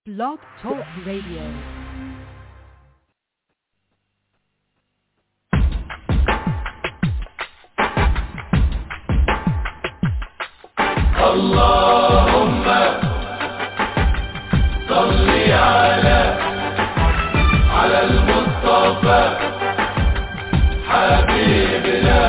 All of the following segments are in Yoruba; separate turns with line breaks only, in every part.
Blog Talk Radio.
اللهم صل على المصطفى حبيبنا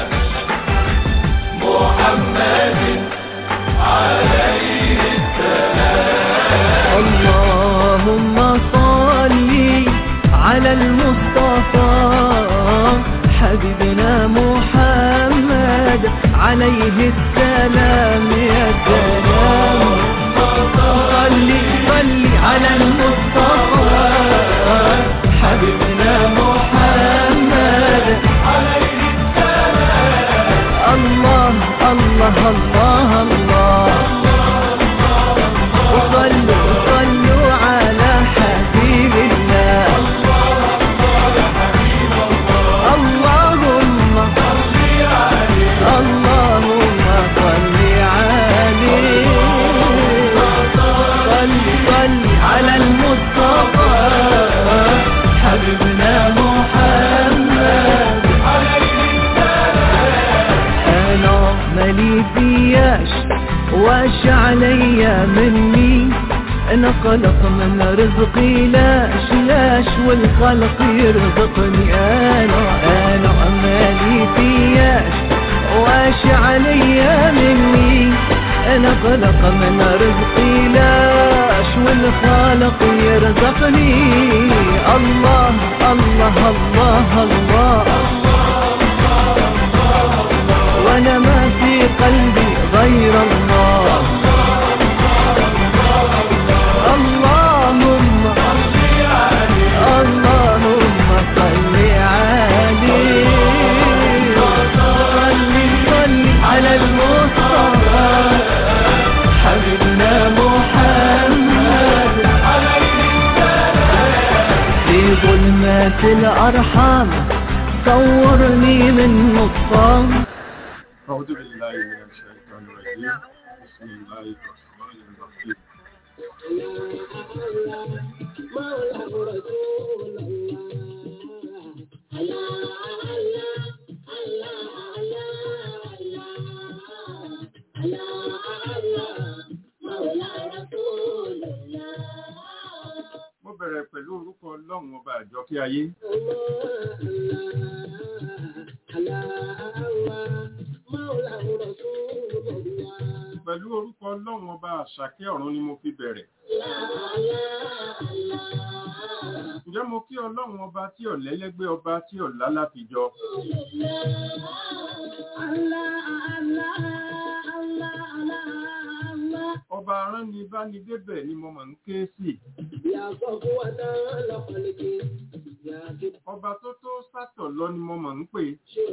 محمد عليه السلام.
اللهم صل على المصطفى حبيبنا محمد عليه السلام. يا سلام صل على المصطفى حبيبنا محمد عليه السلام. الله الله الله الله وصلوا على حبيب الله. اللهم صل عليه صل على المصطفى حبيبنا محمد. أنا مالي فياش واش عليا مني، أنا خلق من رزقي لاش والخلق يرزقني. أنا مالي فياش واش عليا مني، أنا خلق من رزقي لاش والخالق يرزقني. الله الله الله الله وأنا ما في قلبي غير الله. اللهم صل عليه صل على المصطفى حبيبنا محمد في ظلمات الأرحام صورني من نصام.
أعوذ بالله من الشيطان الرجيم. بسم الله الرحمن الرحيم. Mo bẹ̀rẹ̀ pẹ̀lú orúkọ Ọlọ́run ọba àjọkẹ́ ayé. Pẹ̀lú orúkọ Ọlọ́run ọba àṣàkẹ́ ọ̀run ni mo fi bẹ̀rẹ̀. Ǹjẹ́ mo kí Ọlọ́run ọba tí ò lẹ́lẹ́gbẹ́, ọba tí ò lálàfijọ. Ọba arán ni bá ní débẹ̀ ni mo mọ̀ ń ké sí. Ọba tó tó sátọ̀ lọ ni mo mọ̀ ń pè.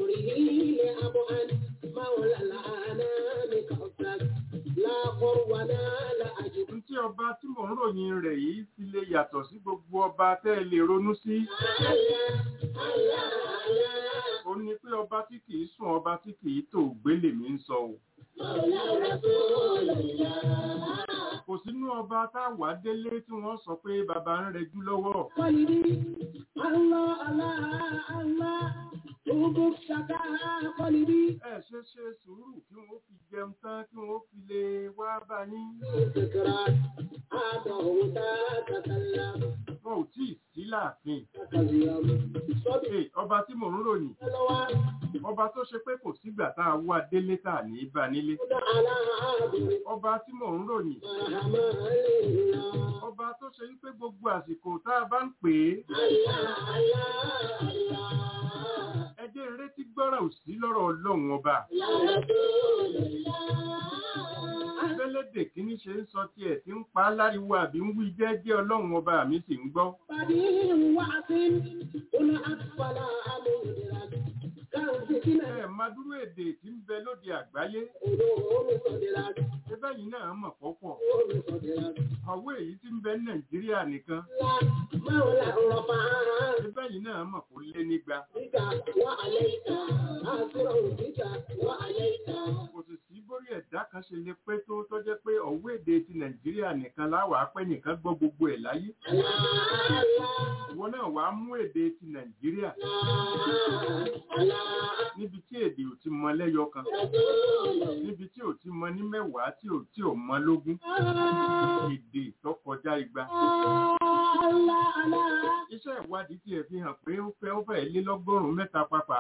Ntí ọba tí mò ń ròyìn rẹ̀ yìí ti lè yàtọ̀ sí gbogbo ọba tẹ́ ẹ lè ronú sí. Ó ní pé ọba tí kìí sùn, ọba tí kìí tò gbélé mi ń sọ o. Kò sínú ọba táwà délé tí wọ́n sọ pé bàbá ń rẹjú lọ́wọ́. Ẹ ṣe sùúrù kí wọ́n fi jẹun tán kí wọ́n fi lè wá bá yín. Wọ́n ò tí ì sí láàfin. Ọba tí mò ń ròyìn. Ọba tó ṣe pé kò sígbà tá a wá délé tà ní bá nílé. Ọba tí mò ń ròyìn. Ọba tó ṣe wípé gbogbo àsìkò tá a bá ń pè é. Ẹjẹ́ eré tí gbọ́rọ̀ ò sí lọ́rọ̀ Ọlọ́run ọba. Abẹ́lẹ́dẹ̀ kíní ṣe ń sọ tí ẹ̀ tí ń pa á láriwo àbí ń wí jẹ́jẹ́ Ọlọ́run ọba mi sì ń gbọ́. Madúró èdè tí ń bẹ lóde àgbáyé. Ẹbẹ́ yìí náà mọ̀ pọ́pọ̀. Ọ̀wọ́ èyí tí ń bẹ Nàìjíríà nìkan. Ẹbẹ́ yìí náà mọ̀ kó lé nígbà. Kò sì sí bórí ẹ̀dá kan ṣe lè pé tó jẹ́ pé ọ̀wọ́ èdè ti Nàìjíríà nìkan láwàá pé nìkan gbọ́ gbogbo ẹ̀ láyé. Ìwọ náà wàá mú èdè ti Nàìjíríà níbi tí èdè ò ti mọ lẹ́yọ kan, níbi tí ò ti mọ ní mẹ́wàá, tí ò mọ lógún, èdè tó kọjá igba. Iṣẹ́ ìwádìí tí ẹ fi hàn pé ó fẹ́ lé lọ́gọ́rùn-ún mẹ́ta pàpà.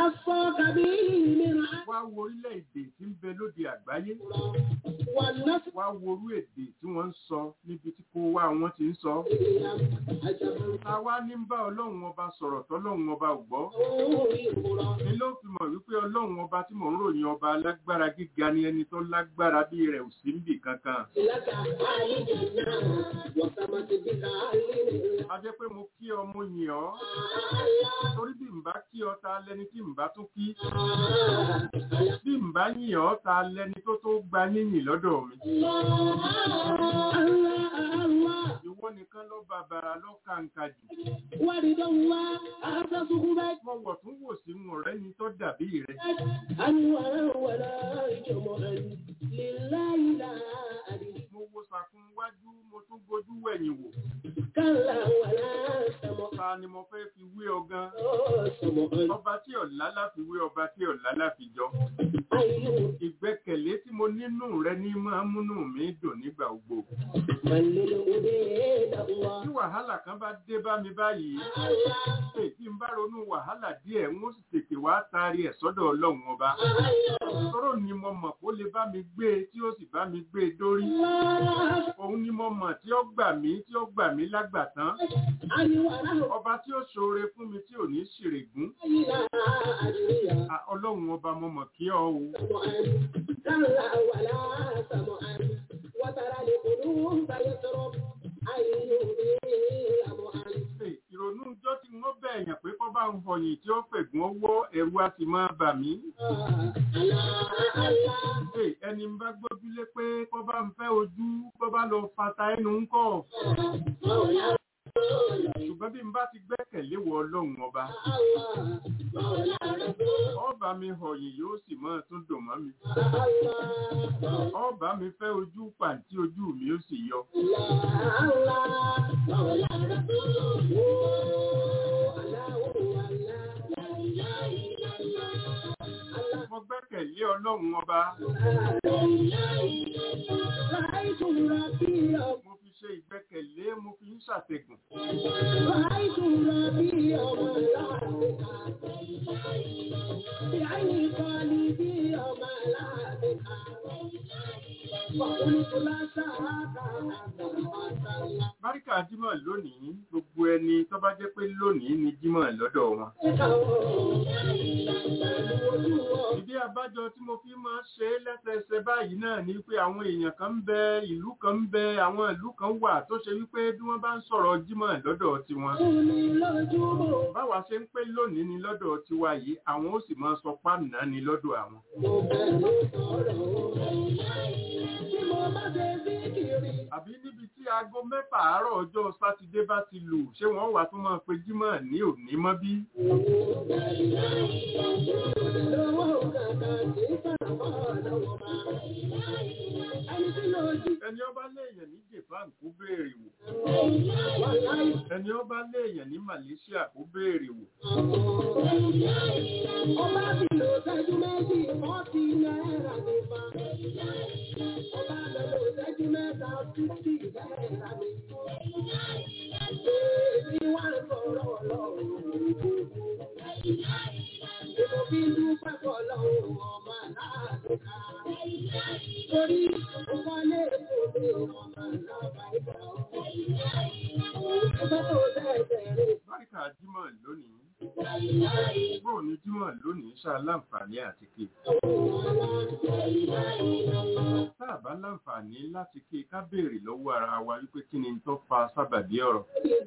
Wá wo orílẹ̀-èdè tí ń bẹ lóde àgbáyé. Wá wo orú èdè tí wọ́n ń sọ níbi tí kó wá wọn ti ń sọ. Àwa ní ń bá Ọlọ́run ọba sọ̀rọ̀ tọ́lọ́run ọba ò gbọ́. Ni ló fi mọ̀ wípé Ọlọ́run ọba tí mò ń ròyìn ọba alágbára gíga ni ẹni tó lágbára bí rẹ̀ ò sí níbì kankan. A jẹ́ pé mo kí ọ, mo yìn ọ́. Torí bí n bá kí ọ, ta lẹni tí n bá tún kí. Bí n bá yìn ọ́, ta lẹni tó gba yínyìn lọ́dọ̀ mi. Ìwọ nìkan ló bàbàrà ló kàǹkà jù. Mo wọ̀ tún wò sí wọn rẹ́ ni tó dàbí rẹ̀. Mo wo sàkún wájú, mo tún gbójú wẹ̀yìn wò. Ta ni mo fẹ́ fi wé ọ gan? Ọba tí ọ̀la láfi wé ọba tí ọ̀la láfi jọ. Ìgbẹ́kẹ̀lé tí mo nínú rẹ ní máa ń múnú mi dùn nígbà gbogbo. Tí wàhálà kan bá dé bá mi báyìí, tí n bá ronú wàhálà díẹ̀, n ó sì tètè wá taari ẹ̀ sọ́dọ̀ Ọlọ́run ọba. Tọ́rọ̀ ni mo mọ̀ kó lè bá mi gbé tí ó sì bá mi gbé dórí. Òun ni mo mọ̀ tí ó gbà mí lágbàtán. Ọba tí ó ṣoore fún mi tí ò ní ṣèrègún. Ọlọ́run ọba mo mọ̀ kí ọ o. Ìrònú ọjọ́ tí wọ́n bẹ̀yàn pé kọ́ bá ń họyìn tí ó fẹ̀gún ọwọ́ ẹ̀rù á sì máa bà mí. Ẹni bá gbójúlé pé kọ́ bá ń fẹ́ ojú, kọ́ bá lọ fata ẹnu ń kọ́. Ṣùgbọ́n bí n bá ti gbẹ́kẹ̀lé wọ Ọlọ́run ọba, ọba mi họ̀yìn yóò sì máa tún dùn mọ́ mi. Ọba mi fẹ́ ojú pàǹtí ojú mi ó sì yọ. Mo gbẹ́kẹ̀lé Ọlọ́run ọba. Mo fi ṣe ìgbẹ́kẹ̀lé, mo fi ń ṣàtẹ̀gùn. Báríkà Jímọ̀ lónìí, gbogbo ẹni tó bá jẹ́ pé lónìí ni Jímọ̀ lọ́dọ̀ wọn. Ìdí àbájọ tí mo fi máa ṣe lẹ́sẹẹsẹ báyìí náà ni pé àwọn èèyàn kan ń bẹ, ìlú kan ń bẹ, àwọn ìlú kan wà tó ṣe wípé bí wọ́n bá ń sọ̀rọ̀ Jímọ̀ lọ́dọ̀ tiwọn. Báwa ṣe ń pé lónìí ni lọ́dọ̀ tiwa yìí, àwọn ó sì máa sọ pàmìnà ni lọ́dọ̀ àwọn. Àbí níbi tí aago 6 àárọ̀ ọjọ́ Sátidé bá ti lù, ṣé wọ́n wà tún máa pe Jímọ̀ ní òní mọ́ bí? Ẹni ọba léèyàn ní Japan kó béèrè wò. Ẹni ọba léèyàn ní Malaysia kó béèrè wò. Ọba ti lò ṣẹ́jú méjì, 40 náírà ní fa. Ọba lọ ṣẹ́jú mẹ́ta, 50 náírà ní fa. Èmi wá sọ̀rọ̀ Ọlọ́run. Èmo fi ń dúpẹ́ fọ́lọ́run ọmọ aláàdúrà. Torí ọba lè fòdè ọmọ aláàbáyé. Báríkà Jímọ̀ lónìí. Bóò ni Jímọ̀ lónìí ṣá láǹfààní àti ké. Tá a bá láǹfààní láti ké ká béèrè lọ́wọ́ ara wa wípé kí ni tó fa sábàbí ọ̀rọ̀.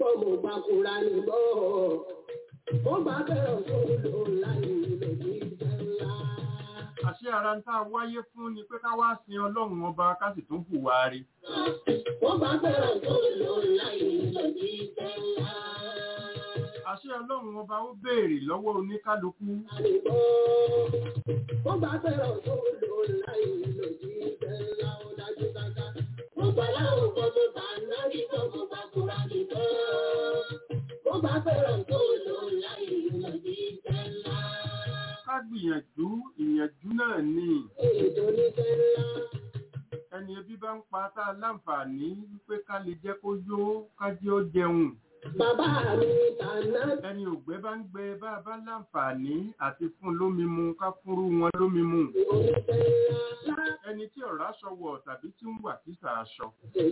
Àṣé ara ń tá a wáyé fún ni pé ká wá sin Ọlọ́run ọba ká sì tún hùwà rí. Àṣé Ọlọ́run ọba ó béèrè lọ́wọ́ oníkálukú.
Ó bá fẹ́ràn tó lò láì lòdì ìbẹ̀lá ó dájú káká. Mo gbà láwọn kan tó bá náà ní tó mo bá kúra nìkan. Ó bá fẹ́ràn tó lò láì lòdì ìbẹ̀lá.
Ká gbìyànjú, ìyànjú náà ni.
Èdò ní bẹ́lá.
Ẹni ebi bá ń pa tá a láǹfààní wípé ká lè jẹ́ kó yó, ká jẹ́ ó jẹun.
Bàbá mi tàná.
Ẹni ògbẹ́ bá ń gbẹ bá a bá láǹfààní àti fún lómi mu ká fúnrú wọn lómi mu. Ẹni tí ọ̀rá ṣọwọ́ tàbí tí ń wà kísà aṣọ.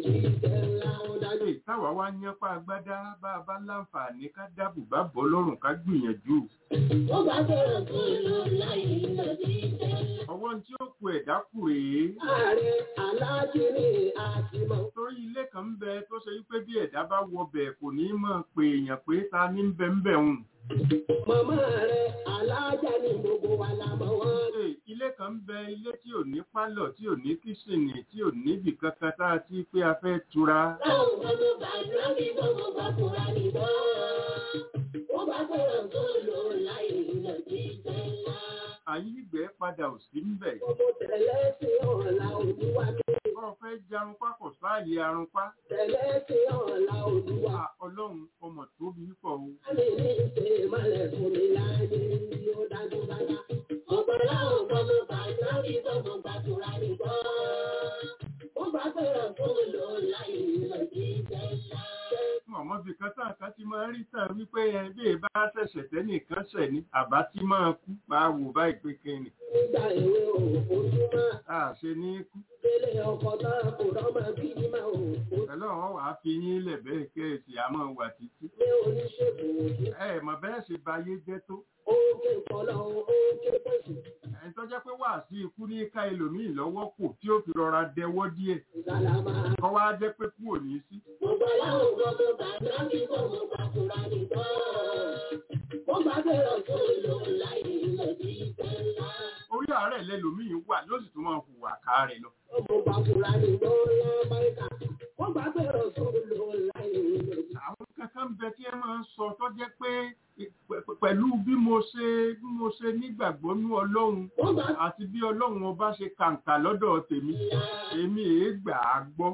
Táwa wá yánpá agbádá bá a bá láǹfààní ká dábù bá bọ́ lọ́rùn ká gbìyànjú.
Ó bá fẹ́ràn tó lò láì lòdì ìbẹ̀lá.
Ọwọ́ tí ó ku ẹ̀dá kù rèé.
Ààrẹ aláàjìní àtìmọ̀.
Torí ilé kan ń bẹ tó ṣe wípé bí ẹ̀dá bá wọbẹ̀ kò ní mọ̀ pé èèyàn pé ta ní ń bẹ ń bẹ̀ hùn.
Màmá rẹ̀ aláàjà ní gbogbo wa la mọ̀ wọ́n.
Ilé kan ń bẹ ilé tí ò ní pálọ̀ tí ò ní kíṣìnì tí ò níbì kankan tá a ti pé a fẹ́ tura.
Láwọn gbogbo bàjẹ́ ní gbogbo bàkúrà nìbọn. Ó bá fẹ́ràn tó lò láì lòdì ìbẹ̀lá.
Àyígbẹ́ padà ò sí ń bẹ̀.
Gbogbo tẹ̀lé sí ọ̀la òdúwà mi.
Bọ́ọ̀ fẹ́ jarun pa kò sáàyè arun pa.
Tẹ̀lé sí ọ̀la òdúwà.
Ọlọ́run ọmọ tóbi pọ̀ o.
A lè ní ìṣe ìmọ̀lẹ̀ fún mi láyé ní ó dájú dáadáa. Ọ̀pọ̀ láwọn gbogbo bàjẹ́ ní gbogbo bàkúrà nìbọn. Ó bá fẹ́ràn tó lò láì lòdì ìbẹ̀lá.
Mọ̀mọ́ bí kan tán kan ti máa ń rí tàn wípé bí ẹ bá ṣẹ̀ṣẹ̀ tẹ́nìkan ṣẹ̀ ní àbá tí máa kú máa wò báyìí pé kíni.
Nígbà èwe òfojúmọ́.
Ṣe ní kú.
Délé ọkọ̀ náà kò rọ́mọ bí máa ò fò.
Pẹ̀lú àwọn wàá fi yín lẹ̀ bẹ́ẹ̀ kẹ́ẹ̀sì àmọ́ wà títí.
Ilé oníṣègùn òbí.
Mọ̀ bẹ́ẹ̀ ṣe bayé jẹ́ tó.
Oge ìfọ̀lọ́ oge pẹ̀sù.
Ẹni tó jẹ́ pé wà sí ikú ní ká ẹlòmíì lọ́wọ́ kò tí ó fi rọra dẹwọ́ díẹ̀.
Ìgbàlámà.
Kọ́ wá jẹ́ pé kú ò ní sí.
Gbogbo aláwọ̀ gbogbo bàbá mi gbogbo bàkúrà nìbọn. Ó bá fẹ́ràn tó lò láì lòdì ìbẹ̀lá.
Orí àárẹ̀ lẹ́lòmíì wà yóò sì tún máa hùwà káàrẹ̀ lọ.
Gbogbo bàkúrà nìbọn lábáríkà. Ó bá fẹ́ràn tó lò láì lòdì.
Àwọn kankan bẹ tí ẹ máa ń sọ tó jẹ́ pé pẹ̀lú bí mo ṣe nígbàgbọ́ nú Ọlọ́run àti bí Ọlọ́run ọba ṣe kàǹkà lọ́dọ̀ tèmi èmi èé gbà á gbọ́.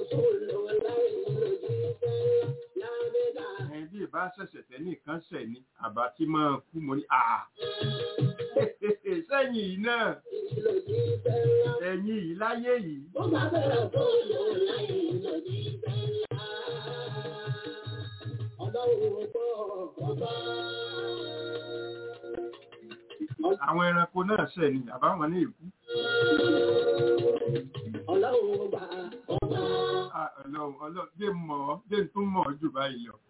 Bí ìbá ṣẹ̀ṣẹ̀ tẹ́nìkan ṣẹ̀ ní àbá tí máa kú mo ní sẹ́yìn yìí náà ẹ̀yìn yìí láyé yìí.
Ó bá fẹ́ràn tó lò láì lòdì ìbẹ̀lá.
Àwọn ẹranko náà ṣẹ̀ ni àbáwọn ní ìkú. Ọlọ́run dé tún mọ̀ jù báyìí lọ.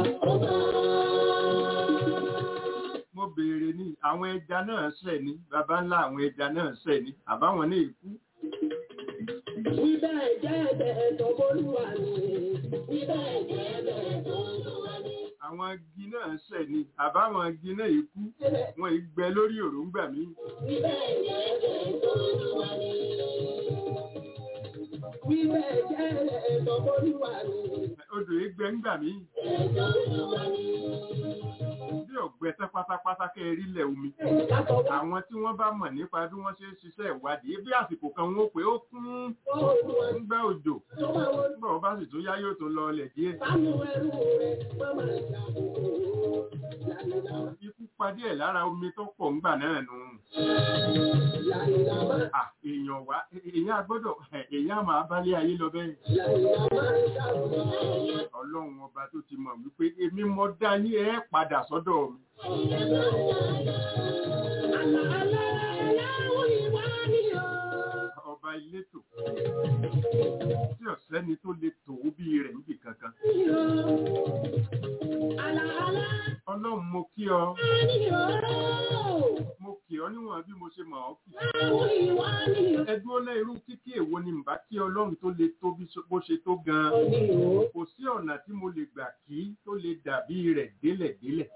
Mo béèrè ní àwọn ẹja náà ṣẹ̀ ni bàbá ńlá àwọn ẹja náà ṣẹ̀ ni àbáwọn ní ìkú.
Ibẹ̀ jẹ́ ẹ̀bẹ̀ tó bólúwa ni. Ibẹ̀ jẹ́ ẹ̀bẹ̀ tó bólúwa ni.
Àwọn igi náà ṣẹ̀ ni àbáwọn igi náà ikú wọn ìgbẹ lórí òrùngbà mi.
Ibẹ̀ jẹ́ ẹ̀bẹ̀ tó bólúwa ni. Ibẹ̀ jẹ́ ẹ̀bẹ̀ tó bólúwa ni.
Odò ìgbẹ ńgbà mí. Bí ọ̀gbẹ́ tán pátápátá kẹ́ rí ilẹ̀ omi. Àwọn tí wọ́n bá mọ̀ nípa bí wọ́n ṣe ń ṣiṣẹ́ ìwádìí bí àsìkò kan wọ́n pé ó kún ń gbẹ́ òjò. Nígbà wọ́n bá sì tó yá yóò tó lọ ọlẹ̀ díẹ̀. Ikú padì ẹ̀ lára omi tó pọ̀ ńgbà náà nù. Èèyàn gbọ́dọ̀ èèyàn máa bálé ayé lọ bẹ́ẹ̀. Ọlọ́run ọba tó ti mọ̀ wípé èmi mọ dá ní ẹ padà sọ́dọ̀ mi. Ọba ilétò tí ọ̀sẹ́ni tó lè tò ó bí rẹ̀ níbi kankan. Ọlọ́run mo kí ọ. Mo kí ọ níwọ̀n bí mo ṣe mọ̀ ọ́ kì. Ẹgbẹ́ ọlá irú kíkí èwo ni mbà kí Ọlọ́run tó lè tó bó ṣe tó gan-an. Kò sí ọ̀nà tí mo lè gbà kí tó lè dàbí rẹ̀ délẹ̀délẹ̀.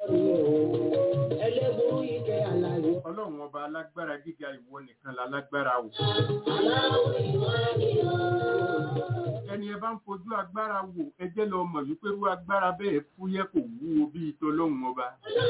Ọlọ́run ọba alágbára gíga ìwọ nìkan lálágbára o. ẹni ẹ bá ń fojú agbára wò ẹ jẹ́ lọ mọ̀ wípé irú agbára bẹ́ẹ̀ fúyẹ́ kò wúwo bí ìtọ́lọ́hun ọba.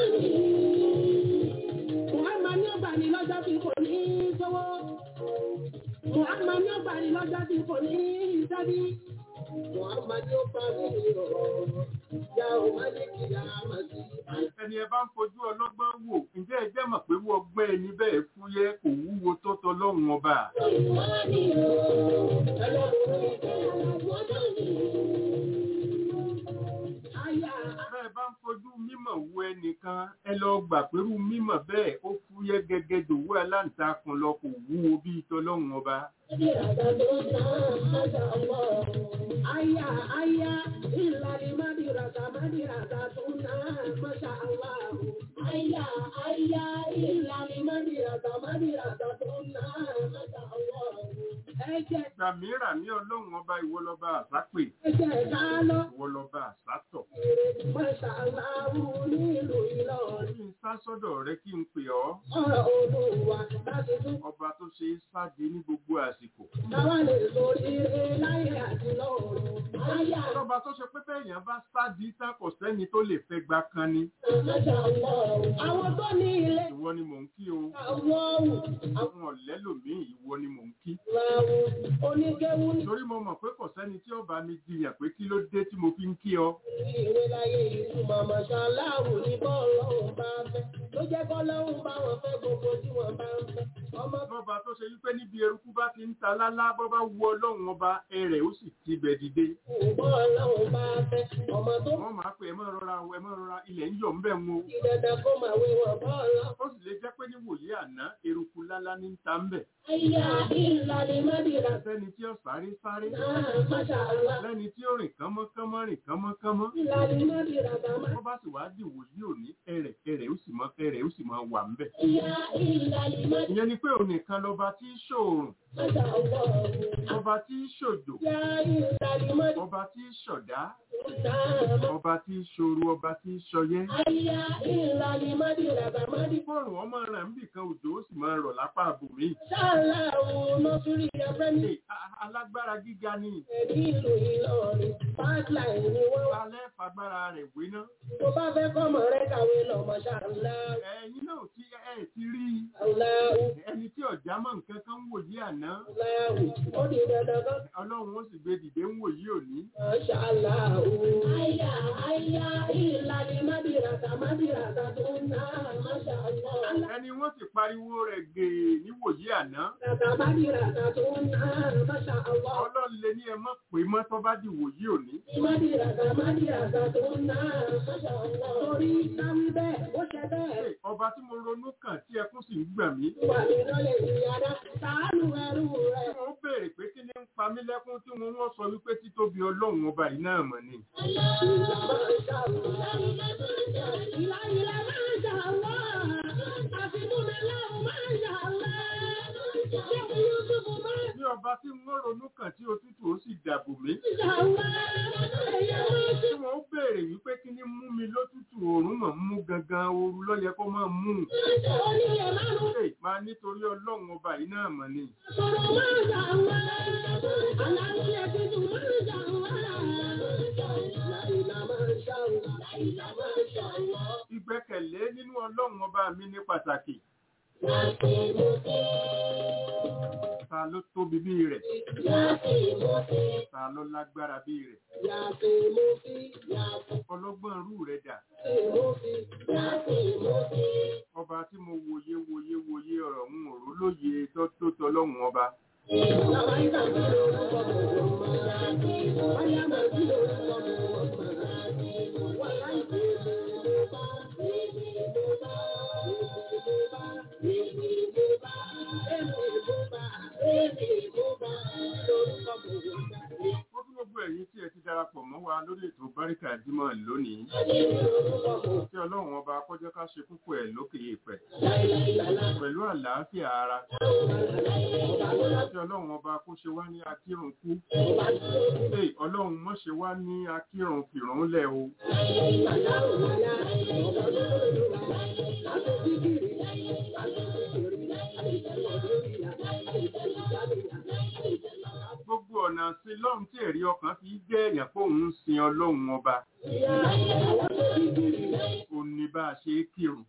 Muhammad ní ọgbà ní lọ́jọ́ tí kò ní sọ́wọ́. Muhammad ní ọgbà ní lọ́jọ́ tí kò ní ìsábí. Muhammad ní ọgbà ní ìrọ̀rùn. Ya ò má ní kí a máa sí.
Ẹni ẹ bá ń fojú ọlọ́gbọ́n wò ǹjẹ́ ẹ jẹ́ mọ̀ pé irú ọgbẹ́ ẹni bẹ́ẹ̀ fúyẹ́ kò wúwo tó tọ́lọ́hun ọba. Bẹ́ẹ̀ bá ń fojú mímọ̀ wo ẹnìkan ẹ lọ gbà pẹ̀lú mímọ̀ bẹ́ẹ̀ ó fúyẹ́ gẹ́gẹ́ dòwú aláǹtakùn lọ kò wúwo bí ìtọ́lọ́hun ọba. Ìgbà mìíràn ní ọlọ́run ọba ìwọ lọ́ba àsápè. Ìwọ lọ́ba àsátọ̀. Kí n sá sọ́dọ̀ rẹ kí n pè ọ́. Ọba tó ṣe é sáde ní gbogbo àsìkò. Ọba tó ṣe pé bẹ́ẹ̀yàn bá sáde tán kò sẹ́ni tó lè fẹ́ gbá kan ni. Ìwọ ni mò ń kí o. Àwọn ọ̀lẹ́lòmíì ìwọ ni mò ń kí. Torí mo mọ̀ pé kò sẹ́ni tí ọba mi jiyàn pé kí ló dé tí mo fi ń kí ọ.
Ìwé láyé ìtumọ̀ màṣáláàwù ní bọ́ọ̀lọ́hùn bá fẹ́. Ló jẹ́ kọ́lọ́hùn bá wọn fẹ́ gbogbo tí wọ́n bá ń fẹ́. Bọ́ba tó ṣe wípé níbi eruku bá ti ń ta lálá bọ́ba wu ọlọ́run ọba ẹrẹ̀ ó sì ti bẹ̀ dìde. Bọ́ọ̀lọ́hùn bá fẹ́. Ọmọ tó.
Wọ́n máa pè ẹ mọ́ rọra ilẹ̀ ń yọ̀ ń bẹ̀ mu.
Ìdẹ̀dẹ̀ kó máa wé wọn bọ́ọ̀lọ́.
Ó sì lè jẹ́ pé ní wòye àná eruku lálá ní ń ta ń bẹ̀.
Ayá ìlànà Mádìrà.
Lẹ́ni tí ó sáré.
Máṣáláà.
Lẹ́ni tí ó rìn kánmọ́.
Ìlànà Mádìrà bàmá.
Wọ́n bá sì wá dìwò yí òní ẹrẹ̀ ó sì máa wà ń bẹ̀.
Ayá ìlànà Mádìrà.
Ìyẹn ni pé òun nìkan lọba tí í ṣòòrùn. Ọba tí í ṣòjò. Ọba tí í ṣọ̀dá. Ọba tí í ṣoru, ọba tí í ṣọyẹ́. Fọ́ọ̀rùn ọmọ rẹ̀ ń bì kan òjò ó sì máa rọ̀ lápá àbòmí. Alágbára gíga ni. Alẹ́ fagbára rẹ̀ wé ná.
Tó bá fẹ́ kọ́mọ rẹ̀ kàwé lọ́mọ ṣàlá.
Ẹ̀yin náà tí ẹ ti rí. Ẹni tí ọ̀já mọ̀ nǹkan kan ń wòye àná.
Ó di dandan kan.
Ọlọ́run ó sì gbé dìde ń wòye òní.
Ṣàlá o. Àyà ìlànà Mádìrà tó ń ná ṣàlá.
Ẹni wọ́n sì pariwo rẹ̀ gèè níwòye àná.
Mádìrà tó ń ná ṣàlá.
Ọlọ́run lè ní ẹ mọ̀ pé mọ́ tó bá di wòye òní.
Mádìrà tó ń ná ṣàlá. Torí sáwí bẹ́ẹ̀, ó ṣe bẹ́ẹ̀.
Ọba tí mo ronú kàn tí ẹkún sì ń gbà mí.
Wà nínú lè ní adá, ṣàánú ẹrú rẹ̀.
Tí wọ́n béèrè pé kí ni ń pa mí lẹ́kún tí wọ́n sọ wípé títóbi ọlọ́run ọba yìí náà mọ̀ ni. Ní ọba tí wọ́n ronú kàn tí òtútù ó sì dàbò mí. Tí wọ́n béèrè wípé kí ni mú mi lótútù òórùn mọ̀ mú gangan ooru lọ́yẹ kó máa mú. Máa nítorí ọlọ́run ọba yìí náà mọ̀ ni. Ìgbẹ́kẹ̀lé nínú ọlọ́run ọba mi ní pàtàkì. Ta ló tóbi bí rẹ̀? Ta ló lágbára bí rẹ̀? Ọlọ́gbọ́n rú rẹ̀ dà. Ọba tí mo wòye ọ̀rọ̀ ń òró lóye tó tọ́lọ́run ọba. Ẹ̀yin tí ẹ ti darapọ̀ mọ́ wa lórí ètò Báríkà Jímọ̀ lónìí. Tí Ọlọ́run ọba kó jẹ́ ká ṣe púpọ̀ ẹ̀ lókè èèpẹ̀. Pẹ̀lú àlàáfíà ara. Tí Ọlọ́run ọba kó ṣe wá ní akírun kú. Ọlọ́run mọ́ ṣe wá ní akírun fìrún lẹ̀ o. Gbogbo ọ̀nà sí lọ́hùn tí èrè ọkàn fi jẹ́ èèyàn pé òun ń sin ọlọ́run ọba. Ó ní bá a ṣe é kírun.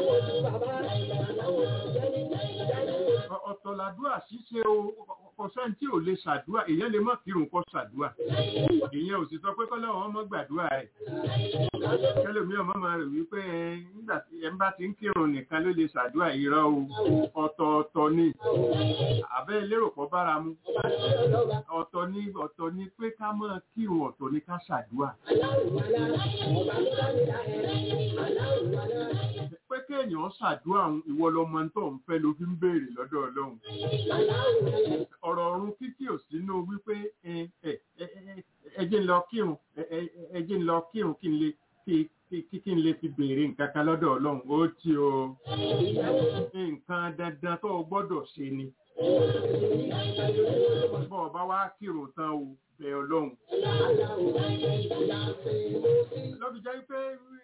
Ọ̀tọ̀ làdúrà ṣíṣe ọ̀sẹ̀ tí ò lè ṣàdúrà, èèyàn lè má kírun kó ṣàdúrà. Èèyàn ò sì sọ pé kọ́lọ́run ọmọ gbàdúrà rẹ̀. Kẹ́lòmí ọmọ máa rò wípé nígbà tí ẹ bá ti ń kírun nìkan ló lè ṣàdúrà, irọ́ o, ọ̀tọ̀ọ̀tọ̀ ni. Àbẹ́ lérò pọ̀ bára mu. Ọ̀tọ̀ ni pé ká máa kírun, ọ̀tọ̀ ni ká ṣàdúrà. Pé kéèyàn ṣàdúrà ìwọ lọmọ tó ń fẹ́ ló fi ń béèrè lọ́dọ̀ Ọlọ́run. Ọ̀rọ̀ ọ̀run kíkí ò sínú wípé ẹ jẹ́ ń lọ kírun kí n lè fi béèrè nǹkan kan lọ́dọ̀ Ọlọ́run. Ó ti o nǹkan dandan tó o gbọ́dọ̀ ṣe ni. Bọ́ ọba wá kírun tán o bẹ̀ Ọlọ́run. Lọ́bi jẹ́ pé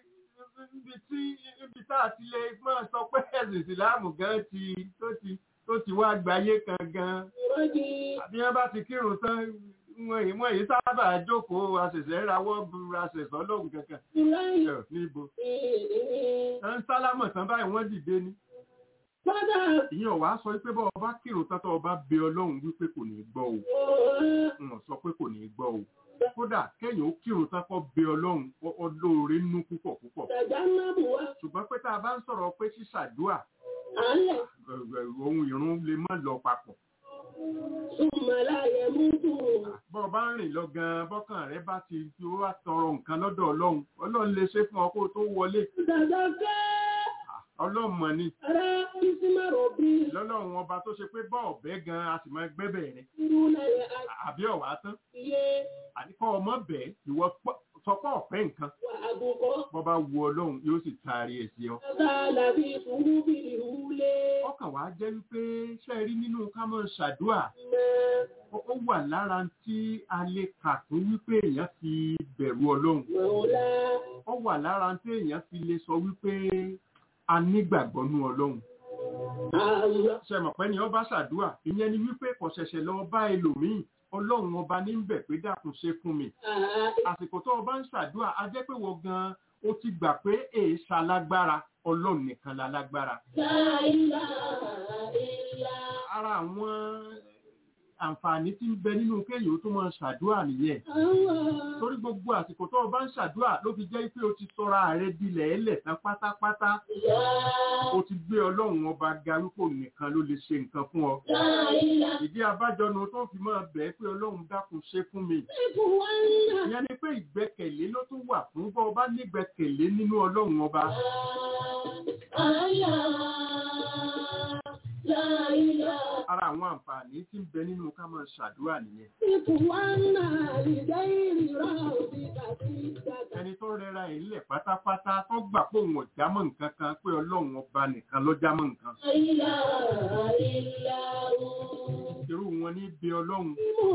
ibi tá a ti lè máa sọ pé ẹ̀sìn ìsìláàmù gan tó ti wá gbáyé kan gan. Àbí wọ́n bá ti kírun tán wọ́n èyí sábà jókòó àṣẹ̀ṣẹ̀ rawọ́ àṣẹ̀ṣẹ̀ Ọlọ́run kankan. Níbo? Ń sálámọ̀ tán báyìí wọ́n dìde ni. Ìyẹn wàá sọ pé bọ́ ọba kírun tán tó ọba bẹ Ọlọ́run wípé kò ní gbọ́ o. Wọ́n sọ pé kò ní gbọ́ o. Kódà kẹ́yìn ó kírun tán kọ́ bẹ Ọlọ́run olóore nú púpọ̀ púpọ̀. Ṣùgbọ́n pé tá a bá ń sọ̀rọ̀ pé ṣíṣàdúà ohun ìrun lè má lọ papọ̀. Bọ́ bá ń rìn lọ gan-an bọ́kàn rẹ bá ti fi wá tọrọ nǹkan lọ́dọ̀ Ọlọ́run lè ṣe fún ọ kó tó wọlé. Ọlọ́run mọ̀ ni. Lọ́lọ́run ọba tó ṣe pé bọ́ ọ̀bẹ gan a sì máa gbẹ́bẹ̀ rẹ̀. Àbí ọ̀wá tán. Àdíkọ́ ọmọ bẹ̀ ìwọ sọpọ̀ ọ̀fẹ́ nǹkan. Bọ́ bá wu Ọlọ́run yóò sì taari ẹ̀ sí ọ. Ọkàn wá jẹ́ wípé ṣe rí nínú ká máa ṣàdúà. Ó wà lára tí a lè kà fún wípé èèyàn fi bẹ̀rù Ọlọ́run. Ó wà lára tí èèyàn fi lè sọ wípé a nígbàgbọ́ nú Ọlọ́run. Ṣé mọ̀ pé ni ó bá ṣàdúà, ìyẹn ni wípé kò ṣẹ̀ṣẹ̀ lọ bá ẹlòmíì, Ọlọ́run ọba ní ń bẹ̀ pé dákun ṣe fún mi. Àsìkò tó o bá ń ṣàdúà, a jẹ́ pé wọ́n gan-an ó ti gbà pé èèṣà lágbára, Ọlọ́run nìkan la lágbára. Ara àwọn àǹfààní tí ń bẹ nínú kéèyàn tó máa ṣàdúà nìyẹn. Torí gbogbo àsìkò tó o bá ń ṣàdúà ló fi jẹ́ pé o ti sọra rẹ dilẹ̀ ẹlẹ̀ tán pátápátá. O ti gbé Ọlọ́run ọba ga wípé nìkan ló lè ṣe nǹkan fún ọ. Ìdí abájọnu tó fi máa bẹ̀ pé Ọlọ́run dákun ṣe fún mi. Ìyẹn ni pé ìgbẹ́kẹ̀lé ló tún wà fún bọ́ ọba nígbẹ́kẹ̀lé nínú Ọlọ́run ọba. Ara àwọn àǹfààní tí ń bẹ nínú ká máa ṣàdúrà nìyẹn. Ẹni tó rẹra ilẹ̀ pátápátá tó gbà pé òun ò jámọ́ nǹkan kan pé Ọlọ́run ọba nìkan ló jámọ́ nǹkan. Irú wọn ní bí Ọlọ́run.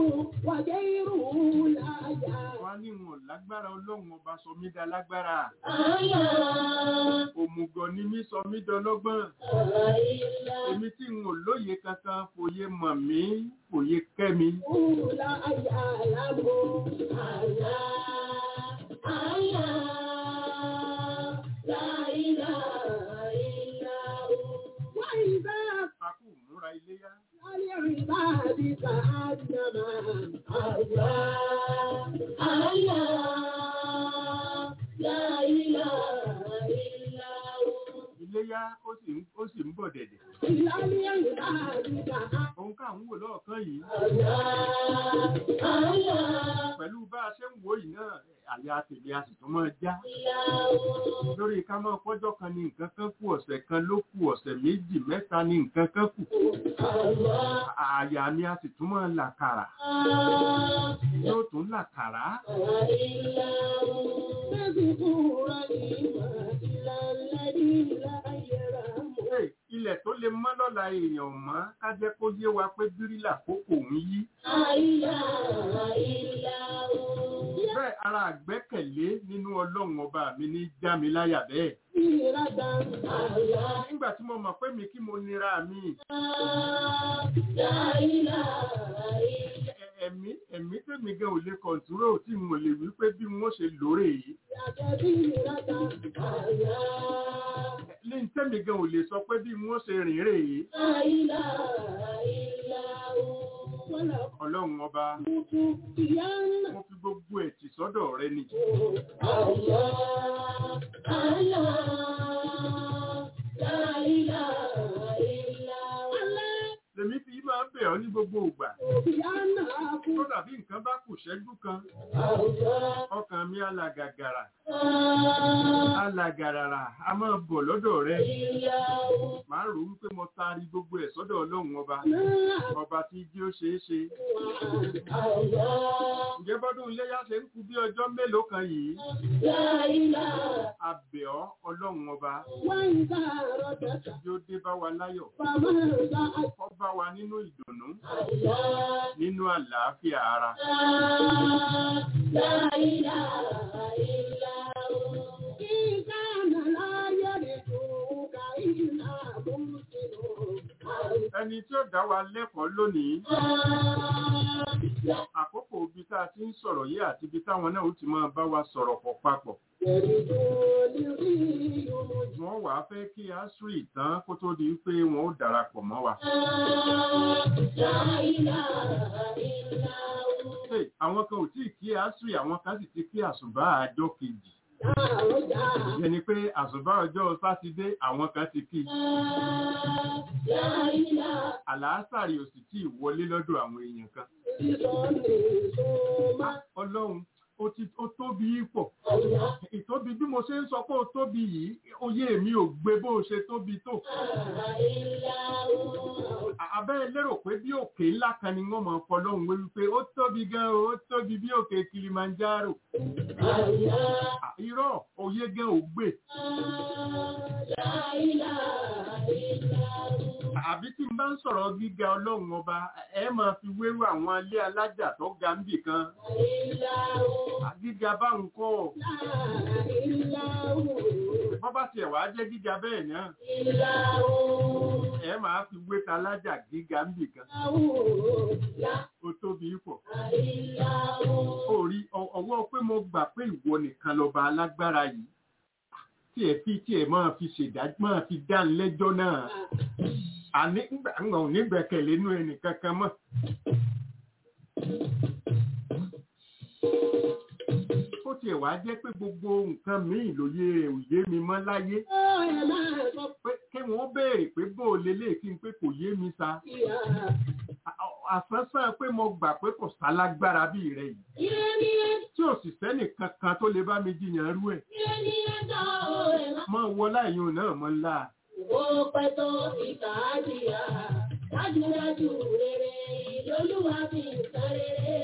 Wọ́n ní wọn lágbára Ọlọ́run ọba sọ mí dá lágbára. Òmùgọ̀ ni mí sọ mí dọlọ́gbọ́n. Èmi tí n ò lóye kankan fòye mọ̀ mí, fòye kẹ́ mi. Fakú múra iléyá. Iléyá ó sì ń bọ̀ dẹ̀dẹ̀. Ohun ká ń wò lọ́ọ̀kan yìí. Pẹ̀lú bá a ṣe ń wò yìí náà, àyà tèmi a sì tún máa já. Lórí ká máa pọ́jọ́ kan ní nǹkan kan kù, ọ̀sẹ̀ kan ló kù, ọ̀sẹ̀ méjì mẹ́ta ní nǹkan kan kù. Àyà mi a sì tún máa làkàrà. Yóò tún làkàrà. Ilẹ̀ tó lè mọ́ lọ́la èèyàn mọ́ ká jẹ́ kó yé wa pé bírílà kókò ń yí. Bẹ́ẹ̀ ara àgbẹ́kẹ̀lé nínú Ọlọ́run ọba mi ní já mi láyà bẹ́ẹ̀. Nígbà tí mo mọ̀ pé mi kí mo nira mi. ẹ̀mí tèmi gan ò lè kọ̀ǹtúrò tí mo lè wí pé bí wọ́n ṣe lóore yìí. Ní tèmi gan ò lè sọ pé bí wọ́n ṣe rìn rè yìí. Ọlọ́run ọba, mo fi gbogbo ẹ̀ tì sọ́dọ̀ rẹ ni. Lèmi fi máa ń bẹ̀ ọ́ ní gbogbo ìgbà. Tó dàbí nǹkan bá kù ṣẹ́jú kan. Ọkàn mi alàgàgàrà. Alàgàràrà a máa bọ̀ lọ́dọ̀ rẹ. Màá rò wípé mo taari gbogbo ẹ̀ sọ́dọ̀ Ọlọ́run ọba. Ọba tí jí ó ṣeé ṣe. Ǹjẹ́ bọ́dún iléyá ṣe ń kù bí ọjọ́ mélòó kan yìí? A bẹ̀ ọ́ Ọlọ́run ọba. Yóò dé bá wa láyọ̀. Kó bá wa nínú ìdùnnú. Nínú àlàáfíà ara. Ẹni tí ó dá wa lẹ́kọ̀ọ́ lónìí, àkókò ibi tá a ti ń sọ̀rọ̀ yìí àti ibi táwọn náà ó ti máa bá wa sọ̀rọ̀ pọ̀ papọ̀. Wọ́n wà á fẹ́ kí Asri tán kó tó di pé wọ́n ó darapọ̀ mọ́ wa. Àwọn kan ò tí ì kí Asri, àwọn kan sì ti kí àsùbá àjọ kejì. Ẹni pé àsùbá ọjọ́ Sátidé àwọn kan ti kí. Àlàásàrì ò sì tí ì wọlé lọ́dọ̀ àwọn èèyàn kan. Ọlọ́run ó tóbi pọ̀. Ìtóbi bí mo ṣe ń sọ pé ó tóbi yìí, oyé mi ò gbé bó ṣe tóbi tó. Abẹ́ lérò pé bí òkè ńlá kan ni wọ́n máa fọlọ́run wé wípé ó tóbi gan, ó tóbi bí òkè Kilimanjaro. Irọ́ oyé gan ò gbé. Àbí tí n bá ń sọ̀rọ̀ gíga Ọlọ́run ọba, ẹ máa fi wérú àwọn ilé alájà tó ga ń bì kan. Gíga bá ń kọ́. Bọ́ bá tiẹ̀ wá jẹ́ gíga bẹ́ẹ̀ náà. Ẹ máa fi wé ta alájà gíga ń bì kan. Ó tóbi pọ̀. Orí ọwọ́ pé mo gbà pé ìwọ nìkan lọ́ba alágbára yìí. Tí ẹ máa fi ṣèdájọ́, máa fi dá lẹ́jọ́ náà. Àní ò ní gbẹ́kẹ̀lé inú ẹnì kankan mọ́. Ó tiẹ̀ wá jẹ́ pé gbogbo nǹkan míì lóye rẹ̀ ò yé mi mọ́ láyé. Pé kí wọ́n béèrè pé bó o lélẹ̀ kí n pé kò yé mi sa. Àsánsán pé mo gbà pé kò sálágbára bí rẹ̀ yìí. Tí ò sì sẹ́nì kankan tó lè bá mi jiyàn rú ẹ̀. Mọ́ wọlá ìyún náà mọ́ ńlá.
Ó pẹ́ tó ìkà àjíyà, dájúdájú rere, lolúwa fi ń san rere.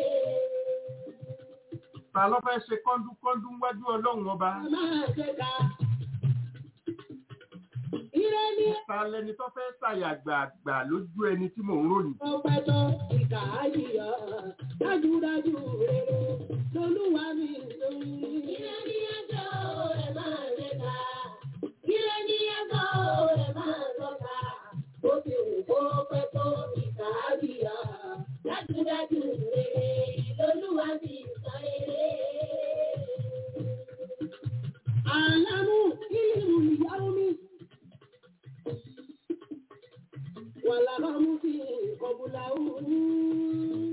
Ta ló fẹ́ ṣe kọ́ńdúkọ́ńdú wájú Ọlọ́run ọba?
Máa ṣe ká. Ire ni.
Ta lẹni tó fẹ́ ṣàyàgbàgbà lójú ẹni tí mò ń ròyìn?
Ó pẹ́ tó ìkà àjíyà, dájúdájú rere, lolúwa fi ń san rere. Ire ni ẹjọ́ ẹ máa ṣe ká. Ire ni ẹjọ́ ẹ máa sọ́ka. Ó ti wù kó pẹ́ tó ìkà àjíyà, dájúdájú rere, lolúwa fi ń san rere. Àlámú ìlú ìyàwó mi. Wàlámú fi ọ̀bùlà òun.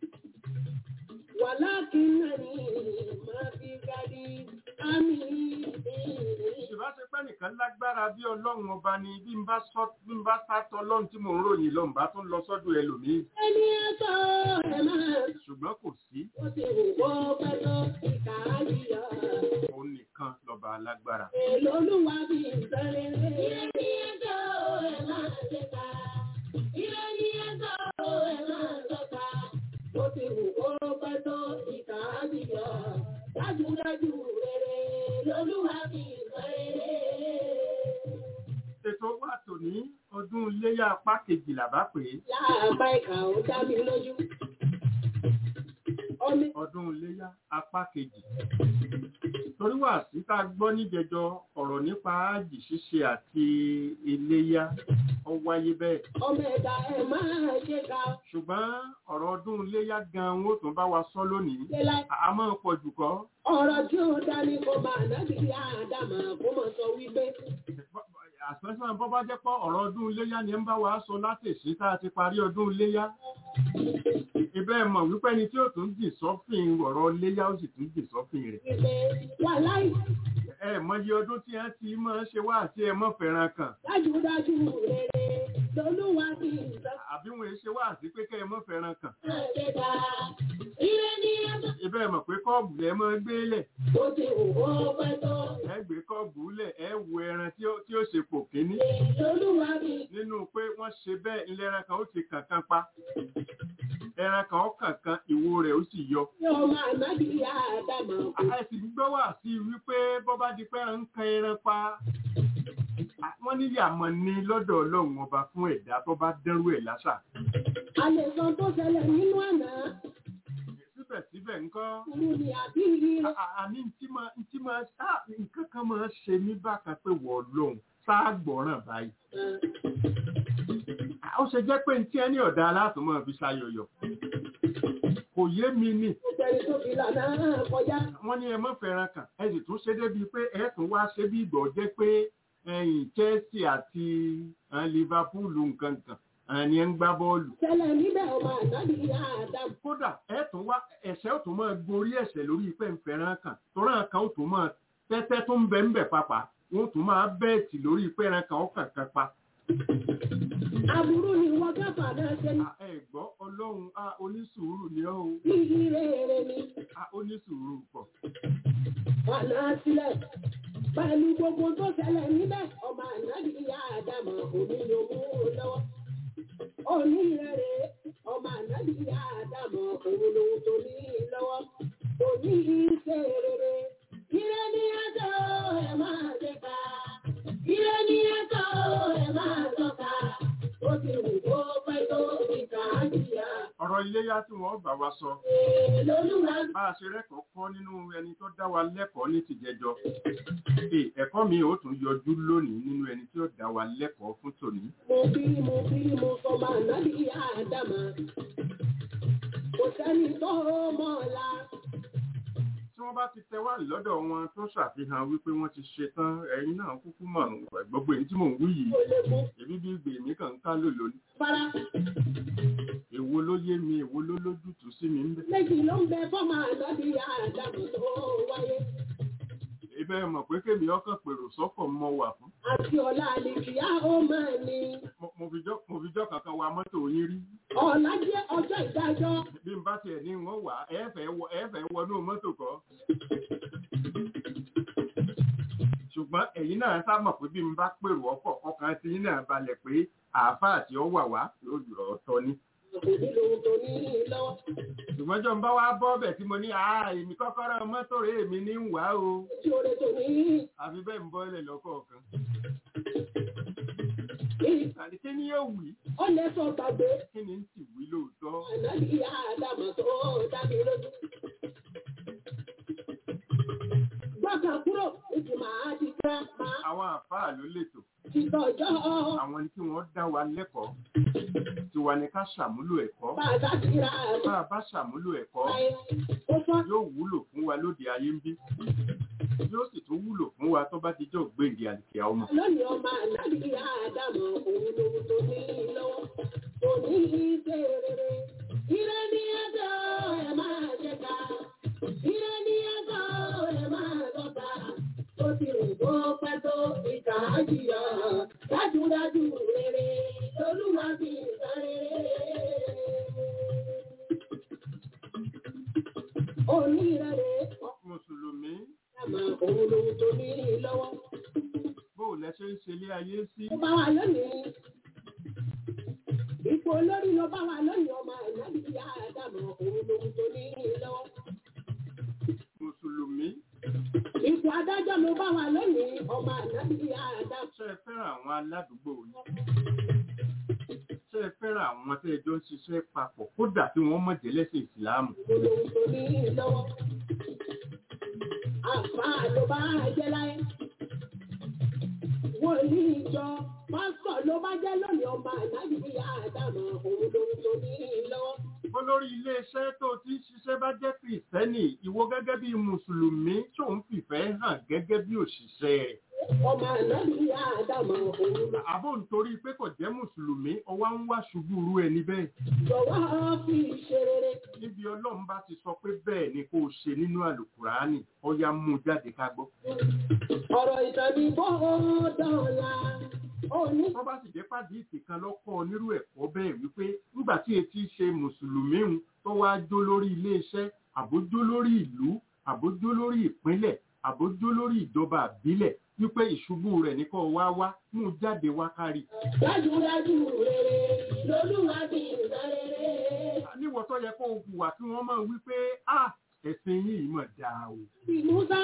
Wàlákìnnàní máa fi gadi àmì.
Ìbáṣepẹ́ nìkan lágbára bí Ọlọ́run ọba ni bí n bá sátọ Ọlọ́run tí mò ń ròyìn lọ, n bá tún lọ sọ́dọ̀ ẹlòmíì.
Ẹni ẹ̀tọ́ ẹ̀ máa.
Ṣùgbọ́n kò sí.
Ó ti wù kó pẹ́ tó ìkà àjíyà.
Òun nìkan lọ́ba alágbára.
Èlò Olúwa bí ìfẹ́rẹ́. Ire ni ẹjọ́ ẹ̀ máa ṣe ká. Ire ni ẹjọ́ ẹ̀ máa sọ́ka. Ó ti wù kó pẹ́ tó ìkà àjíyà. Dájúdájú rere lolúwa bí ìfẹ́rẹ́.
Ètò wa tòní ọdún iléyá apá kejìlá bá pè é.
Láàpá ìkà ó dá mi lójú.
Ọdún iléyá apá kejì. torí wà sí tá a gbọ́ níjẹjọ ọ̀rọ̀ nípa ájì ṣíṣe àti iléyá ó wáyé bẹ́ẹ̀.
Ọmọ ẹ̀dá ẹ̀ máa ṣe ká.
Ṣùgbọ́n ọ̀rọ̀ ọdún iléyá gan-an ó tún bá wa sọ lónìí. A máa pọ̀ jù kọ́.
Ọ̀rọ̀ tí ó dání kó máa nábì Ádámà kó mọ̀ sọ wípé.
Àṣẹ́sàn bọ́ bá jẹ́ pọ́ ọ̀rọ̀ ọdún iléyá ni ń bá wa sọ látèṣí tá a ti parí ọdún iléyá. Ibẹ̀ mọ̀ wípé ni tí ó tún dì sọ́fìn ọ̀rọ̀ iléyá ó sì tún dì sọ́fìn rẹ̀.
Wà láì.
Mọ̀yí ọdún tí a ti máa ṣe wá àti ẹ mọ́ fẹ́ràn kan.
Dájúdájú rere lolúwa ti sọ.
Àbí wọn ṣe wá àti pé kẹ́ ẹ mọ́ fẹ́ràn kan.
Àṣẹ̀dá ire ní ẹ̀mọ́.
Ibẹ̀ mọ̀ pé kọ́ọ̀bù lẹ mọ́ gbélẹ̀.
Ó ti wò ó pẹ́ tó.
Ẹ gbé kọ́ọ̀bù lẹ̀ ẹ wo ẹran tí ó ṣe pò kíní.
Lolúwa ti.
Nínú pé wọ́n ṣe bẹ́ẹ̀ ilé ẹran kan ó ti kankan pa. Ẹran kan ó kankan ìwo rẹ̀ ó sì yọ.
Yóò máa nábì Ádámà kú.
Àìsí gbọ́ wà sí wípé bọ́ bá di pé ń kan ẹran pa. Wọ́n ní yàmọ̀ ni lọ́dọ̀ Ọlọ́run ọba fún ẹ̀dá tó bá dẹ́rù ẹ̀ láṣà.
A lè sọ tó ṣẹlẹ̀ nínú àná.
Síbẹ̀síbẹ̀ ńkọ́.
Irú ni àbí ire.
Àní ntí máa nǹkan kan máa ṣe mí bákan pé wọ́n lóhùn sáà gbọ́ràn báyìí. Ó ṣe jẹ́ pé ntí ẹni ọ̀dà alátùmọ̀ fi ṣayọyọ̀. Kò yé mi ní.
Ìjẹ́ni tó fi lànà kọjá.
Wọ́n ní ẹ mọ́ fẹ́ràn kan ẹ sì tún ṣe débi pé ẹ tún wá ṣe bí ìgbọ̀ jẹ́ pé Chelsea àti Liverpool nǹkan kan ni ẹ ń gbá bọ́ọ̀lù.
Ṣẹlẹ̀ níbẹ̀ ọmọ ànábì Ádámù.
Kódà ẹ tún wá ẹ̀ṣẹ̀ ó tún máa gorí ẹ̀ṣẹ̀ lórí pé ń fẹ́ràn kan torán kan ó tún máa tẹ́tẹ́ tó ń bẹ ń bẹ̀ pàpà wọ́n tún máa bẹ́ẹ̀tì lórí pé ẹran kan ó kàn pa.
Aburú ni wọ́n gáfà náà ṣe ní.
Ẹ gbọ́ Ọlọ́run onísùúrù ni ó.
Bí ire ni.
Onísùúrù pọ̀.
Ọ̀nà sílẹ̀. Pẹ̀lú gbogbo tó ṣẹlẹ̀ níbẹ̀, ọmọ ànábì Ádámù òní ló mú lọ́wọ́. Òní rere, ọmọ ànábì Ádámù òun lòun tó ní lọ́wọ́. Òní ìṣe rere. Ire ni ẹjọ́ ẹ máa ṣe ká. Ire ni ẹjọ́ ẹ máa tọ́ka. Ó ti wù kó pẹ́ tó ìta àjíyá.
Ọ̀rọ̀ iléyá tí wọ́n bá wa sọ.
Lolúwa.
Bá a ṣe rẹ́kọ̀ọ́ kọ́ nínú ẹni tó dá wa lẹ́kọ̀ọ́ ní tìjẹjọ. Ẹ̀kọ́ mi ò tún yọjú lónìí nínú ẹni tí ó dá wa lẹ́kọ̀ọ́ fún tòní.
Mo sọ máa nábì Ádámà. Kò sẹ́ni tó mọ̀ ọ́la.
Tí wọ́n bá ti tẹ wá lọ́dọ̀ wọn tó ṣàfihàn wípé wọ́n ti ṣe tán ẹ̀yin náà kúkú mọ̀ gbogbo èyí tí mò ń wí yìí. Èmi bí gbèmí kàn ń ká lòlò ní.
Fara.
Èwo ló yé mi, èwo ló lójútùú sí mi ń bẹ.
Méjì ló ń bẹ fọ́mà nábì Ádámù tó wáyé.
Ibẹ̀ mọ̀ pé kémi ọkàn pèrò sọ́kọ̀ mọ́ wà fún.
Àti ọ̀la àlèkìá ó máa ní.
Mo fi jọ́ kankan wa mọ́tò yín rí.
Ọ̀la jẹ́ ọjọ́ ìdájọ́.
Bí n bá tiẹ̀ ní wọ́n wà ẹ̀fẹ̀ wọnú mọ́tò kọ́. Ṣùgbọ́n ẹ̀yin náà sá mọ̀ pé bí n bá pèrò ọkọ̀ ọkàn tí yín náà balẹ̀ pé àáfàá tí ó wà wá yóò jùlọ ọ̀tọ̀ ni. Ṣùgbọ́n jọ ń bá wá bọ́ bẹ̀ tí mo ní èmi kọ́kọ́rọ́ mọ́tò rẹ̀ èmi ní ń wá o. Àfi bẹ́ẹ̀ ń bọ́ ilẹ̀ lọ́kọ̀ọ̀kan. Àti kí ni yóò wí?
Ó lè sọ gbàgbé.
Kí ni ń sì wí lóòótọ́?
Ànábì Ádámù tó dábì lójú. Gbọ́dọ̀ kúrò ìgbìmọ̀ àti gírámà.
Àwọn àfáà ló lètò.
Ìtọ́jọ́.
Àwọn ni kí wọ́n dá wa lẹ́kọ̀ọ́. Tiwa ni ká ṣàmúlò ẹ̀kọ́. Bá a bá ṣàmúlò ẹ̀kọ́, yóò wúlò fún wa lóde ayé ń bí. Yóò sì tún wúlò fún wa tó bá ti jẹ́ ògbéǹde àlìkìyà ọmọ.
Lónìí ọmọ ànábì Ádámù òun lòun tó ní lọ́wọ́. Kò ní í ṣe rere. Ire ní ẹjọ́ ẹ máa jẹ ká. Ire ní ẹjọ́ ẹ máa lọ́ta. Ó ti rìn tó pẹ́ tó ìkà àjíyà. Dájúdájú rere lolúwa fi sọ rere. Òní rere.
Mùsùlùmí.
Àmọ́ òun lòun tó ní lọ́wọ́.
Bóò lẹ ṣe ń ṣe ilé ayé sí.
Ó bá wa lónìí. Ipò olórí ló bá wa lónìí ọmọ ànábì Ádámù òun lòun tó ní lọ́wọ́.
Mùsùlùmí.
Ipò adájọ́ ló bá wa lónìí ọmọ ànábì Ádámù.
Ṣé ẹ fẹ́ràn àwọn aládùúgbò yìí? Ṣé ẹ fẹ́ràn àwọn tẹ́ ẹjọ́ ń ṣiṣẹ́ papọ̀ kódà tí wọ́n mọ̀ jẹ́lẹ́sìn ìsìláàmù?
Òun lòun tó ní lọ́wọ́. àfáà ló bá jẹ́ láyé. Wọ́n ní ìjọ pásítọ̀ ló bá jẹ́ lónìí ọmọ àdájú bí àdámọ̀ òun lóhun tó ní lọ́wọ́.
Olórí iléeṣẹ́ tó ti ń ṣiṣẹ́ bá jẹ́ Kìrìsìtẹ́nì, ìwọ gẹ́gẹ́ bí Mùsùlùmí tó ń fìfẹ́ hàn gẹ́gẹ́ bí òṣìṣẹ́ rẹ̀.
Ọmọ àdájú bí àdámọ̀ òun ló.
Àbò nítorí pé kò jẹ́ Mùsùlùmí, ọwá ń wá ṣubú irú ẹni bẹ́ẹ̀.
Jọ̀wọ́ fi ṣe rere.
Níbi Ọlọ́run bá ti sọ pé bẹ́ẹ̀ ni kó o ṣe nínú Àlùkùránì, ó yá mú jáde ká gbọ́.
Ọ̀rọ̀ ìtàbí bọ́ dọ̀la.
Wọ́n bá sì jẹ́ pàdíìsì kan lọ́kọ́ onírú ẹ̀kọ́ bẹ́ẹ̀ wípé nígbà tí etí ṣe Mùsùlùmí ń tó wá jó lórí iléeṣẹ́, àbójó lórí ìlú, àbójó lórí ìpínlẹ̀, àbójó lórí ìjọba àbílẹ̀ wípé ìṣubú rẹ̀ ní kó wá mú jáde wá kárí.
Dájúdájú rere lolúwa fi ìgbà rere.
Níwọ̀ tó yẹ kó hùwà tí wọ́n máa wípé ẹ̀sìn yìí mọ̀ dáa o.
Ìmúsá.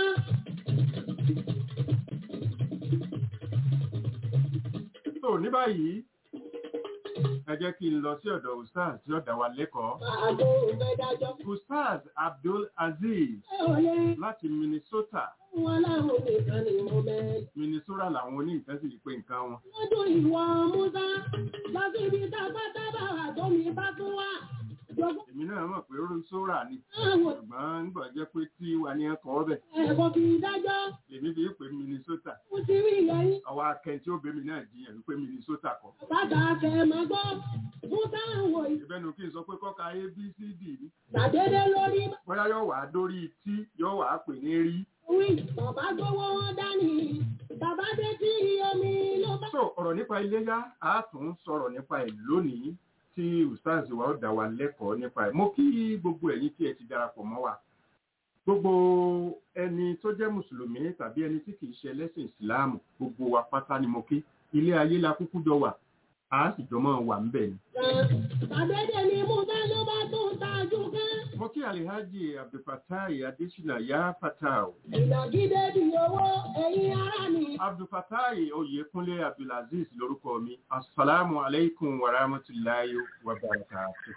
So ní báyìí, ẹ jẹ́ kí n lọ sí ọ̀dọ̀ Ustaz tí ó dá wa lẹ́kọ̀ọ́.
Àgbo ìgbẹ́dájọ́.
Ustaz Abdul Aziz láti Minnesota.
Wọ́n láwọn nìkan ni mo mẹ́.
Minnesota làwọn oníǹkan sì pé nǹkan wọn.
Wọ́n tún ìwọ Musa lọ sí ibi tábátábà àtọ́mi bá tún wà.
Èmi náà mọ̀ pé Sóra ni. Ṣùgbọ́n nígbà jẹ́ pé tí wà ní ẹ̀kọ́ ọbẹ̀.
Ẹ̀kọ́ kì í dájọ́.
Èmi fi pé Minnesota.
Mo ti rí ìyẹn.
Àwọn akẹ́ni tí ó bẹ́mi náà jiyàn wípé Minnesota kọ́.
Bàbá akẹ́ máa gbọ́. Musa wò yìí.
Ìbẹ́nu kí n sọ pé kọ́ka ABCD ni.
Ṣàdédé lórí.
Bóyá yóò wá dórí tí yóò wá pè ní rí.
Wí, bàbá gbówó dání. Bàbá dé tí omi ló bá.
So ọ̀rọ̀ nípa iléyá, a tún sọ̀rọ̀ nípa ẹ̀ lónìí. Tí Ustaz wa ó dá wa lẹ́kọ̀ọ́ nípa ẹ̀. Mo kí gbogbo ẹ̀yin tí ẹ ti darapọ̀ mọ́ wa. Gbogbo ẹni tó jẹ́ Mùsùlùmí tàbí ẹni tí kìí ṣe ẹlẹ́sìn Ìsìláàmù, gbogbo wa pátá ni mo kí. Ilé ayé la kúkú jọ wà, a sì jọ máa wà ńbẹ̀ ni.
Àbẹ́dẹ̀ ni mo bá ló bá tún tajú kẹ́.
Mo kí Alhaji Abdulfatai Adesina ya Fatau.
Ìnàgídé di owó ẹ̀yin ará mi.
Abdulfatai Oyèkúnlé Abdulaziz lórúkọ mi. Assalamu alaikum wa rahmatullahi wa barakatuh.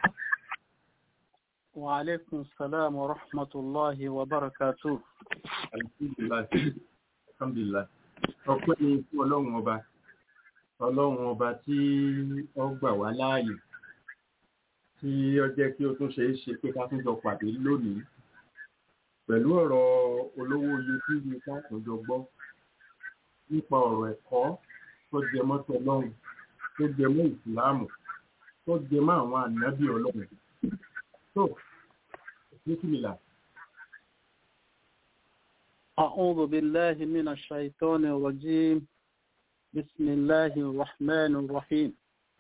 Wa alaikum salam wa rahmatullahi wa barakatuh.
Alhamdulillah. Ọpẹ́ ni fún Ọlọ́run ọba. Ọlọ́run ọba tí ó gbà wá láàyè. Tí ó jẹ́ kí ó tún ṣe é ṣe pé ká tún jọ pàdé lónìí. Pẹ̀lú ọ̀rọ̀ olówó iyebíye ká tún jọ gbọ́. Nípa ọ̀rọ̀ ẹ̀kọ́ tó jẹ mọ́ tọlọ́run, tó jẹ mọ́ ìsìláàmù, tó jẹ mọ́ àwọn ànábì Ọlọ́run. So, bismillah.
أعوذ بالله من الشيطان الرجيم. بسم الله الرحمن الرحيم.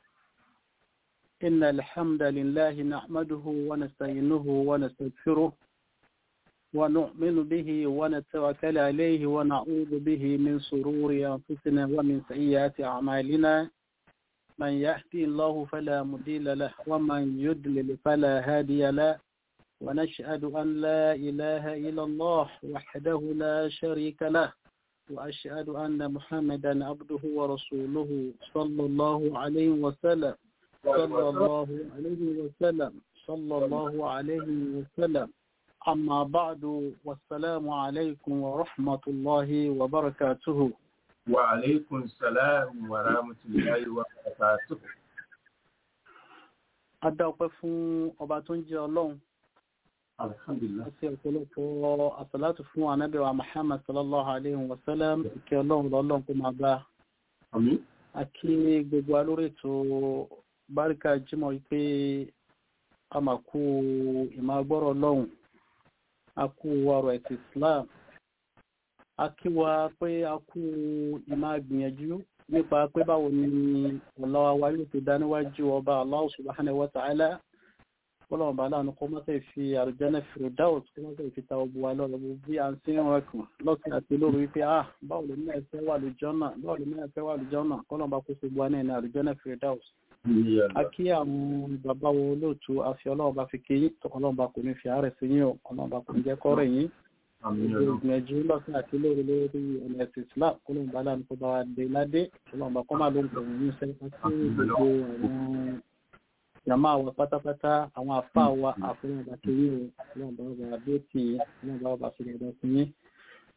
إن الحمد لله نحمده ونستعينه ونستغفره ونؤمن به ونتوكل عليه ونعوذ به من شرور أنفسنا ومن سيئات أعمالنا. من يهدي الله فلا مضل له ومن يضلل فلا هادي له. ونشهد أن لا إله إلا الله وحده لا شريك له. وأشهد أن محمدا عبده ورسوله صلى الله عليه وسلم. صلى الله عليه وسلم. صلى الله عليه وسلم. أما بعد والسلام عليكم ورحمة الله وبركاته.
وعليكم السلام ورحمة الله وبركاته.
Adá fún ọba tó ń jẹ́ Ọlọ́run.
Alhamdulillah.
Àti ọ̀pọ̀lọpọ̀ àsàlátù fún Ànábì wa Muhammad sallallahu alayhi wa sallam. Ìkẹ́ Ọlọ́run lọ́lọ́run kó máa bá.
Àmín.
A kí gbogbo alórí ètò Báríkà Jímọ̀ wípé a máa kú ìmọ̀-agbọ́rọ̀ Ọlọ́run. A kú ọ̀rọ̀ ẹ̀sìn Islam. A kí wa pé a kú ìmọ̀-gbìyànjú nípa pé báwo ni ọ̀la wa yóò ti dá níwájú ọba Allah subhanahu wa ta'ala. Ọlọ́run bá láàánú kó mọ́sẹ̀ fi àrùjẹ́nà Firdaus kó mọ́sẹ̀ fi ta ogun wa lọ́rọ̀ bí a ń sí ìrọ̀kùn lọ́sìn àti lóru wípé báwo lè náà fẹ́ wà lójọ́nà kọ́lọ́n bá kó sí gbọ́ náà ní àrùjẹ́nà Firdaus. A kí àwọn bàbá wo lóòtú àfi Ọlọ́run bá fi ké yín Ọlọ́run bá kò ní fi àárẹ̀ sí yín Ọlọ́run bá kò ní jẹ́ kọ́rẹ̀ yín. Ìgbìyànjú lọ́sìn àti lóru lórí ọ̀nà ẹ̀sìn Islam kọ́lọ́run bá láàánú kó bá wa dé ládé Ọlọ́run bá kọ́ máa ló ń pè ní sẹ́yìn àti gbogbo àwọn jàmáà wa pátápátá àwọn àfáà wa àfọwọ́n bá kiri o Ọlọ́run bá wà dé tì í Ọlọ́run bá wà bá fi lọ́dọ̀ sí yín.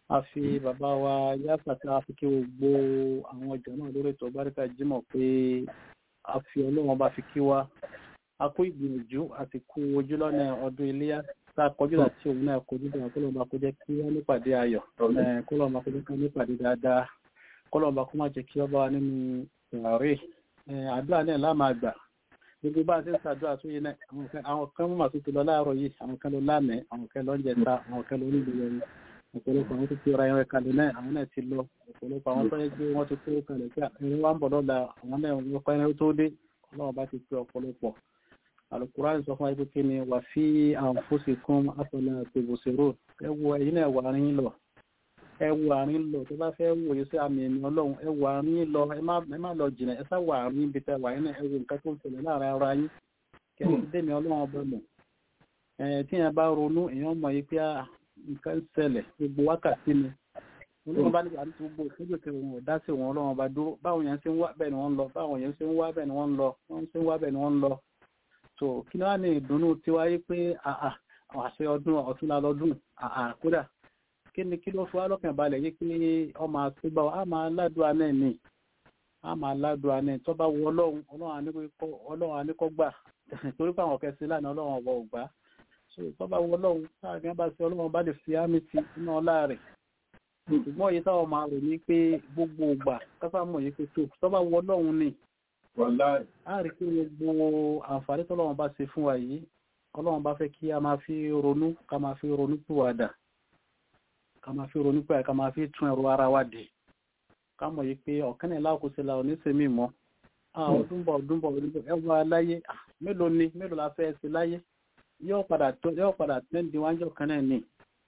a fi bàbá wa yásàtà fi kí gbogbo àwọn ọjọ́ náà lórí ètò Báríkà Jímọ̀ pé a fi Ọlọ́run bá fi kí wa a kó ìgbìyànjú àti kú ojú lọ́nà ọdún iléyá tá a kọjú láti òun náà kọjú dáa kọ́lọ́run bá kó jẹ́ kí wọ́n nípàdé ayọ̀ kọ́lọ́run bá kó jẹ́ kí wọ́n nípàdé dáadáa kọ́lọ́run bá kó má jẹ́ kí wọ́n bá wa nínú ìràwé àdúrà náà láàmà àgbà gbogbo bá a ti ń ṣàdúrà tó yẹ náà àwọn kan mú màtútù lọ láàárọ̀ yìí àwọn kan lọ lánàá àwọn kan lọ ń jẹta àwọn kan lọ ní ìlú yẹn ọ̀pọ̀lọpọ̀ àwọn tó ti ra ẹran kalẹ̀ náà àwọn náà ti lọ ọ̀pọ̀lọpọ̀ àwọn tó yẹ pé wọ́n ti kó kalẹ̀ pé ẹni wá ń bọ̀ lọ́la àwọn náà wọ́n pa ẹni tó dé ọlọ́run bá ti pé ọ̀pọ̀lọpọ̀ Al-Qur'an sọ fún ẹgbẹ́ kí ni wà fí anfusikum afala tubsirun ẹ wo ẹ̀yin náà wà àárín lọ ẹ wo àárín lọ tó bá fẹ́ wòye sí àmì ẹ̀mí ọlọ́run ẹ wo àárín lọ ẹ má lọ jìnà ẹ sá wà àárín ibi tẹ wà yín náà ẹ wo nǹkan tó ń ṣẹlẹ̀ láàrin ara yín kẹ́ni ti dẹ́mi ọlọ́run ọba mọ̀ tí yẹn bá ronú èèyàn mọ̀ yìí pé nǹkan ṣẹlẹ̀ gbogbo wákàtí ni ọlọ́run bá nígbà tí gbogbo ìṣẹ́jú tí wọn ò dá sí wọn ọlọ́run bá dúró báwọn yẹn ṣe ń wá bẹ́ẹ̀ ni wọ́n ń lọ báwọn yẹn ṣe ń wá bẹ́ẹ̀ ni wọ́n ń lọ wọ́n ṣe ń wá bẹ́ẹ̀ ni wọ́n ń lọ so kí ni wàá ní ìdùnnú tí wáyé pé àṣẹ ọdún ọ̀túnla lọ́dún kódà kí ló fi wá lọ́kàn balẹ̀ yìí pé ọmọ àtúgbà á máa ládùá náà ní tó bá wọ ọlọ́run àníkọ́gbà torí pé àwọn kẹsì lánàá ọlọ́run ọ̀wọ́ ògbà so tó bá wọ ọlọ́run táàgbẹ́ bá sí ọlọ́run bá lè fi ámì ti iná ọlá rẹ̀ ṣùgbọ́n èyí táwọn máa rò ní pé gbogbo ògbà káfá mọ̀ yìí pé tó bá wọ ọlọ́run ni a rí pé gbogbo àǹfààní tọ́lọ́run bá ṣe fún wa yìí ọlọ́run bá fẹ́ kí a máa fi ronú ká máa fi ronú pìwàdà ká máa fi ronú pìwàdà ká máa fi tún ẹ̀rọ ara wa dè ká mọ̀ yìí pé ọ̀kan náà láàkóso la ò ní sèmí mọ́ ọdúnbọ̀ ẹwà aláyé mélòó la fẹ́ ṣe láyé yóò padà tẹ́ndì wájọ́ kan náà ní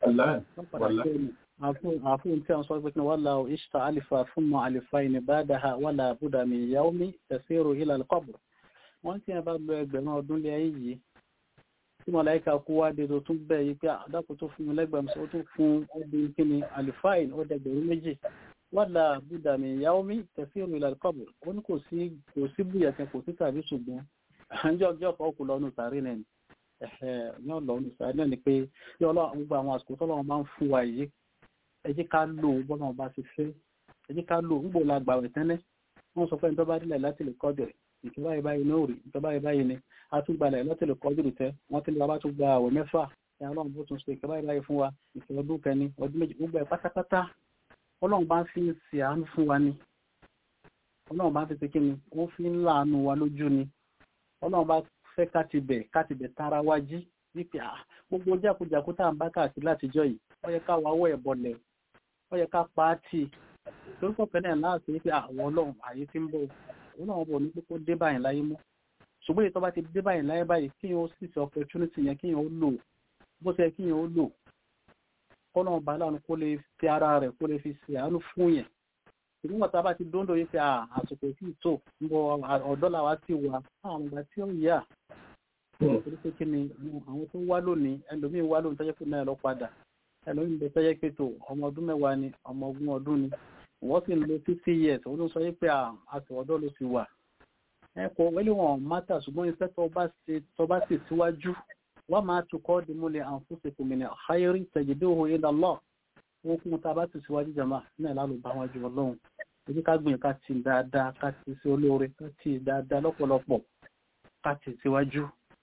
àfún tí a ń sọ pé kí wọ́n la ìṣta alifa fún mọ́ alifa ìní bá dáha wọ́n la búdà mi ìyàwó mi tẹ̀síro ilal qabr wọ́n tí a bá lọ ẹgbẹ̀rún ọdún lé ayé yìí tí màláíkà kú wá dé tó tún bẹ̀ yìí pé àdákò tó fún mi lẹ́gbẹ̀rún sọ tó fún ọdún kí ni alifa ìní ó dẹgbẹ̀rún méjì wọ́n la búdà mi ìyàwó mi tẹ̀síro ilal qabr ó ní kò sí búyẹ̀kẹ́ kò sí tàbí ṣùgbọ́n àjọ ọkọ̀ òkú lọ́nu sàárè náà yọ́ lọ́nu sàárè náà ni pé yọ́ gbogbo àwọn àsìkò tọ́lọ́run máa ń fún wa yìí ẹ jẹ́ ká lò bọ́nà ọba ti fẹ́ ẹ jẹ́ ká lò ńgbò la gbàwẹ̀ tẹ́lẹ̀ wọ́n sọ pé ní tó bá dílẹ̀ láti lè kọ́dìrì ìjọba ìbáyìí ní òrì ìjọba ìbáyìí ni a tún gbalẹ̀ láti lè kọ́dìrì tẹ́ wọ́n ti lè wá bá tún gba àwẹ̀ mẹ́fà ẹ̀ ọlọ́run bó tún ṣe ìjọba ìbáyìí fún wa ìfẹ́ ọdún kẹni ọdún méjì gbogbo ẹ̀ pátápátá ọlọ́run bá ń fi ṣe àánú fún wa ni ọlọ́run bá ń fi ṣe kí ni wọ́n fi ń láàánú wa lójú ni ọlọ́run bá fẹ́ kátìbẹ̀ tara wa jí wípé gbogbo jákujàku tá à ń bá káàkiri látijọ́ yìí ó yẹ ká wáwọ́ ẹ̀ bọlẹ̀ ó yẹ ká pa á tì torí pọ̀pẹ́ náà láti wípé àwọn ọlọ́run àyè tí ń bọ̀ ọlọ́run bọ̀ ní pé kó dé báyìí láyé mọ́ ṣùgbọ́n èyí tó bá ti dé báyìí láyé báyìí kí yẹn ó sì ṣe opportunity yẹn kí yẹn ó lò bó ṣe kí yẹn ó lò kọ́lọ́run bá láàánú kó lè fi ara rẹ̀ kó lè fi ṣe àánú fún yẹn ìgbìmọ̀ tá a bá ti dóńdó yìí pé àsìkò tí tó ń bọ ọ̀dọ́ làwa ti wà àwọn ìgbà tí ó yà torí pé kí ni àwọn tó wá lónìí ẹlòmíín wá lónìí tọ́jọ́ pé náà lọ padà ẹlòmíín bẹ tọ́jọ́ pé tó ọmọ ọdún mẹ́wàá ni ọmọ ogún ọdún ni wọ́n sì ń lo 50 years òun ló sọ yìí pé àti ọ̀dọ́ ló ti wà ẹ kò wẹ́lẹ̀ wọn mátà ṣùgbọ́n iṣẹ́ tó bá sì síwájú wọ́n máa tukọ́ dimúlẹ̀ anfusikum min khairin tajiduhu inda Allah owó kún ta bá ti síwájú jama náà lálù bá wájú ọlọ́run èyí ká gbìyànjú ká ti dáadáa ká ti sí olóore ká ti dáadáa lọ́pọ̀lọpọ̀ ká ti síwájú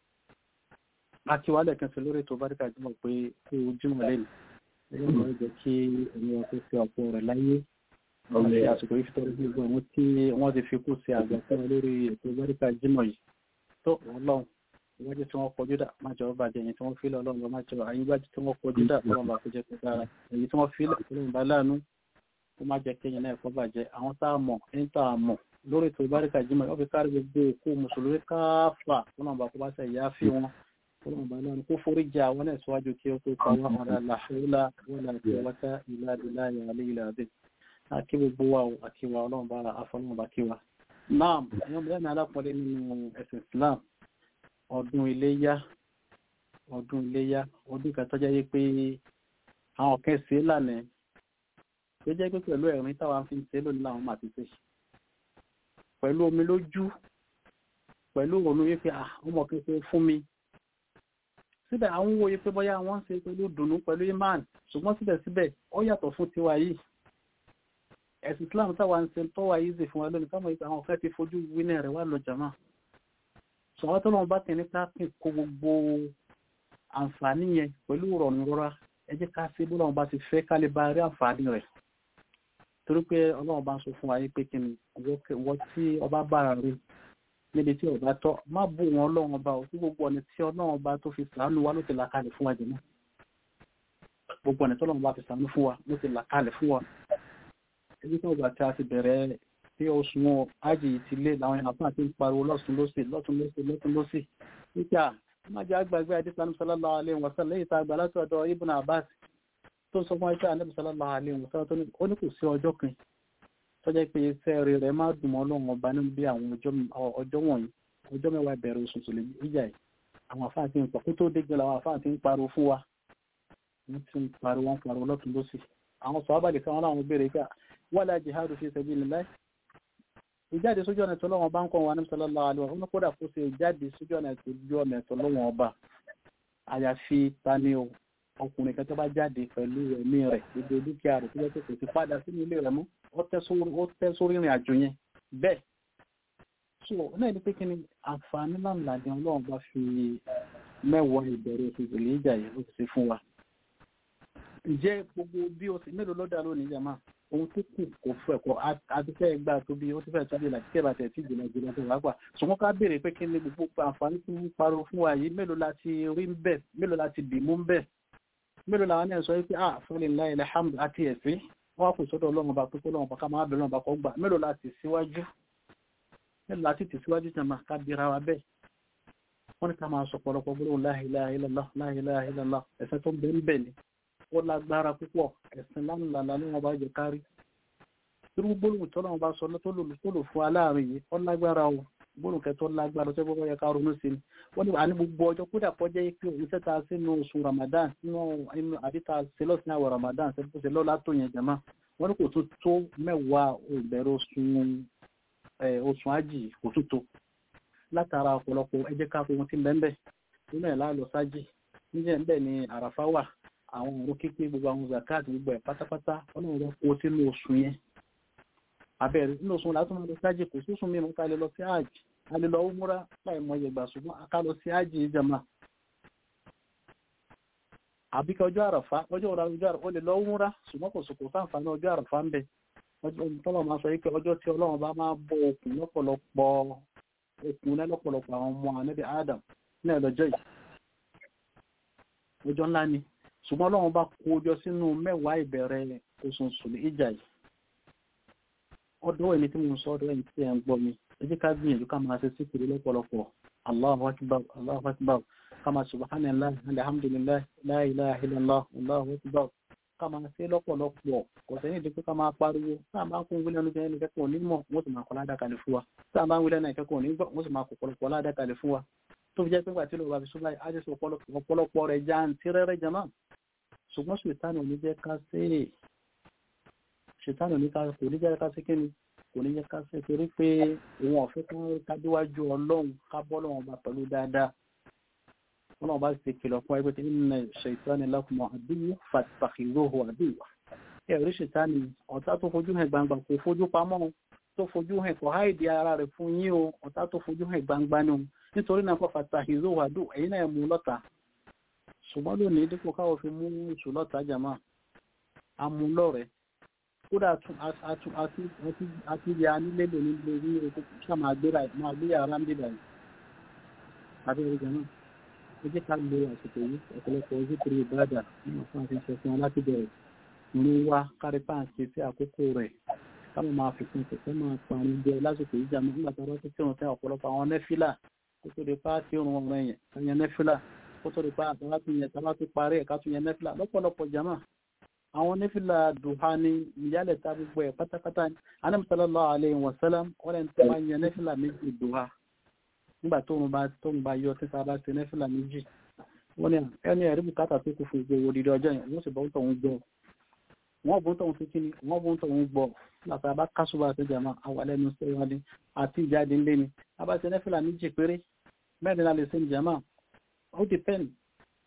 àti wálẹ̀ kan sí lórí tó Báríkà Jímọ̀ pé kó ojúmọ̀ lẹ́nu ẹgbẹ́ mọ̀ jẹ́ kí ẹni ọkọ̀ sí ọ̀pọ̀ rẹ̀ láyé àti àsìkò yìí fítọ́rí gbogbo àwọn tí wọ́n ti fi kú sí àgbà fún wọn lórí ètò Báríkà Jímọ̀ yìí tó ọlọ́run ìwájú tí wọ́n kọjú dà má jọ bàjẹ́ èyí tí wọ́n fi lọ́lọ́run má jọ àyíwájú tí wọ́n kọjú dà ọlọ́run bá kó jẹ́ kó dára èyí tí wọ́n fi lọ́lọ́run bá láàánú ó má jẹ́ kéyìn náà ẹ̀kọ́ bàjẹ́ àwọn tá a mọ̀ ní tá a mọ̀ lórí ètò Báríkà Jímọ̀ yóò fi kárí gbogbo òkú mùsùlùmí káfà ọlọ́run bá kó bá sẹ̀ yá fi wọn ọlọ́run bá láàánú kó forí jẹ àwọn náà síwájú kí ó tó pa wọn ọ̀rẹ́ làhùlà wọlé àti wọ́tá ìlà ìlà ìyàlẹ́ ilẹ̀ àdé àkí gbogbo wa àkí wa ọlọ́run bá afọlọ́run bá kí wa. náà ẹ̀yọ́n bẹ́ẹ̀ ni alápọ̀lẹ́ nínú ẹ̀sìn Islam ọdún iléyá ọdún kan tó jẹ́ pé àwọn kan ṣe lánàá tó jẹ́ pé pẹ̀lú ẹ̀rín táwa fi ń ṣe lónìí làwọn máa ti ṣe pẹ̀lú omi lójú pẹ̀lú òun wípé ọmọ kan ṣe fún mi síbẹ̀ àwọn wòye pé bóyá wọ́n ṣe pẹ̀lú dùnú pẹ̀lú imán ṣùgbọ́n síbẹ̀síbẹ̀ ó yàtọ̀ fún tiwa yìí ẹ̀sìn Islam táwa ń ṣe tó wà easy fún wa lónìí káwọn ìgbà àwọn fẹ́ ti fojú wínẹ̀ rẹ̀ wà lọ jàmá ṣọwọ́ tó lọ́wọ́ bá tẹ̀ ní káàkiri kó gbogbo àǹfààní yẹn pẹ̀lú ìrọ̀rùn rọra ẹ jẹ́ ká sí bọ́lọ́wọ́ bá ti fẹ́ ká lè bá rí àǹfààní rẹ̀ torí pé Ọlọ́run bá ń sọ fún wa yìí pé kí ni wọ́n tí ọba bára rí níbi tí ọba tọ́ má bú wọn Ọlọ́run ọba ò tí gbogbo ọ̀nà tí Ọlọ́run ọba tó fi ṣàánú wa ló ti là kalẹ̀ fún wa jẹ̀mọ́ gbogbo ọ̀nà tí Ọlọ́run bá fi ṣàánú fún wa ló ti là kalẹ̀ fún wa èyí tó gbà tí a ti bẹ̀rẹ̀ tí oṣù wọn ájì ti lé làwọn àfáà ti ń pariwo lọ́tún lọ́sì nígbà má jẹ́ àgbàgbé àdìsánú sallallahu alaihi wasallam lẹ́yìn tá a gbà láti ọ̀dọ̀ Ibn Abbas tó sọ fún ẹgbẹ́ Ànábì sallallahu alaihi wasallam tó ní ó ní kò sí ọjọ́ kan tó jẹ́ pé iṣẹ́ rẹ̀ má dùn mọ́ Ọlọ́run ọba nínú bí àwọn ọjọ́ wọ̀nyí ọjọ́ mẹ́wàá ìbẹ̀rẹ̀ oṣù tó lè jíjà yìí àwọn àfáà ti ń pọ̀ kó tó dégbé làwọn àfáà ti ń pariwo fún wa wọ́n ti ń pariwo lọ́tún lọ́sì àwọn sọ̀rọ̀ àbàlẹ̀ kan láwọn béèrè pé wala jihadu fi sabilillah ìjáde sójú ọ̀nà tọ́lọ́wọ́n bá ń kọ́ wa ní sallallahu alaihi wasallam kódà kó ṣe ìjáde sójú ọ̀nà tọ́lọ́wọ́n ọba àyàfi tani o ọkùnrin kan tó bá jáde pẹ̀lú ẹ̀mí rẹ̀ gbogbo dúkìá rẹ̀ tó jẹ́ pé kò sí padà sínú ilé rẹ̀ mú ó tẹ́ sórí ìrìn àjò yẹn bẹ́ẹ̀ so náà ní pé kí ni àǹfààní láǹlà ni Ọlọ́run bá fi mẹ́wàá ìbẹ̀rẹ̀ oṣù ìlú ìjà yìí ó ti ṣe fún wa ǹjẹ́ gbogbo bí o sì mélòó lọ́dà lónìí jàmá ohun tó kù kò fẹ́ kọ́ àti fẹ́ gbà tó bí ó ti fẹ́ tó bí láti kẹ́bà tẹ̀ tí jìnnà tó wà gbà ṣùgbọ́n ká béèrè pé kí ni gbogbo àǹfààní tó ń pariwo fún wa yìí mélòó láti rí ń bẹ̀ mélòó láti bì mú ń bẹ̀ mélòó làwọn náà sọ pé falillahi alhamdu àti ẹ̀sìn wọ́n kò sọ́dọ̀ Ọlọ́run bá pípọ́ Ọlọ́run bá ká máa bẹ̀rẹ̀ Ọlọ́run bá kọ́ gbà mélòó láti tẹ̀síwájú jàmá ká bíra wa bẹ́ẹ̀ wọ́n ní ká máa sọ pọ̀lọpọ̀ gbọ́dọ̀ la ilaha illallah la ilaha illallah ẹ̀sẹ̀ tó ń bẹ ń bẹ̀ ni ó lágbára púpọ̀ ẹ̀sìn lánàá ní wọn bá jẹ kárí irú gbólóhùn tó lọ́wọ́ bá sọ tó lò fún aláàrin yìí ó lágbára o gbólóhùn kẹtọ́ lágbára tó gbogbo yẹ ká ronú sí ni wọ́n ní àní gbogbo ọjọ́ kódà kọjá pé iṣẹ́ ta sínú oṣù Ramadan nínú àdíta sílọ́sì ní àwọ̀ Ramadan ṣe lọ́la tó yẹn jẹ̀má wọ́n ní kò tó mẹ́wàá ìbẹ̀rẹ̀ oṣù ájì kò tó látara ọ̀pọ̀lọpọ̀ ẹ jẹ́ ká fohun tí bẹ́ẹ̀ nínú ẹ̀ láàlọ́ sájì níjẹ́ ń bẹ̀ ní àràfá wà àwọn ọ̀rọ̀ kéèké gbogbo àwọn zakat gbogbo ẹ̀ pátápátá ọlọ́run kó sínú oṣù yẹn abẹ́rẹ́ nínú oṣù látún máa lọ sí ájì kò sí oṣù mímú ká lè lọ sí ájì a lè lọ múra láì mọ ìyẹ̀gbà ṣùgbọ́n a ká lọ sí ájì ìjàmà àbí kí ọjọ́ àràfá ó lè lọ múra ṣùgbọ́n kò sòkò sáǹfààní ọjọ́ àràfá ń bẹ tọ́lọ̀ máa sọ pé ọjọ́ tí ọlọ́run bá máa bọ okùn lọ́pọ̀lọpọ̀ àwọn ọmọ ànábì Adam náà lọ́jọ́ yìí ọjọ́ ńlá ni ṣùgbọ́n Ọlọ́run bá kó jọ sínú mẹ́wàá ìbẹ̀rẹ̀ oṣù ìjà yìí ọdọ́ ẹni tí mo sọ ọdọ́ ẹni tí ẹ ń gbọ́ mi ẹ jẹ́ ká gbìyànjú ká máa ṣe síkiri lọ́pọ̀lọpọ̀ Allahu akbar ká máa subhanallah alhamdulillah la ilaha illallah Allahu akbar ká máa ṣe lọ́pọ̀lọpọ̀ kò sẹ́yìn ìdí pé ká máa pariwo táà máa kún wílẹ̀ níbi ẹni kẹ́kọ̀ọ́ onímọ̀ wọ́n sì máa kọ́ ládàkalẹ̀ fún wa táà máa wílẹ̀ náà kẹ́kọ̀ọ́ onígbọ̀ wọ́n sì máa kọ́ pọ̀lọpọ̀ ládàkalẹ̀ fún wa tó fi jẹ́ pé gbà tí lọ́wọ́ bá fi súnmọ́ á jẹ́ sọ ọ̀pọ̀lọpọ̀ rẹ̀ já ń tirẹ́rẹ́ jama ṣùgbọ́n ṣètánì ò ní jẹ́ ká sí kò ní jẹ́ ká sí kíni kò ní jẹ́ ká sí torí pé òun ọ̀fẹ́ ká déwájú Ọlọ́run ká bọ́ lọ́wọ́ bá pẹ̀lú dáadáa Ọlọ́run bá ti kìlọ̀ fún ẹgbẹ́ tí inna shaytana lakum aduwwun fattakhidhuhu aduwwan ẹ̀rí ṣètánì ọ̀tá tó fojú hàn gbangba kò fojú pamọ́ tó fojú hàn kò háìdí ara rẹ̀ fún yín o ọ̀tá tó fojú hàn gbangba ni o nítorí náà kọ́ fattakhidhuhu aduwwan ẹ̀yin náà mú lọ́tà ṣùgbọ́n lónìí dípò káwọ́ fi mú oṣù lọ́ta jàmá amúlọ́rẹ̀ kódà àti ìyá nílé lónìí lórí ṣá máa gbé ara ń bíbà yìí abẹ́rẹ́ jàmá ẹ jẹ́ ká lo àsìkò yìí ọ̀pọ̀lọpọ̀ ojú kiri ìbádà nínú fún àti ìṣẹ́ fún wọn láti bẹ̀rẹ̀ ní wá kárí páǹkì sí àkókò rẹ̀ káwọn máa fi kún kẹ̀kẹ́ máa parí jẹ lásìkò yìí jàmá nígbà tá a bá tó tẹ̀wọ̀n tẹ́ ọ̀pọ̀lọpọ̀ àwọn nẹ́fílà kó tó di páàtì òrùn ọ̀rọ̀ ẹ̀yẹn ẹ̀yẹn nẹ́fílà kó tó di páàtì tàbá tó parí ẹ̀ká tún yẹn nẹ́fílà lọ́pọ̀lọpọ̀ jàmá àwọn nẹ́fílà dùhà ní ìyálẹ̀ tá gbogbo ẹ̀ pátápátá Ànábì sallallahu alaihi wasallam wọ́n lẹ́nu tó máa ń yẹn nẹ́fílà méjì dùhà nígbà tó ń bá yọ tí sábà ti nẹ́fílà méjì wọ́n ní ẹni ẹ̀rí bùkátà tó kù fún gbogbo odidi ọjọ́ yẹn wọ́n sì bọ́ tọ̀hún gbọ́ wọ́n bọ́ tọ̀hún fi kíni wọ́n bọ́ tọ̀hún gbọ́ láti abá kásùbà àti jàmá àwà lẹ́nu sẹ́wọ́n ní àti ìjáde ńlé ni abá ti nẹ́fílà méjì péré mẹ́rin la lè ṣe jàmá ó depend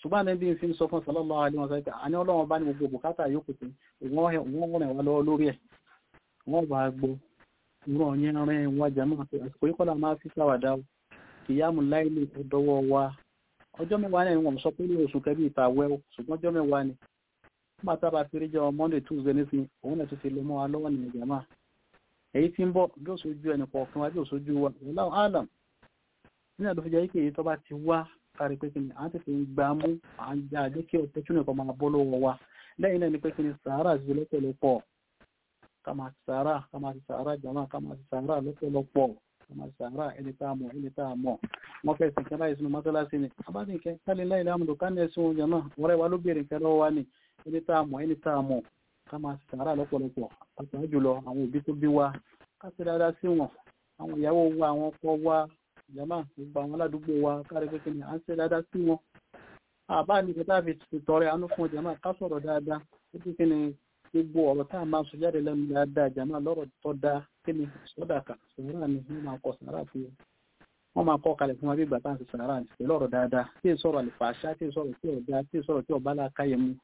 ṣùgbọ́n Ànábì fi ń sọ fún sallallahu alaihi wasallam àní Ọlọ́run bá ní gbogbo bùkátà yòókù tí wọ́n rẹ̀ wá lọ́wọ́ lórí ẹ̀ wọ́n bá gbọ́ ìran yẹn rẹ̀ wá jàmọ́ àsìkò yìí kọ́lá máa fi sáwàdà kìyàmù láìlè ọdọwọ́ wa ọjọ́ mẹ́wàá náà wọ́n sọ pé ní oṣù kẹbí ìtàwẹ́ ṣùgbọ́n ọjọ́ mẹ́wàá ni nígbà tá a bá fi rí jọ Monday Tuesday nísìn òun náà ti fi lọ mọ́ wa lọ́wọ́ nìyẹn jàmọ́ èyí tí ń bọ̀ bí ó sojú ẹnì kọ̀ọ̀kan wa bí ó sojú wa wallahu alam nínú àdó fi jẹ́ pé èyí tó bá ti wá kárí pé kí ni à ń tètè gbà mú à ń já àjẹ́ kí opportunity kan máa bọ́ lọ́wọ́ wa lẹ́yìn náà ni pé kí ni sàárà sí lọ́pọ̀lọpọ̀ ká máa ti sàárà jàmọ́ ká máa ti sàárà lọ́pọ̀lọpọ̀ ká máa ti sàárà ẹni tá a mọ̀ wọ́n fẹ́ sìn kẹ́lá ìsinmi mọ́sálásí ni abáníkẹ́ kálí láìlẹ́ àmúdò ká ní ẹ̀sùn oúnjẹ náà ọ̀rẹ́ wa ló béèrè nǹkan lọ́wọ́ wa ni ẹni tá a mọ̀ ká máa ti sàárà lọ́pọ̀lọpọ̀ pàtàkì jùlọ àwọn òbí tó bí wa ká ti dáadáa sí wọn àwọn ìyàwó wa àwọn ọkọ wa jàmá gbogbo àwọn aládùúgbò wa kárí pé kí ni à ń ṣe dáadáa sí wọn àbá ní kẹta fi tọrẹ àánú fún jàmá ká sọ̀rọ̀ dáadáa ó kí ni gbogbo ọ̀rọ̀ tá a máa sọ jáde lẹ́nu dáadáa jàmá lọ́rọ̀ tó dáa kí ni sọ́dàkà sàárà ni wọ́n máa kọ sàárà fún wọn wọ́n máa kọ́ kalẹ̀ fún wa bí ìgbà tá à ń ṣe sàárà ní pẹ̀lú ọ̀rọ̀ dáadáa tí ì sọ̀rọ̀ àlìfàṣà tí ì sọ̀rọ̀ tí ò dáa tí ì sọ̀rọ̀ tí ò bá láàkáyé mu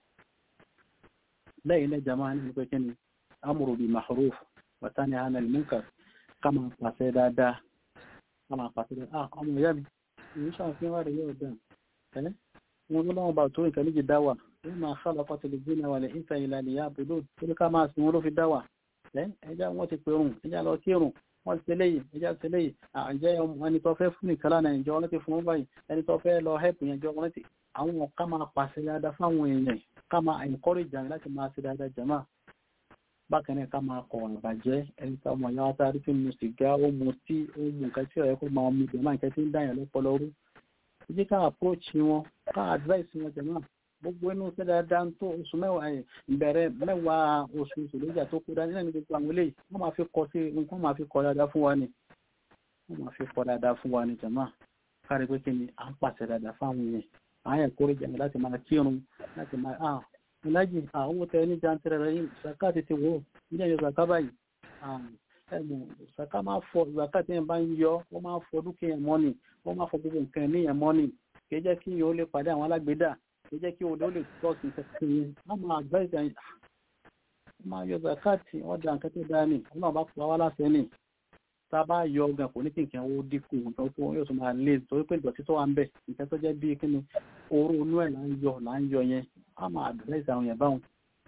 lẹ́yìn náà jàmá ní pé kí ni amru bil ma'ruf wa tanha 'anil munkar ká máa pàṣẹ dáadáa ọmọ àpàtàkì ọmọ ìyá mi èyí ṣàfihàn rẹ̀ yóò dán ẹ́ wọn ló lọ́wọ́ bá tó nǹkan méjì dáwà wọ́n máa khalaqa al-jinna wal-insa illa liya'budun torí ká máa sin wọn ló fi dáwà ẹjá wọ́n ti pèrún ẹjá lọ kírun wọ́n ti tẹ́lẹ̀yìn ẹjá tẹ́lẹ̀yìn àjẹ́ ẹni tó fẹ́ fún nìkan lánàá ìjọ wọn ti fún wọn báyìí ẹni tó fẹ́ lọ hẹ́pù yẹn jọ wọn ti àwọn ká máa pàṣẹ dáadáa fáwọn èèyàn ká máa encourage àwọn láti máa ṣe dáadáa jàmá bákan náà ká máa kọ̀ àbàjẹ́ ẹni tó ọmọ ìyá wa tá a rí fi mu sìgá ó mu tí ó mu nǹkan tí ọ̀rẹ́ kó máa mu jẹ̀má nǹkan tí ń dáyàn lọ́pọ̀lọ́ rú jí ká approach wọn ká advice wọn jẹ̀má gbogbo inú sí dáadáa tó oṣù mẹ́wàá ìbẹ̀rẹ̀ mẹ́wàá oṣù lójà tó kú dání náà ní gbogbo àwọn eléyìí wọ́n máa fi kọ́ sí nǹkan máa fi kọ́ dáadáa fún wa ni wọ́n máa fi kọ́ dáadáa fún wa ni jẹ̀má kárí pé kí ni à ń pàṣẹ dáadáa fáwọn yẹn à ń ẹ̀kọ́rẹ́ jẹ̀má láti máa kírun láti máa ìlàjì owó tẹ ní jantere rẹ̀ yìí ṣàká ti ti wò ní ẹ̀yọ ṣàká báyìí ẹ̀mù ṣàká máa fọ ìgbàká tí ẹ̀ bá ń yọ wọ́n máa fọ dúkìá mọ́nì wọ́n máa fọ gbogbo nǹkan ní ẹ̀ mọ́nì kì í jẹ́ kí yóò lè pàdé àwọn alágbèédà kì í jẹ́ kí odò lè tọ́sí ìfẹsẹ̀ yẹn wọ́n máa gbá ìgbà yìí wọ́n máa yọ ṣàká tí wọ́n da nǹkan tó dáa ní wọ́n náà bá pa wá láṣẹ ní tá a bá yọ ọgàn kò ní kí nǹkan ó dínkù nǹkan tó yóò tún máa lé torí pé ìdọ̀tí tó wà ń bẹ̀ nǹkan tó jẹ́ bíi kí ni oró inú ẹ̀ là ń yọ yẹn a máa àdúrẹ́sì àwọn èèyàn báwọn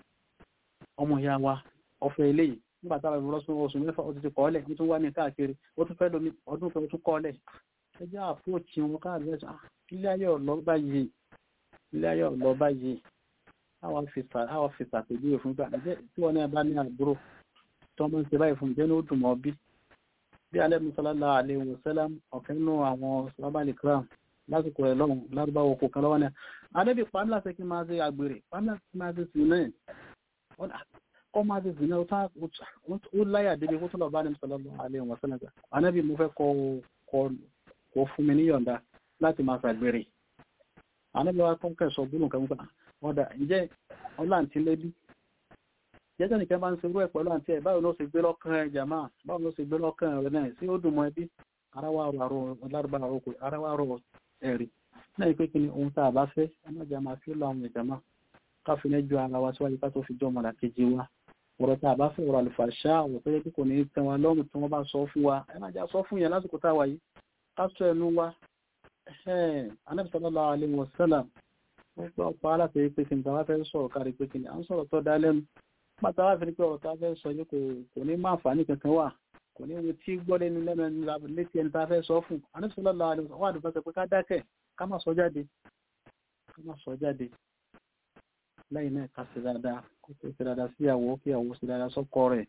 ọmọ ìyá wa ọ̀fẹ́ eléyìí nígbà táwọn ìrọ̀ sún oṣù mẹ́fà ó ti kọ́ọ́lẹ̀ ní tún wá ní káàkiri ó tún fẹ́ lómi ọdún kan ó tún kọ́ọ́lẹ̀ ẹjẹ́ àpòòtì wọn káàdúrẹ́sì ilé ayé ọ̀lọ́ báyìí àwọn fi ṣàpèjúwe fún gbà tí wọ́n náà bá ní àbúrò tó mọ́ ń ṣe báyìí fún jẹ́ ní ó dùn mọ́ bí alẹ́ sallallahu alaihi wasallam ọ̀kẹ́ nínú àwọn sábàlì kram lásìkò ẹ̀ lọ́wọ́ lárúbáwò kò kan lọ́wọ́ náà adébí pàmílà sí kí máa ṣe àgbèrè pàmílà sí máa ṣe sí náà kọ́ máa ṣe sí náà ó láyà débi kó tó lọ bá ní sallallahu alaihi wasallam anábì mo fẹ́ kọ fún mi níyọ̀ǹda láti máa ṣàgbèrè anábì wa kọ́ kẹsọ̀ gbónú kan gbà ọ̀dà ǹjẹ́ ọláǹtí lébí jẹ́jẹ́ nìkan bá ń ṣe irú ẹ̀ pẹ̀lú àǹtí ẹ̀ báwo ló ṣe gbé lọ́kàn ẹ̀ jàmá báwo ló ṣe gbé lọ́kàn rẹ̀ náà sí ó dùn mọ́ ẹbí ara wa rọ ẹ̀rí náà pé kí ni ohun tá a bá fẹ́ ẹmọ́jà máa fi lọ àwọn ìjàmá káfí lẹ́jọ́ ara wa síwájú ká tó fi jọ mọ̀lá kejì wa ọ̀rọ̀ tá a bá fẹ́ ọ̀rọ̀ àlùfàṣà ọ̀rọ̀ tó yẹ kí kò ní tẹ́ wa lọ́rùn tí wọ́n bá sọ fún wa ẹmọ́jà sọ fún yẹn lásìkò tá a wà yìí ká sọ ẹnu wa Ànábì sallallahu alaihi wasallam wọ́n gbọ́ pa aláṣẹ pé kí ni tàwa fẹ́ sọ̀rọ̀ kárí pé kí ni à ń sọ̀rọ̀ tó dá lẹ́nu pátá wá fi ní pé ọ̀rọ̀ tá a fẹ́ sọ yìí kò ní má àǹfààní kankan wà kò ní wo tí gbọ́ lẹ́nu létí ẹni tá a fẹ́ sọ fún Ànábì sallallahu alaihi wasallam wà àdúgbò pé ká dákẹ́ ká má sọ jáde lẹ́yìn náà ká ṣe dáadáa kó tó ṣe dáadáa sí ìyàwó kí ìyàwó ṣe dáadáa sọ́kọ rẹ̀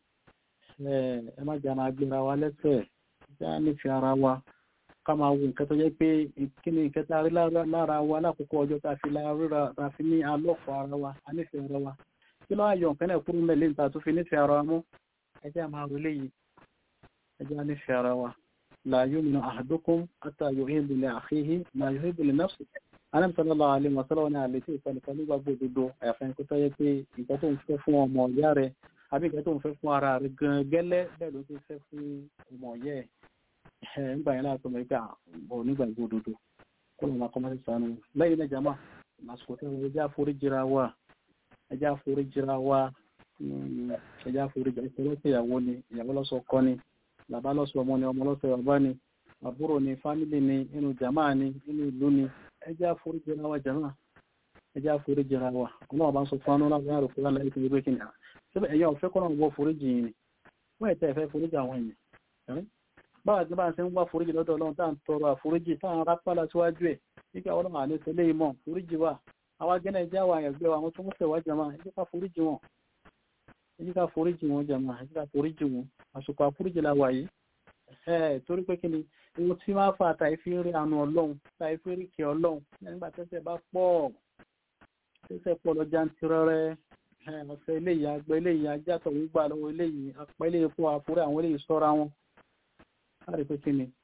ẹ má jà máa gbéra wa lẹ́sẹ̀ já nífẹ̀ẹ́ ara wa ká máa wo nǹkan tó jẹ́ pé kí ni nǹkan tá a rí lára wa lákòókò ọjọ́ tá a fi ní alọ́fọ̀ ara wa a nífẹ̀ẹ́ ara wa kí ló ayọ̀ nǹkan náà kúrú mẹ́lẹ́ níta tó fi nífẹ̀ẹ́ ara wa mú ẹ jẹ́ máa ro léyìí ẹ jẹ́ nífẹ̀ẹ́ ara wa la yu'minu ahadukum hatta yuhibbu li akhihi ma yuhibbu li nafsihi Ànábì sallallahu alaihi wasallam ní àlè tí ìfẹ́nìkan nígbà gbòdodo àyàfẹ́ kó tọ́yẹ pé nǹkan tó ń fẹ́ fún ọmọ ìyá rẹ̀ àbí nǹkan tó ń fẹ́ fún ara rẹ̀ gan gẹ́lẹ́ bẹ́ẹ̀ ló ti fẹ́ fún ọmọ ìyá ẹ̀ nígbà yẹn láti ọmọ ìgbà ọ̀ nígbà gbòdodo kó lọ́ọ́ máa kọ́ mọ́sí sànú lẹ́yìn náà jama àsìkò tí wọ́n ẹjá foríjìra wa ẹjá foríjìra wa ẹjá foríjìra ìpínlẹ̀ ìyàwó ni ìyàwó lọ́sọ̀ ọkọ ni bàbá lọ́sọ̀ ọmọ ni ọmọ lọ́sọ̀ bàbá ni àbúrò ni fámílì ni inú jàmáà ni inú ìlú ni ẹjá foríjìra wa jàmáà ẹjá foríjìra wa ọlọ́wọ́ bá ń sọ fún ánú láti rò fún aláìsí ìpínlẹ̀ ìgbé kìnnà síbẹ̀ ẹ̀yà ọ̀fẹ́ kọ́nà ọgbọ́ foríjì yìí ni wọ́n ẹ̀tẹ́ ẹ̀fẹ́ foríjì àwọn èèyàn báwa tí bá ń ṣe ń wá foríjì lọ́dọ̀ ọlọ́run tá à ń tọrọ àforíjì tá à ń rápálá síwájú ẹ̀ nígbà ọlọ́run àní tẹ́lẹ̀ ìmọ̀ foríjì wa àwa gẹ́nà ẹjá wa àyàgbẹ́ wa àwọn tó ń tẹ̀wá jàmáà ẹjẹ́ ká foríjì wọn jàmáà ẹjẹ́ ká foríjì wọn àsìkò àforíjì la wà yìí torí pé kí ni ohun tí máa fà tá ìfi rí àánú ọlọ́run tá ìfi rí kí ọlọ́run nígbà tẹ́sẹ̀ bá pọ̀ lọ jantirẹrẹ ọ̀sẹ̀ eléyìí agbẹ́ eléyìí ajátọ̀ gbígbà lọ́wọ́ eléyìí apẹ́ eléyìí fún àfúrẹ́ àwọn eléyìí sọ́ra wọn láti pé kí ni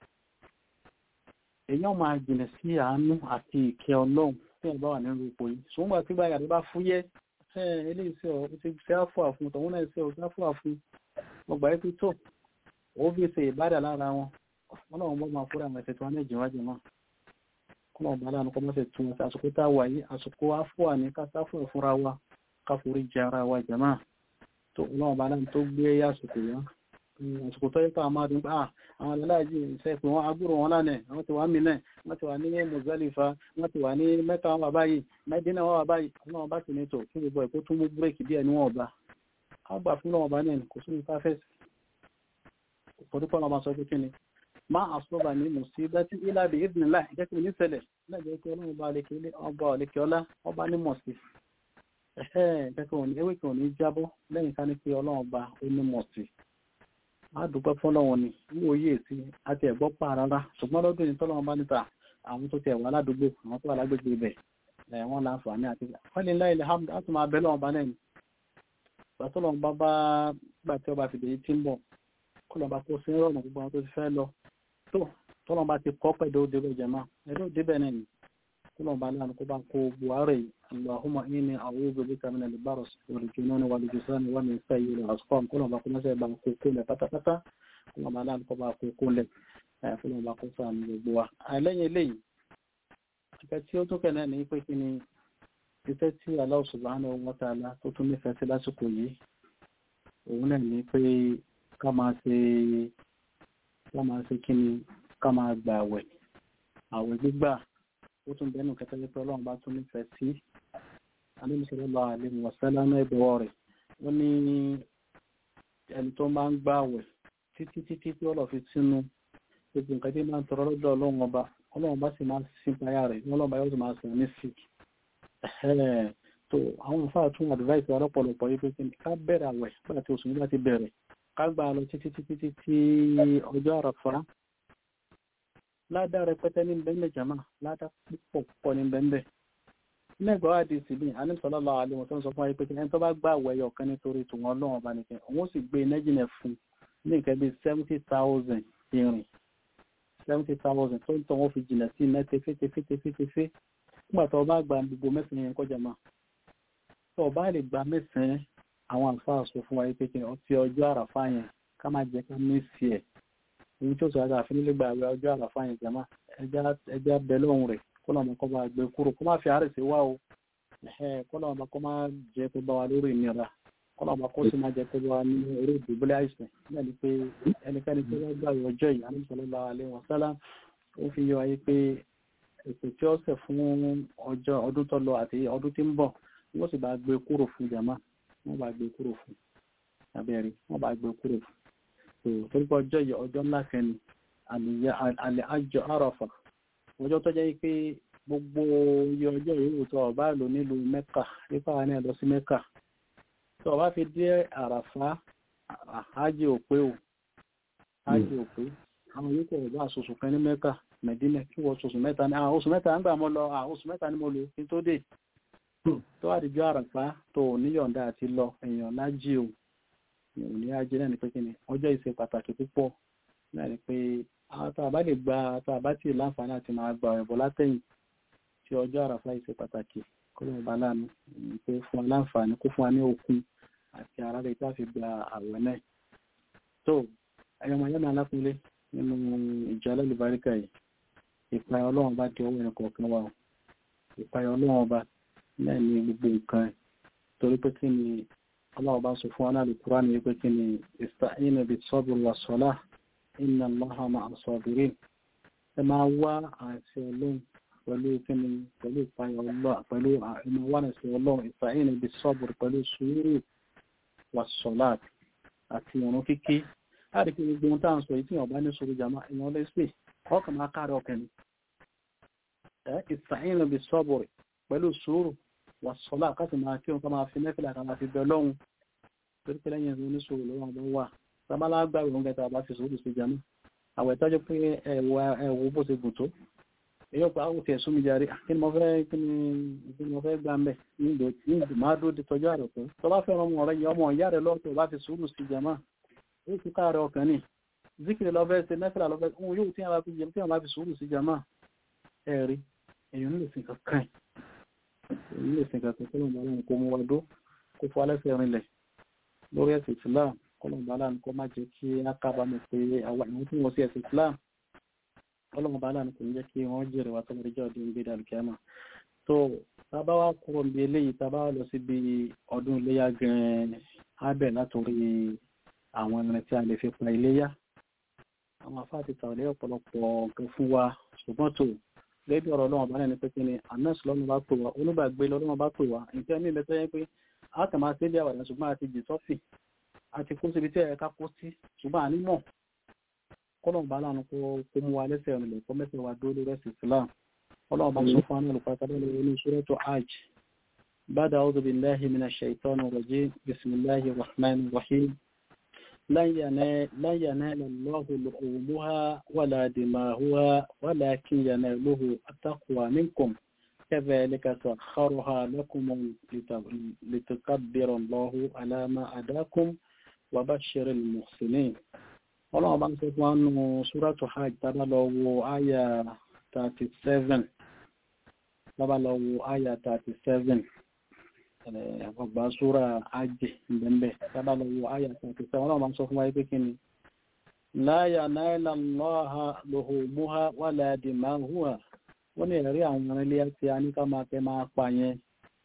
èèyàn máa jìnà sí àánú àti ìkẹ́ ọlọ́run tí ẹ̀ bá wà nínú ipò yìí ṣùgbọ́n tí báyà bá fúyẹ́ eléyìí sí ọ̀ ti ṣe àfọ àfún tọ̀hún náà sí ọ̀ sí àfọ àfún ọgbà ẹ̀ fi tó ó fi ṣe ìbádà lára wọn náà wọ́n máa fúra àwọn ẹ̀sẹ̀ tí wọ́n ní ìjìnwájú náà kọ́nà ọ̀bá láàánú kọ́ mọ́sẹ̀ tún ẹ̀sẹ̀ àsìkò tá a wà yìí àsìkò àfọ àní ká sáfù ẹ̀fúnra wa káforí jẹ ara wa jàmáà tó ọlọ́run bá láti tó gbé àsìkò yá àsìkò tó yẹ ká máa dùn pé àwọn aláàjì ìṣẹ́ pé wọ́n agbúrò wọn lánàá wọ́n ti wà mílẹ̀ wọ́n ti wà ní Muzalifa wọ́n ti wà ní Mẹ́kà wọn wà báyìí Mẹ́dínà wọn wà báyìí ọlọ́run bá sì ní tò kí gbogbo ẹ̀kọ́ tún mú búrẹ́kì díẹ̀ ní wọn ọba á gbà fún ọlọ́run bá náà kò sí ní káfẹ́sì òpòdúpọ̀ ọlọ́run bá sọ pé kí ni má àsọ́bà ní musibati illa bi idhnillah ìjẹ́kì ní ṣẹlẹ̀ lẹ́jọ́ pé ọlọ́run bá lè kí ọba ọ̀lẹ́kẹ́ ọlá ọba ní mọ̀sí kẹ́kẹ́ òní ewé kan ní jábọ́ lẹ́yìn ká ní pé ọlọ́run bá ó ní mọ̀sí á dúpẹ́ fún ọlọ́run ni wíwò yé sí àti ẹ̀gbọ́ pa rárá ṣùgbọ́n lọ́dún yìí tọ́lọ́run bá níta àwọn tó tẹ̀ wá ládùúgbò àwọn tó wà lágbègbè ibẹ̀ wọ́n láǹfààní àti wọ́n lè láì lè hàm á tún máa bẹ́ lọ́run bá náà ni ìgbà tọ́lọ́run bá gbà tí ọba fìdí tí ń bọ̀ kó lọ́ba kó sí rọrùn gbogbo àwọn tó ti fẹ́ lọ tó tọ́lọ́run bá ti kọ́ pẹ̀lú òdebẹ̀ jẹ̀má ẹ̀rọ òdebẹ̀ náà ni kó bá láàánú kó bá kó buhari allahumma inni a'udhu bika min al-baras wal junun wal jisam wa min sayyi al-asqam kó bá kó mọ́sẹ̀ bá kó kó lẹ̀ pátápátá kó bá láàánú kó bá kó lẹ̀ fún bá kó sáà ní gbogbo wa. àlẹ́yìn eléyìí ìfẹ́ tí ó tún kẹ́ náà ní pé kí ni ìfẹ́ tí Allah subhanahu wa ta'ala tó tún nífẹ̀ẹ́ sí lásìkò yìí òun náà ní pé ká máa ṣe kí ni ká máa gba àwẹ̀ gbígbà ó tún bẹ́nu kẹtẹ́lẹ́ pé ọlọ́run bá tún nífẹ̀ẹ́ sí alẹ́mùsọ̀lọ́lọ́ àlẹ́mùwọ̀sẹ́lá náà ẹgbẹ̀wọ̀ rẹ̀ ó ní ẹni tó máa ń gbà àwẹ̀ títí tí ọlọ́ fi sínú gbogbo nǹkan tí máa ń tọrọ lọ́dọ̀ ọlọ́run bá sì máa ń sin payá rẹ̀ ọlọ́run bá yóò sì máa sìn ní sick tó àwọn ìfáà tún advice wa lọ́pọ̀lọpọ̀ yìí pé ká bẹ̀rẹ̀ àwẹ̀ nígbà tí oṣù nígbà ti bẹ̀rẹ̀ ká gbà lọ títí tí ọjọ́ àràfà ládá rẹpẹtẹ ní bẹ́ẹ̀ jama ládá púpọ̀ ní bẹ́ẹ̀ nígbà wá di síbí sallallahu alaihi wasallam sọ fún ayé pé ẹni tó bá gbà wẹ̀yọ̀ kan nítorí tòun ọlọ́run ọba nìkan òun sì gbé nẹ́jìnẹ̀ fún ní nǹkan bíi 70,000 ìrìn 70,000 tó ń tọ́ wọ́n fi jìnà sí iná tefétefétefé nígbà tó bá gba gbogbo mẹ́sàn-án yẹn kọjá máa tó bá lè gba mẹ́sàn-án àwọn àlùfáà sọ fún ayé pé ọtí ọjọ́ àràfà yẹn ká má jẹ́ ká mí sí ẹ̀ èyí tó sọ̀rọ̀ àfi nílé gba àwẹ̀ ọjọ́ àràfà yẹn jama ẹja bẹ lọ́hùn rẹ̀ kó lọ́mọ kọ́ bá gbé kúrò kó má fi àárẹ̀ sí wá o kó lọ́mọ kó má jẹ́ pé bá wa lórí ìnira kó lọ́mọ kó sì má jẹ́ pé bá wa ní orí ìdìbòlẹ̀ àìsàn náà ni pé ẹnikẹ́ni tó wá gbà ọjọ́ yìí Ànábì sallallahu alaihi wasallam ó fi yọ ayé pé ètò tí ó ṣe fún ọdún tó lọ àti ọdún tí ń bọ̀ wọ́n sì bá gbé kúrò fún jama wọ́n bá gbé kúrò fún abẹ́rẹ́ wọ́n bá gbé kúrò fún torípọ̀ ọjọ́ yìí ọjọ́ ńlá kẹni àlẹ́ àjọ àràfà ọjọ́ tó jẹ́ pé gbogbo iye ọjọ́ yìí tó ọba lò nílùú Mẹ́kà nípa wà ní ẹ̀lọ sí Mẹ́kà tó ọba fi dé àràfà ájì òpé àwọn yóò kọ̀ ọba àṣoṣù kan ní Mẹ́kà Mẹ̀dínà kí wọ́n oṣù mẹ́ta ní oṣù mẹ́ta ń gbà mọ́ lọ oṣù mẹ́ta ní mo lò kí tó dé tó àdìjọ́ àràfà tó níyọ̀ǹda àti lọ èèyàn lájì o ní ajé náà ni pé kíni ọjọ́ ìṣe pàtàkì púpọ̀ náà ni pé àtàbá lè gba àtàbá tí láǹfààní àti máa gba ẹ̀bọ̀ látẹ̀yìn tí ọjọ́ àràfà ìṣe pàtàkì kó lè bá láàánú pé fún wa láǹfààní kó fún wa ní okun àti ara rẹ̀ tí a fi gba àwẹ̀ náà tó ẹ̀yọ́ ọmọ yẹn alákùnlé nínú ìjọ alálùbáríkà yìí ìpa ọlọ́run bá di ọwọ́ ẹnì kọ̀ọ̀kan wa ìpayọ̀ ọlọ́run ọba náà ní gbogbo nǹkan torí pé kí ni ọlọ́run bá sọ fún wa náà Al-Qur'an ní pé kí ni ista'inu bis-sabri was-salah inna Allaha ma'as-sabirin ẹ máa wá àti ọlọ́run pẹ̀lú kí ni pẹ̀lú ìpayọ̀ ọlọ́run pẹ̀lú ìmọ̀ wà ní sí ọlọ́run ista'inu bis-sabri pẹ̀lú sùúrù was-salat àti ìrun kíkí láti fi gbogbo ohun tá à ń sọ yìí tí wọ́n bá ní sọ̀rọ̀ jàmá ìyàn lẹ́sìn ọkàn máa káàrọ̀ ọkàn ni ista'inu bis-sabri pẹ̀lú sùúrù wàsọ́lá káàkiri máa kí wọn ká máa fi nẹ́fìlà ká máa fi bẹ lọ́hun torí pé lẹ́yìn ẹ̀rọ oníṣòro lọ́wọ́ àwọn wà sábàlá gbàgbé wọn gẹ̀ta bá fi sùúrù sí jàmá àwẹ̀ tọ́jú pé ẹ̀wọ̀ bó ti gùn tó èyí ọ̀pá àwọn òkè ẹ̀sùn mi járe kí ni mo fẹ́ gbà ń bẹ̀ nígbò máa dúró di tọ́jú àrò tó tó bá fẹ́ràn ọmọ rẹ̀ yẹ ọmọ ìyá rẹ̀ lọ́tọ̀ bá fi sùúrù sí jàmá ó ti káàrẹ̀ ọkàn ní zikiri lọ́fẹ́ ṣe nẹ́fìlà lọ́fẹ́ ohun yóò tí wọ́n bá fi sùúrù sí jàmá ẹ̀rí èèyàn lè sin kankan ilé ìsìnkà tó kọ́lọ̀ bàálà ní kó mú wádó kó fọ́ alẹ́sẹ̀ rinlẹ̀ lórí ẹ̀sìn Islam kọ́lọ̀ bàálà ní kó má jẹ́ kí á kábàámọ̀ pé àwọn ìwọ̀n tí wọ́n sí ẹ̀sìn Islam kọ́lọ̀ bàálà ní kò ní jẹ́ kí wọ́n jẹ́rẹ̀ wá tọ́lọ́rí jẹ́ ọdún gbé dàlùkẹ́mà tó tábà wá kúrò bí eléyìí tábà wá lọ sí bí ọdún iléyà gan-an ábẹ̀ látòrí àwọn ẹran tí a lè fi pa iléyà àwọn afá ti tàwọlé ọ̀pọ̀lọpọ̀ nǹkan fún wa ṣùgbọ́n tó lẹ́bí ọ̀rọ̀ ọlọ́run bá ní pé kí ni anẹ́sì lọ́nà bá pè wá onígbàgbé lọ́nà bá pè wá nǹkan ní ilẹ̀ tó yẹ pé a kà máa tẹ́lẹ̀ àwàdà ṣùgbọ́n àti jì sọ́fì àti kó síbi tí ẹ̀ka kó sí ṣùgbọ́n ànímọ̀ kọ́lọ̀ bá lánàá kó mú wa lẹ́sẹ̀ rìnlẹ̀ kó mẹ́sẹ̀ wa dúró lórí ẹ̀sìn Islam ọlọ́run bá sọ fún anáà lùpàtà lórí ní suratu Hajj ba'da a'udhu billahi minash shaitanir rajim bismillahir rahmanir rahim lan yanala Allahu luhumuha wala dima'uha walakin yanaluhu at-taqwa minkum kadhalika sakhkharaha lakum litukabbiru Allahu ala ma hadakum wa bashshiril muhsinin ọlọ́run bá ń sọ fún ánú suratu Hajj tàbá lọ wo àyà 37 tàbá lọ wo àyà 37 ọgbà súra Hajj ìbẹ̀m̀bẹ̀ tàbá lọ wo àyà 37 ọlọ́run bá ń sọ fún wáyé pé kí ni la yanala Allaha luhumuha wala dima'uha wọ́n ní ẹ̀rí àwọn ilé àti aníká máa fẹ́ máa pa yẹn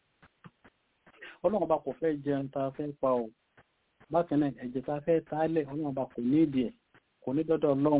ọlọ́run bá kò fẹ́ jẹun ta fẹ́ pa ọ̀ bákan náà ẹ̀jẹ̀ ta fẹ́ tálẹ̀ ọlọ́run bá kò ní ìdí ẹ̀ kò ní dọ́dọ̀ ọlọ́run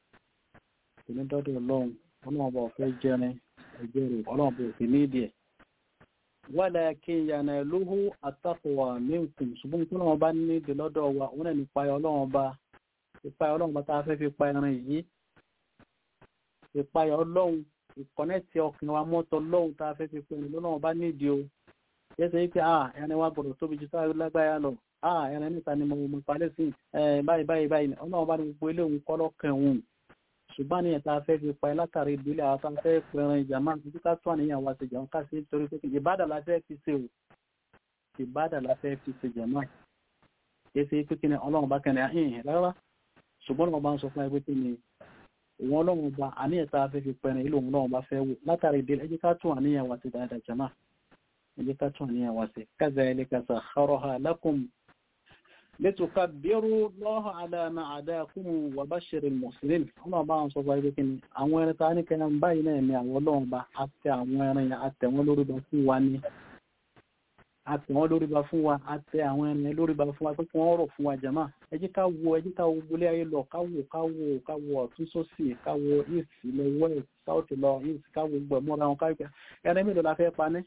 ọlọ́run bá fẹ́ jẹun ẹ̀jẹ̀ rẹ̀ ọlọ́run bá kò ní ìdí ẹ̀ walakin yanaluhu at-taqwa minkum ṣùgbọ́n tí ọlọ́run bá ní ìdí lọ́dọ̀ wa òun náà ní ìpayà ọlọ́run bá ta fẹ́ fi pa ẹran yìí ìpayà ọlọ́run ìkọ́nẹ́tì ọkùnrin wa mọ́tọ́ lọ́hùn tá a fẹ́ fi pẹ̀lú lọ́wọ́ bá nídìí o yẹ́sẹ̀ yìí pé ẹni wá gbọ́dọ̀ tóbi jù sáré lágbáyà lọ ẹni níta ni mo palẹ́ sí báyìí ọlọ́run bá ní gbogbo ilé òun kọ́ lọ́kàn òun ṣùgbọ́n ní ẹ̀ta fẹ́ fi pa látàrí ìdílé àwọn tá a fẹ́ pẹ̀rẹ̀ ìjàmá títí ká tó àníyàn wa ṣe jàmá ká sí torí pé ìbádà la fẹ́ fi ṣe o ìbádà la fẹ́ fi ṣe jàmá yẹ́sẹ̀ pé kí ni ọlọ́run bá kẹ́ni àhìn rárá ṣùgbọ́n ọlọ́run bá ń sọ fún ẹgbẹ́ kí ni òun ọlọ́run bá àníyàn tá a fẹ́ fi pẹ̀rẹ̀ ilé òun ọlọ́run bá fẹ́ wò látàrí ìdílé ẹjẹ́ ká tún àníyàn wa sí dáadáa jàmá ẹjẹ́ ká tún àníyàn wa sí kadhalika sakhkharaha lakum litukabbiru Allaha ala ma hadakum wa bashshiril muhsinin ọlọ́run bá ń sọ fún ẹgbẹ́ kí ni àwọn ẹran tá ní kẹ́yàn báyìí náà ni àwọn ọlọ́run bá àtẹ àwọn ẹran yẹn àtẹ wọn lórí bá fún wa ní àtẹ wọn lórí bá fún wa àtẹ àwọn ẹran lórí bá fún wa pé kí wọ́n rọ̀ fún wa jàmá ẹ jẹ́ ká wo gbólé ayé lọ káwo ọ̀tún sósì káwo east lọ west south lọ east káwo gbọ̀mọ́ra wọn káwọ́ ẹran mélòó la fẹ́ pa ní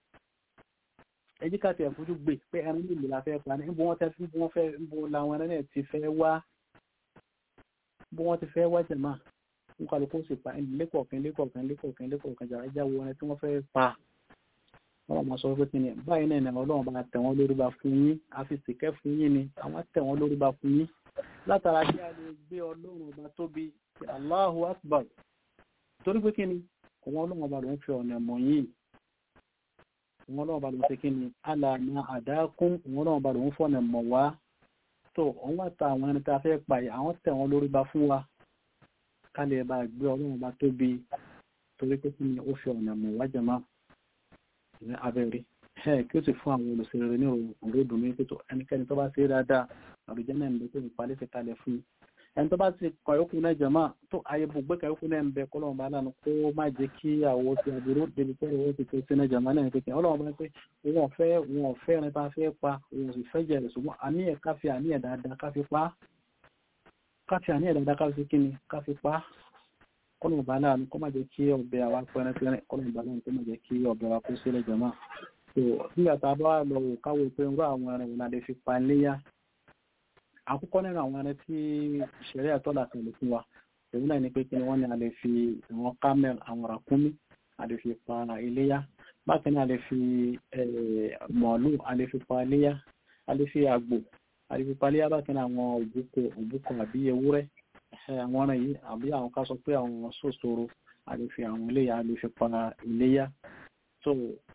ẹ jẹ́ ká ti ẹ̀fújú gbé pé ẹran mélòó la fẹ́ pa ní níbo wọ́n tẹ́ fún níbo làwọn ẹran náà ti fẹ́ wá bó wọ́n ti fẹ́ wá jàmá ń kálukú sì pa lẹ́kọ̀ọ̀kan jà ẹjá wo ẹran tí wọ́n fẹ́ pa wọ́n máa sọ pé kí ni báyìí náà ọlọ́run bá tẹ̀ wọ́n lórí bá fún yín àfi sìkẹ́ fún yín ni àwọn tẹ̀ wọ́n lórí bá fún yín látara bí a lè gbé ọlọ́run ọba tóbi Allahu Akbar torí pé kí ni òun ọlọ́run ọba lòún fi ọ̀nà mọ̀ yín òun ọlọ́run ọba lòún fi kí ni ala ma hadakum òun ọlọ́run ọba lòún fọ̀nà mọ̀ wá tó òun wá ta àwọn ẹni tá a fẹ́ pa yìí àwọn tẹ̀ wọ́n lórí bá fún wa ká lè bá gbé ọlọ́run ọba tóbi torí pé kí ni ó fi ọ̀nà mọ̀ wá jàmá ní abẹ́rẹ́ kí ó sì fún àwọn olùsèrè ní òun ìdùnnú pé tó ẹnikẹ́ni tó bá ṣe dáadáa àrùjẹ́ náà nílé tó ń palẹ́ ti kalẹ̀ fún ẹni tó bá ti kọ̀yókù náà jẹ̀mọ́ tó ayé gbogbo kọ̀yókù náà ń bẹ kọ́lọ́run bá lánàá kó má jẹ́ kí àwọ̀ ti àbúrò débi pé owó ti tó sí náà jẹ̀mọ́ náà pé ọlọ́run bá pé wọn ò fẹ́ ẹni tá a fẹ́ pa òun sì fẹ́ jẹ̀rẹ̀ ṣùgbọ́n àníyàn káfí àníyàn dáadáa káfí pa káfí àníyàn dáadáa káfí kíni káfí pa kọ́lọ́run bá lánàá kó má jẹ́ kí ọbẹ̀ àwa pẹ́rẹ́pẹ́rẹ́ kọ́lọ́run bá lánàá kó má jẹ́ kí ọbẹ̀ wa kó sílẹ̀ jẹ̀mọ́ so nígbà tá a bá lọ wò káwọ́ pé ń rọ àwọn ẹran wọn lè fi pa léyà àkọ́kọ́ nínú àwọn ẹran tí ìṣẹ̀rẹ́ àtọ́lá tẹ̀lé fún wa òun náà ni pé kí ni wọ́n ní a lè fi àwọn camel àwọn ràkúnmí a lè fi pa iléyá bákan náà a lè fi màálù a lè fi pa iléyá a lè fi àgbò a lè fi pa iléyá bákan náà àwọn òbúkọ àbí ewúrẹ́ àwọn ọ̀ràn yìí àbí àwọn ká sọ pé àwọn sòsòrò a lè fi àwọn iléyá a lè fi pa iléyá so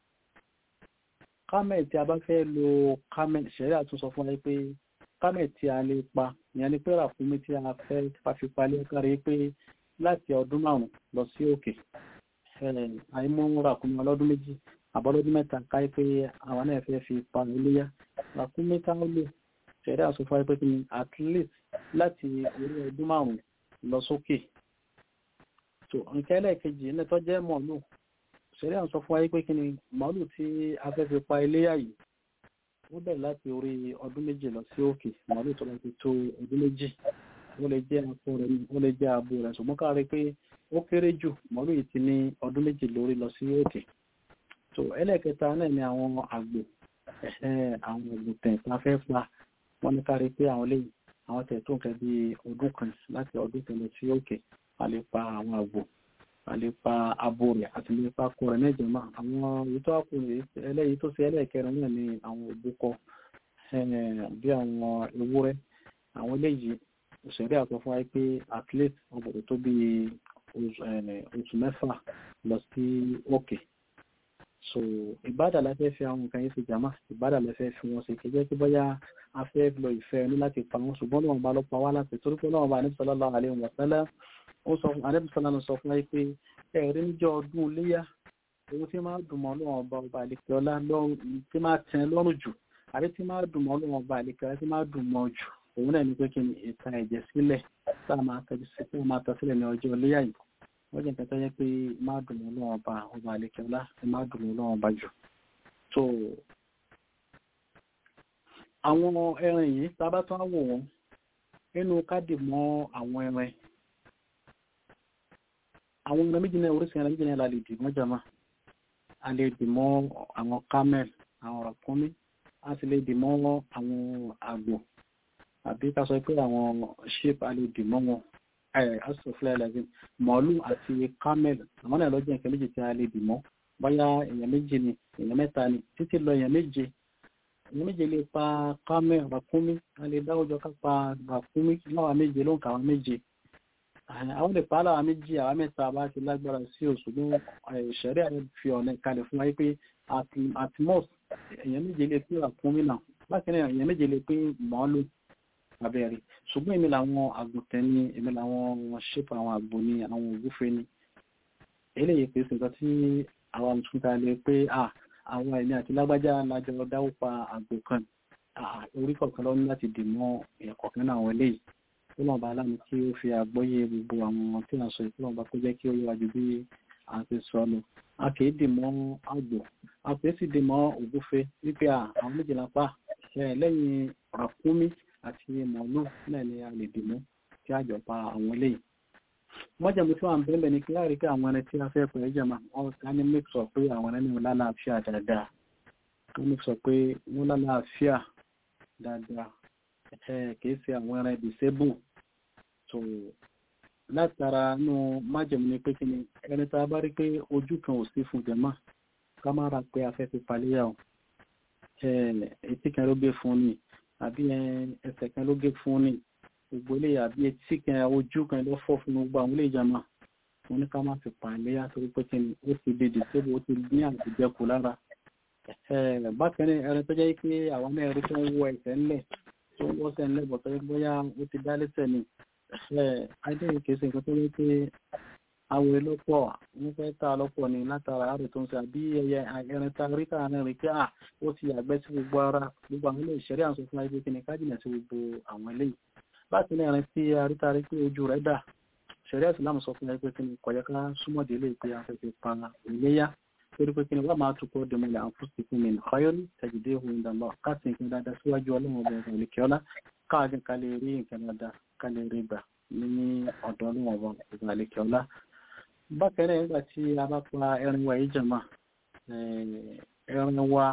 camel tí a bá fẹ́ lo camel ìṣẹ̀rẹ́ àtúnsọ fún wa pé kámẹ̀ tí a lè pa ìyẹn ni pé ràkúnmí tí a fẹ́ pàfipá lé kárí pé láti ọdún 5 lọ sí òkè àìmú ràkúnmí ọlọ́dún 2 àbọ́lọ́dún 3 káyé pé àwọn náà fẹ́ fi pa iléyá ràkúnmí tá ó lò ṣẹ̀dá àsọfọ́ pé kí ni at least láti orí ọdún 5 lọ sókè so nǹkan ẹlẹ́ẹ̀kejì ní tó jẹ́ màálù ṣẹ̀dá àsọfọ́ pé kí ni màálù tí a fẹ́ fi pa iléyá yìí ó bẹ̀rẹ̀ láti orí ọdún 2 lọ sí òkè màálù tó bá ti tó ọdún 2 ó lè jẹ́ akọ rẹ̀ ó lè jẹ́ abo rẹ̀ ṣùgbọ́n káàrí pé ó kéré jù màálù yìí ti ní ọdún 2 lórí lọ sí òkè so ẹlẹ́ẹ̀kẹta náà ni àwọn àgbò àwọn àgùntàn tá a fẹ́ pa wọ́n ní káàrí pé àwọn lẹ́yìn àwọn tẹ̀ tó nǹkan bí ọdún kan láti ọdún kan lọ sí òkè a lè pa àwọn àgbò a lè pa abo rẹ̀ àti lè pa akọ rẹ̀ mẹ́jọ máa àwọn ètò àkùnrin eléyìí tó ṣe ẹlẹ́ẹ̀kẹrin náà ni àwọn òbúkọ bí àwọn ewúrẹ́ àwọn eléyìí òṣèré àtọ́ fún wa pé at least ọgbọ̀dọ̀ tó bí oṣù 6 lọ sí òkè so ìbádà la fẹ́ fi àwọn nǹkan yìí fi jàmá ìbádà la fẹ́ fi wọn ṣe kẹjẹ́ pé bóyá a fẹ́ lọ ìfẹ́ ní láti pa wọn ṣùgbọ́n lọ́wọ́n bá lọ pa wá láti torí pé lọ́wọ́n bá Ànábì sallallahu alaihi wasallam ó sọ fún Ànábì sallallahu sọ fún wa pé ẹ̀rí níjọ́ ọdún léyà owó tí máa dùn mọ́ lọ́wọ́n ọba àlekè ọlá tí máa tẹ̀ lọ́rùn jù àbí tí máa dùn mọ́ lọ́wọ́n ọba àlekè ọlá tí máa dùn mọ́ jù òun náà ní pé kí ni ìta ẹ̀jẹ̀ sílẹ̀ tá a máa tẹ̀jú sí pé máa tẹ̀ sílẹ̀ ní ọjọ́ léyà yìí wọ́n jẹ́ nǹkan tó yẹ pé máa dùn mọ́ lọ́wọ́n ọba àlekè ọlá tí máa dùn mọ́ lọ́wọ́n ọba jù so àwọn ẹran yìí tá a bá tún á wò wọ́n nínú káàdì mọ́ àwọn ẹran méjì náà oríṣi ẹran méjì náà la lè dì mọ́ jama a lè dì mọ́ àwọn camel àwọn ràkúnmí a sì lè dì mọ́ àwọn àgbò àbí ká sọ pé àwọn sheep a lè dì mọ́ wọn asòfilẹ̀ ẹlẹ́sìn màálù àti camel àwọn náà lọ́jọ́ nǹkan méjì tí a lè dì mọ́ bóyá èèyàn 2 ni èèyàn 3 ni títí lọ èèyàn 7 lè pa camel ràkúnmí a lè dáwọ́jọ́ ká pa ràkúnmí láwa 7 ló ń kà wá 7 àwọn lè pa láwa 2 àwa 3 bá ti lágbára sí òṣùgbọ́n ìṣẹ̀rí àwọn fi ọ̀nà ìkalẹ̀ fún wáyé pé at most èèyàn 7 lè pé ràkúnmí náà bákan náà èèyàn 7 lè pé màálù abẹ́rẹ́ ṣùgbọ́n èmi làwọn àgùntàn ní èmi làwọn ṣépà àwọn àgbò ní àwọn ògúfe ní eléyìí pé sí nǹkan tí àwọn àmùsùnkà lè pé àwọn ẹ̀mí àti lágbájá lájọ dáwó pa àgbò kan orí kọ̀ọ̀kan lọ́ní láti dì mọ́ ẹ̀kọ̀ọ̀kan náà àwọn eléyìí tó lọ́nà bá aláàmì kí ó fi àgbọ́yé gbogbo àwọn tí wọ́n sọ ìpínlẹ̀ ọba kó jẹ́ kí ó yíwájú bí a ti sọ lọ a kì í dì mọ́ àgbò a kì í sì dì mọ́ ògúfe wípé àwọn méjìlá pa lẹ́yìn ràkúnmí àti màálù náà ni a lè dì mọ́ kí a jọ pa àwọn eléyìí mọ́jàmú tí wọ́n bẹ̀rẹ̀ ní kíláàrí pé àwọn ẹni tí a fẹ́ pẹ̀lú jẹ́mà wọ́n ní make sure pé àwọn ẹni wọ́n lálàáfíà dáadáa wọ́n make sure pé wọ́n lálàáfíà dáadáa kìí ṣe àwọn ẹran disable so látara nù májàmú ní pé kí ni ẹni tá a bá rí pé ojú kan ò sí fún jẹ́mà ká má ra pé a fẹ́ fi paléyà o etí kan ló gbé fún ni àbí ẹsẹ̀ kan ló gé fún ní gbogbo ilé àbí etí kan ojú kan ló fọ́ fún gbogbo àwọn ilé ìjàmà wọn ní ká má fi pa iléyà torí pé kí ni ó ti di dìsébù ó ti ní àbújẹkù lára bákan náà ẹran tó jẹ́ pé àwọn náà rí tó ń wọ ẹsẹ̀ ńlẹ̀ tó ń wọ́sẹ̀ ńlẹ̀ bọ̀ tó bóyá ó ti dá lẹ́sẹ̀ ni adéyìn kìí ṣe nǹkan tó rí pé àwọn elọ́pọ̀ wọ́n fẹ́ ta lọ́pọ̀ ni látara àárẹ̀ tó ń ṣe àbí ẹyẹ ẹran ta rí káà náà rí pé ó ti yàgbẹ́ sí gbogbo ara gbogbo àwọn ilé ìṣẹ̀rí àwọn sọfún ayé kí ni kájìnà sí gbogbo àwọn eléyìí bákan náà ẹran tí arítàrí pé ojú rẹ̀ dà ṣẹ̀ríà Ìsìlámù sọ fún ẹ pé kí ni kò yẹ ká súnmọ́ délé pé a fẹ́ fi pa iléyá torí pé kí ni wọ́n máa tukọ̀ dẹ̀mọ̀lẹ̀ àǹfùsì fún mi khayrin tajiduhu inda Allah káàsì nǹkan dáadáa síwájú ọlọ́run ọba ọba ìlẹ̀kẹ́ọ́lá káàdín ká lè rí nǹkan dáadáa ká lè rí gbà ní ọ̀dọ̀ ọlọ́run ọba ọba ìlẹ̀kẹ́ọ́lá. bákan náà nígbà tí a bá pa ẹran wa yìí jàmá ẹran wa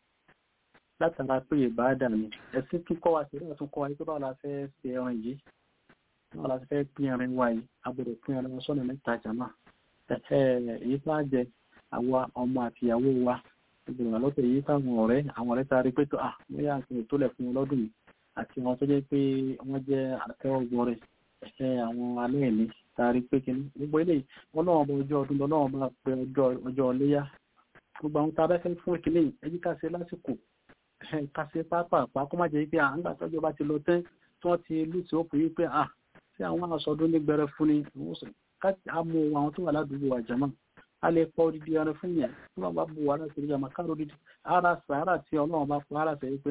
látara pé ìbáàdà ni ẹ̀sìn tún kọ́ wa sílẹ̀ tún kọ́ wa pé báwo la fẹ́ ṣe ẹran yìí báwo la fẹ́ pín ẹran wa yìí a gbọ́dọ̀ pín ẹran sọ́nà mẹ́ta jàmá èyí tá a jẹ àwa ọmọ àti ìyàwó wa ìgbìmọ̀ lọ́tọ̀ èyí táwọn àwọn ọ̀rẹ́ ta rí pé tó bóyá nǹkan ètò lẹ̀ fún ọlọ́dún yìí àti àwọn tó jẹ́ pé wọ́n jẹ́ àtẹ́wọ́gbọ́ rẹ̀ àwọn alẹ́ ìní ta rí pé kí gbogbo eléyìí ọlọ́run bọ ọjọ́ ọdún lọ́wọ́ bá pé ọjọ́ ọléyá gbogbo àwọn tá a bá fẹ́ fún ìkíní ẹjí ká ṣe lásìkò ká ṣe pápá kó má jẹ́ pé à ń gbà tọ́jọ́ bá ti lọ tẹ́ tí wọ́n ti lù tí ó pè é pé tí àwọn aṣọ́dún ní gbẹrẹ fún ni ká mú àwọn tó wà ládùúgbò àjàmọ́ a lè pọ̀ odidi ẹran fún yẹn tí wọ́n bá bu wà láti rí àmà káàró odidi ara sàárà tí ọlọ́run bá pọ̀ ara sẹ́yìn pé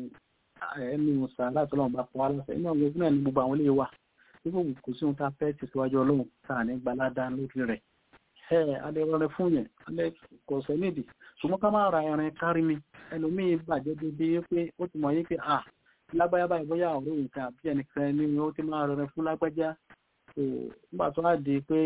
ẹnu sàárà tí ọlọ́run bá pọ̀ ara sẹ́yìn náà gbogbo náà ní gbogbo àwọn ilé wa nígbà kò sí ohun tá a fẹ́ ti síwájú ọlọ́run tá a ní gbalada lórí rẹ̀ a lè rọrẹ fún yẹn a lè kò sẹ́ nídìí ṣùgbọ́n ká má ra ẹran kárí mi ẹlòmíín bàjẹ́ débi pé ó ti mọ̀ yí pé lágbájá báyìí bóyá ọ̀rọ̀ nǹkan àbí ẹnìkan ní ó ti máa rọrẹ fún lágbájá nígbà tó á di pé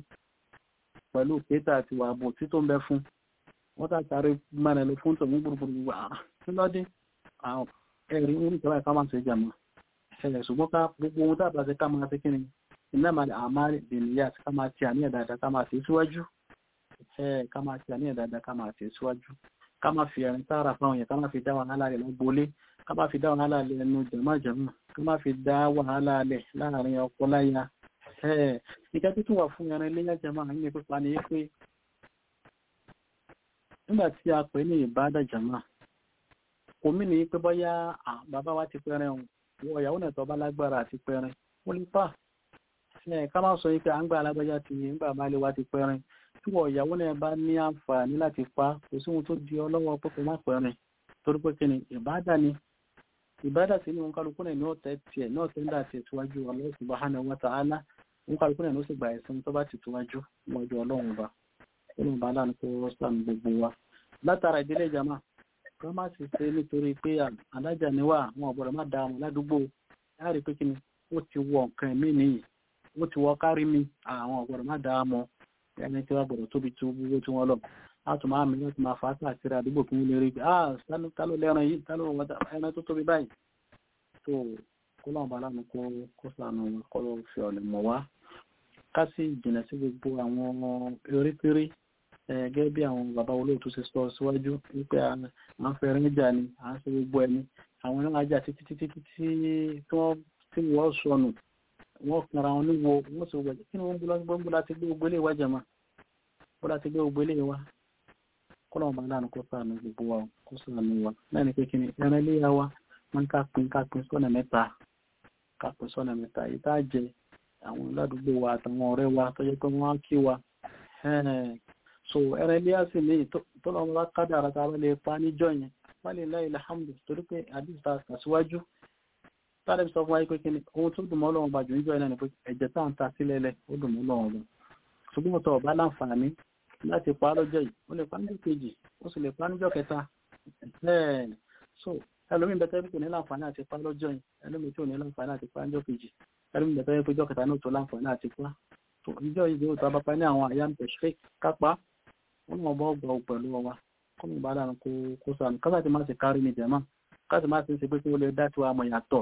pẹ̀lú pété àti wà àbò tí tó ń bẹ fún wọ́n tàbí mẹ́rin lọ fún tòun gbùrùgbùrù wà nílọ́dé ẹ̀rí ń tọ́lá ká máa ṣe jàmọ́ ṣùgbọ́n ká gbogbo ohun tàbí àti ká máa ṣe kí ni iná máa àmàlì dènìyà ká máa ti àníyàn dáadáa ká máa ṣe síwájú ká máa ti àníyàn dáadáa ká máa ṣe síwájú ká máa fi ẹ̀rín tààrà fáwọn yẹn ká máa fi dá wàhálà rẹ̀ lọ́gbọ́lé ká máa fi dá wàhálà rẹ̀ ẹnu jẹ̀mọ́ ká máa fi dá wàhálà rẹ̀ láàrin ọkọ láya ìjẹ́ tó tún wà fún ẹran iléyá jẹmọ́ àwọn ilé pípa ní pé nígbà tí a pè ní ìbádà jẹmọ́ kò mí ní pé bọ́yá bàbá wa ti pẹ́rẹ́ wọ ìyàwó náà tó bá lágbára àti pẹ́rẹ́ ó lè pa ká má sọ pé à ń gbà alágbájá ti nígbà bá lè wá ti pẹ́rẹ́ tí wọ ìyàwó náà bá ní àǹfààní láti pa kò sí ohun tó di ọlọ́wọ́ pé má pẹ́rẹ́ torí pé kí ni ìbádà ni ìbádà sí ni wọn kálukú náà ní ọ̀tẹ̀ tiẹ̀ náà tẹ́ ń dà tiẹ̀ síwájú Allah subhanahu wa ta'ala wọn kàlùkù náà ló sì gba ẹ̀sìn tó bá ti tòwájú níwájú ọlọ́run ọba ọlọ́run ọba láàánú kó rọ́sàn gbogbo wa látara ìdílé ìjàmá kí wọ́n má sì ṣe nítorí pé alájà níwà wọn ọ̀gbọ́dọ̀ má da àwọn ládùúgbò láàrin pé kí ni ó ti wọ nǹkan mí nìyí ó ti wọ kárí mi àwọn ọ̀gbọ́dọ̀ má da mọ́ ẹni tí wọ́n gbọ́dọ̀ tóbi tó gbogbo tí wọ́n lọ láti máa mi láti máa fà á káàkiri àdúgbò kí wọ́n lè rí tálọ́ lẹ́ran yìí tálọ́ ẹran tó tóbi báyìí tó kó láwọn bá láàánú kó sànù kọ́ ló fi ọ̀lẹ̀ mọ̀ wá ká sì jìnà sí gbogbo àwọn erékeré gẹ́gẹ́ bí àwọn bàbá olóòtú ṣe sọ síwájú wípé à ń fẹ́ rìn jà ni à ń ṣe gbogbo ẹni àwọn ẹran ajá títí tí wọ́n sọnù wọ́n kanra wọn níwo wọ́n sì wọ́n kí ni wọ́n bú láti gbé gbogbo ilé wa jẹ̀mọ́ wọ́n láti gbé gbogbo ilé wa kọ́ lọ́wọ́ bá láàánú kó sànù gbogbo wa kó sànù wa náà ni pé kí ni ẹran ilé wa wọ́n ká pín sọ́nà mẹ́ta yìí tá a jẹ àwọn aládùúgbò wa àtàwọn ọ̀rẹ́ wa tó jẹ́ pé wọ́n á kí wa so ẹran ilé àsì ní tọ́lọ́mọ bá kádàrá tá a bá lè pa níjọ́ yẹn wọ́n lè láì alhamdu torí pé àdìsá àṣíwájú tálẹ̀ sọ fún wa pé kíni ohun tó dùn mọ́ Ọlọ́run bá jù níjọ́ yẹn ni pé ẹ̀jẹ̀ tá à ń ta sílẹ̀ lẹ̀ ó dùn mọ́ Ọlọ́run lọ ṣùgbọ́n tó bá láǹfààní láti pa lọ́jọ́ yìí ó lè pa níjọ́ kejì ó sì lè pa níjọ́ kẹta so ẹlòmíín bẹ́tẹ́ bí kò ní láǹfààní àti pa lọ́jọ́ yìí ẹlòmíín tí ò ní láǹfààní àti pa níjọ́ kejì ẹlòmíín bẹ́tẹ́ bí ọjọ́ kẹta náà tó láǹfààní àti pa ìjọ yìí yóò tó abápa ní àwọn àyà tẹ̀sífẹ́ kápá wọn náà bọ́ gbọ́ pẹ̀lú wa kó mi bá dánu kó sànù kásà ti má ti kárí ní jẹ̀mọ́ kásà má ti ṣe pé kí wọ́n lè dá tiwa mọ̀ yàtọ̀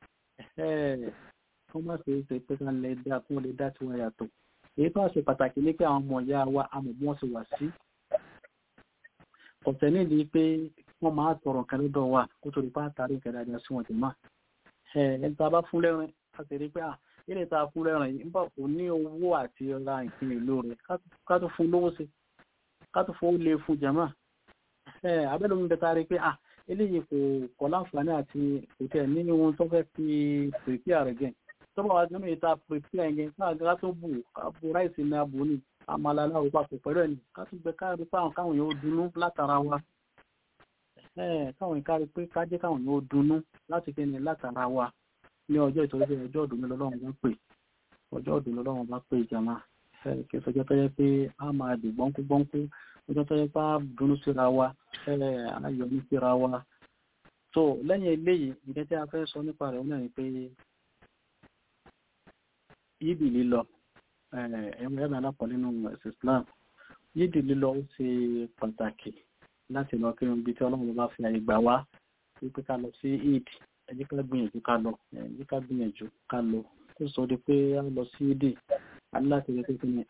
kó má ṣe pé kí wọ́n lè dá tiwa yàtọ̀ èyí tó ṣe pàtàkì ní pé àwọn ọmọ ìyá wa àmọ̀ bí wọ́n ṣe wà sí ọ̀tẹ̀ nídìí pé wọ́n máa tọrọ nǹkan lọ́dọ̀ wa kó tó lè bá tàrí nǹkan dáadáa sí wọn jẹ̀mọ́ ẹni tá a bá fún lẹ́rìn a sì rí pé ilé ta fún lẹ́rìn yìí ń bọ̀ kò ní owó àti ra nǹkan èlò rẹ̀ ká tó fún lówó sí ká tó fún ó lè fún jẹ̀mọ́ abẹ́lómi bẹ́ta rí pé eléyìí kò láǹfààní àti kò tẹ̀ ní ohun tó fẹ́ fi pèpìà rẹ̀ gẹ̀ tó bá wà nínú ìta pèpìà yẹn ká tó bù ká bu ráìsì ní abò ní àmàlà aláwọ̀ papọ̀ pẹ̀lú ẹni ká tó gbẹ káàrí pé káwọn yóò dunú látara wa káwọn ìkárí pé ká jẹ́ káwọn yóò dunú láti kéne látara wa ní ọjọ́ ìtọ́jú pé ọjọ́ ọdún lọ́lọ́run bá pè ọjọ́ ọdún lọ́lọ́run bá pè jàmá kí ọjọ́ tó yẹ pé a máa dì gbọ́nkú ọjọ́ tó yẹ pé a dùnnú síra wa ayọ̀ ní síra wa. So lẹ́yìn eléyìí ìdẹ́ tí a fẹ́ sọ nípa rẹ̀ náà ni pé yídì lílọ ẹ̀mọ́ alápọ̀ nínú ẹ̀sìn Islam yídì lílọ ó ṣe pàtàkì láti lọ kí ibi tí Ọlọ́run bá fi àyè gbà wá wípé ká lọ sí Eid ẹ jẹ́ ká gbìyànjú ká lọ kó sọ di pé a lọ sí Eid aláti rẹ̀ pé ní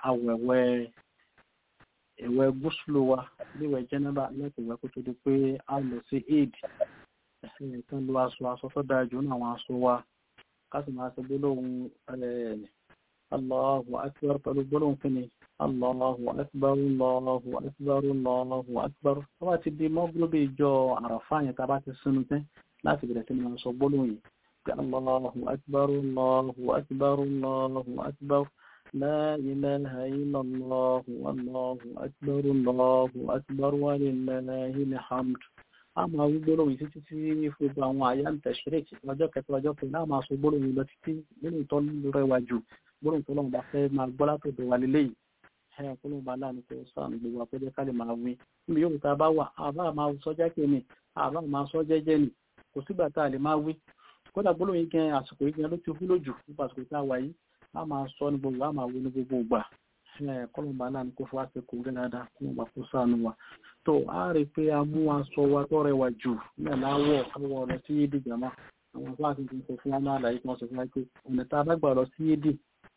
ẹ̀wẹ̀ gúúsùlù wa léwẹ̀ jẹ́nẹ́bà láti wẹ̀ kó tó di pé a lọ sí Eid kan lo aṣọ tó dáa jù ní àwọn aṣọ wa ká sì máa ṣe gbólóhùn Allahu akbar pẹ̀lú gbólóhùn kíni Allahu akbar Allahu akbar Allahu akbar tó bá ti di mọ́gbólóbì ìjọ àràfá yẹn tá bá ti sínú tẹ́ láti bẹ̀rẹ̀ sí máa sọ gbólóhùn yìí pé Allahu akbar Allahu akbar Allahu akbar la ilaha illallah Allahu akbar Allahu akbar wa lillahil hamd. A máa wí gbólóhùn títí tí gbogbo àwọn àyà ń tẹ̀ṣírèkì ọjọ́ kẹta ọjọ́ kẹta náà máa sọ gbólóhùn lọ títí nínú ìtọ́lú rẹwà jù gbólóhùn tó lọ́wọ́ bá fẹ́ máa gbọ́ látọ̀dọ̀ wà lélẹ́yìí gbólóhùn bá láàánú tó sáànù gbogbo àpẹjẹ ká lè máa wí níbi yóò tá a bá wà àbá máa sọ jákè ni àbá máa sọ jẹ́jẹ́ ni kò sígbà tá a lè máa wí kódà gbólóhùn yìí gan àsìkò yìí gan ló ti wúlò jù nípa àsìkò tá a wà yìí a máa sọ ní gbogbo a máa wí ní gbogbo ìgbà kọ́lọ́n bá láàánú kó fún wa ṣe kò gẹ́ dáadáa kọ́lọ́n bá kó sáànù wa tó a rí pé a mú aṣọ wa tó rẹwà jù náà láwọ̀ káwọ̀ lọ sí yídì jàmá àwọn afáàfin ti sọ fún wa náà láyé tí wọ́n sọ fún wa pé ọ̀nà tá a bá gbà lọ sí yídì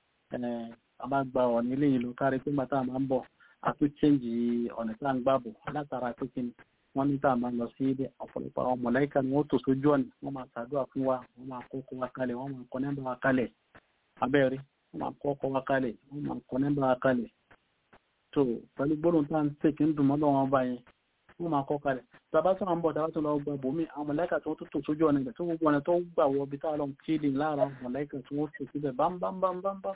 a bá gba ọ̀nà ilé ìlú kárí pé màtá máa ń bọ̀ a tún chẹ́ǹjì ọ̀nà tá à ń gbà bọ̀ látara pé kí ni wọ́n ní tá a máa lọ sí yídì ọ̀pọ̀lọpọ̀ àwọn mọ̀láìkà ni wọ́n tò sójú ọ̀nà wọ́n máa ṣàdúrà fún wa wọ́n máa kọ́kọ́ wa kalẹ̀ wọ́n máa kọ́ nẹ́bà wa kalẹ̀ abẹ́rẹ́ wọ́n máa kọ́kọ́ wa kalẹ̀ wọ́n máa kọ́ nẹ́bà wa kalẹ̀ tó pẹ̀lú gbólóhùn tá à ń tè kí ń dùn mọ́ lọ́wọ́ bá yẹn wọ́n máa kọ́ kalẹ̀ tàbá tó ń bọ̀ tàbá tó lọ gba bòmí àwọn mọ̀láìkà tó tó sójú ọ̀nà ìgbà tó gbogbo ọ̀nà tó gbà wọ ibi táwọn lọ kéde lára mọ̀láìkà tó wọ́n tó síbẹ̀ bámbámbámbámbá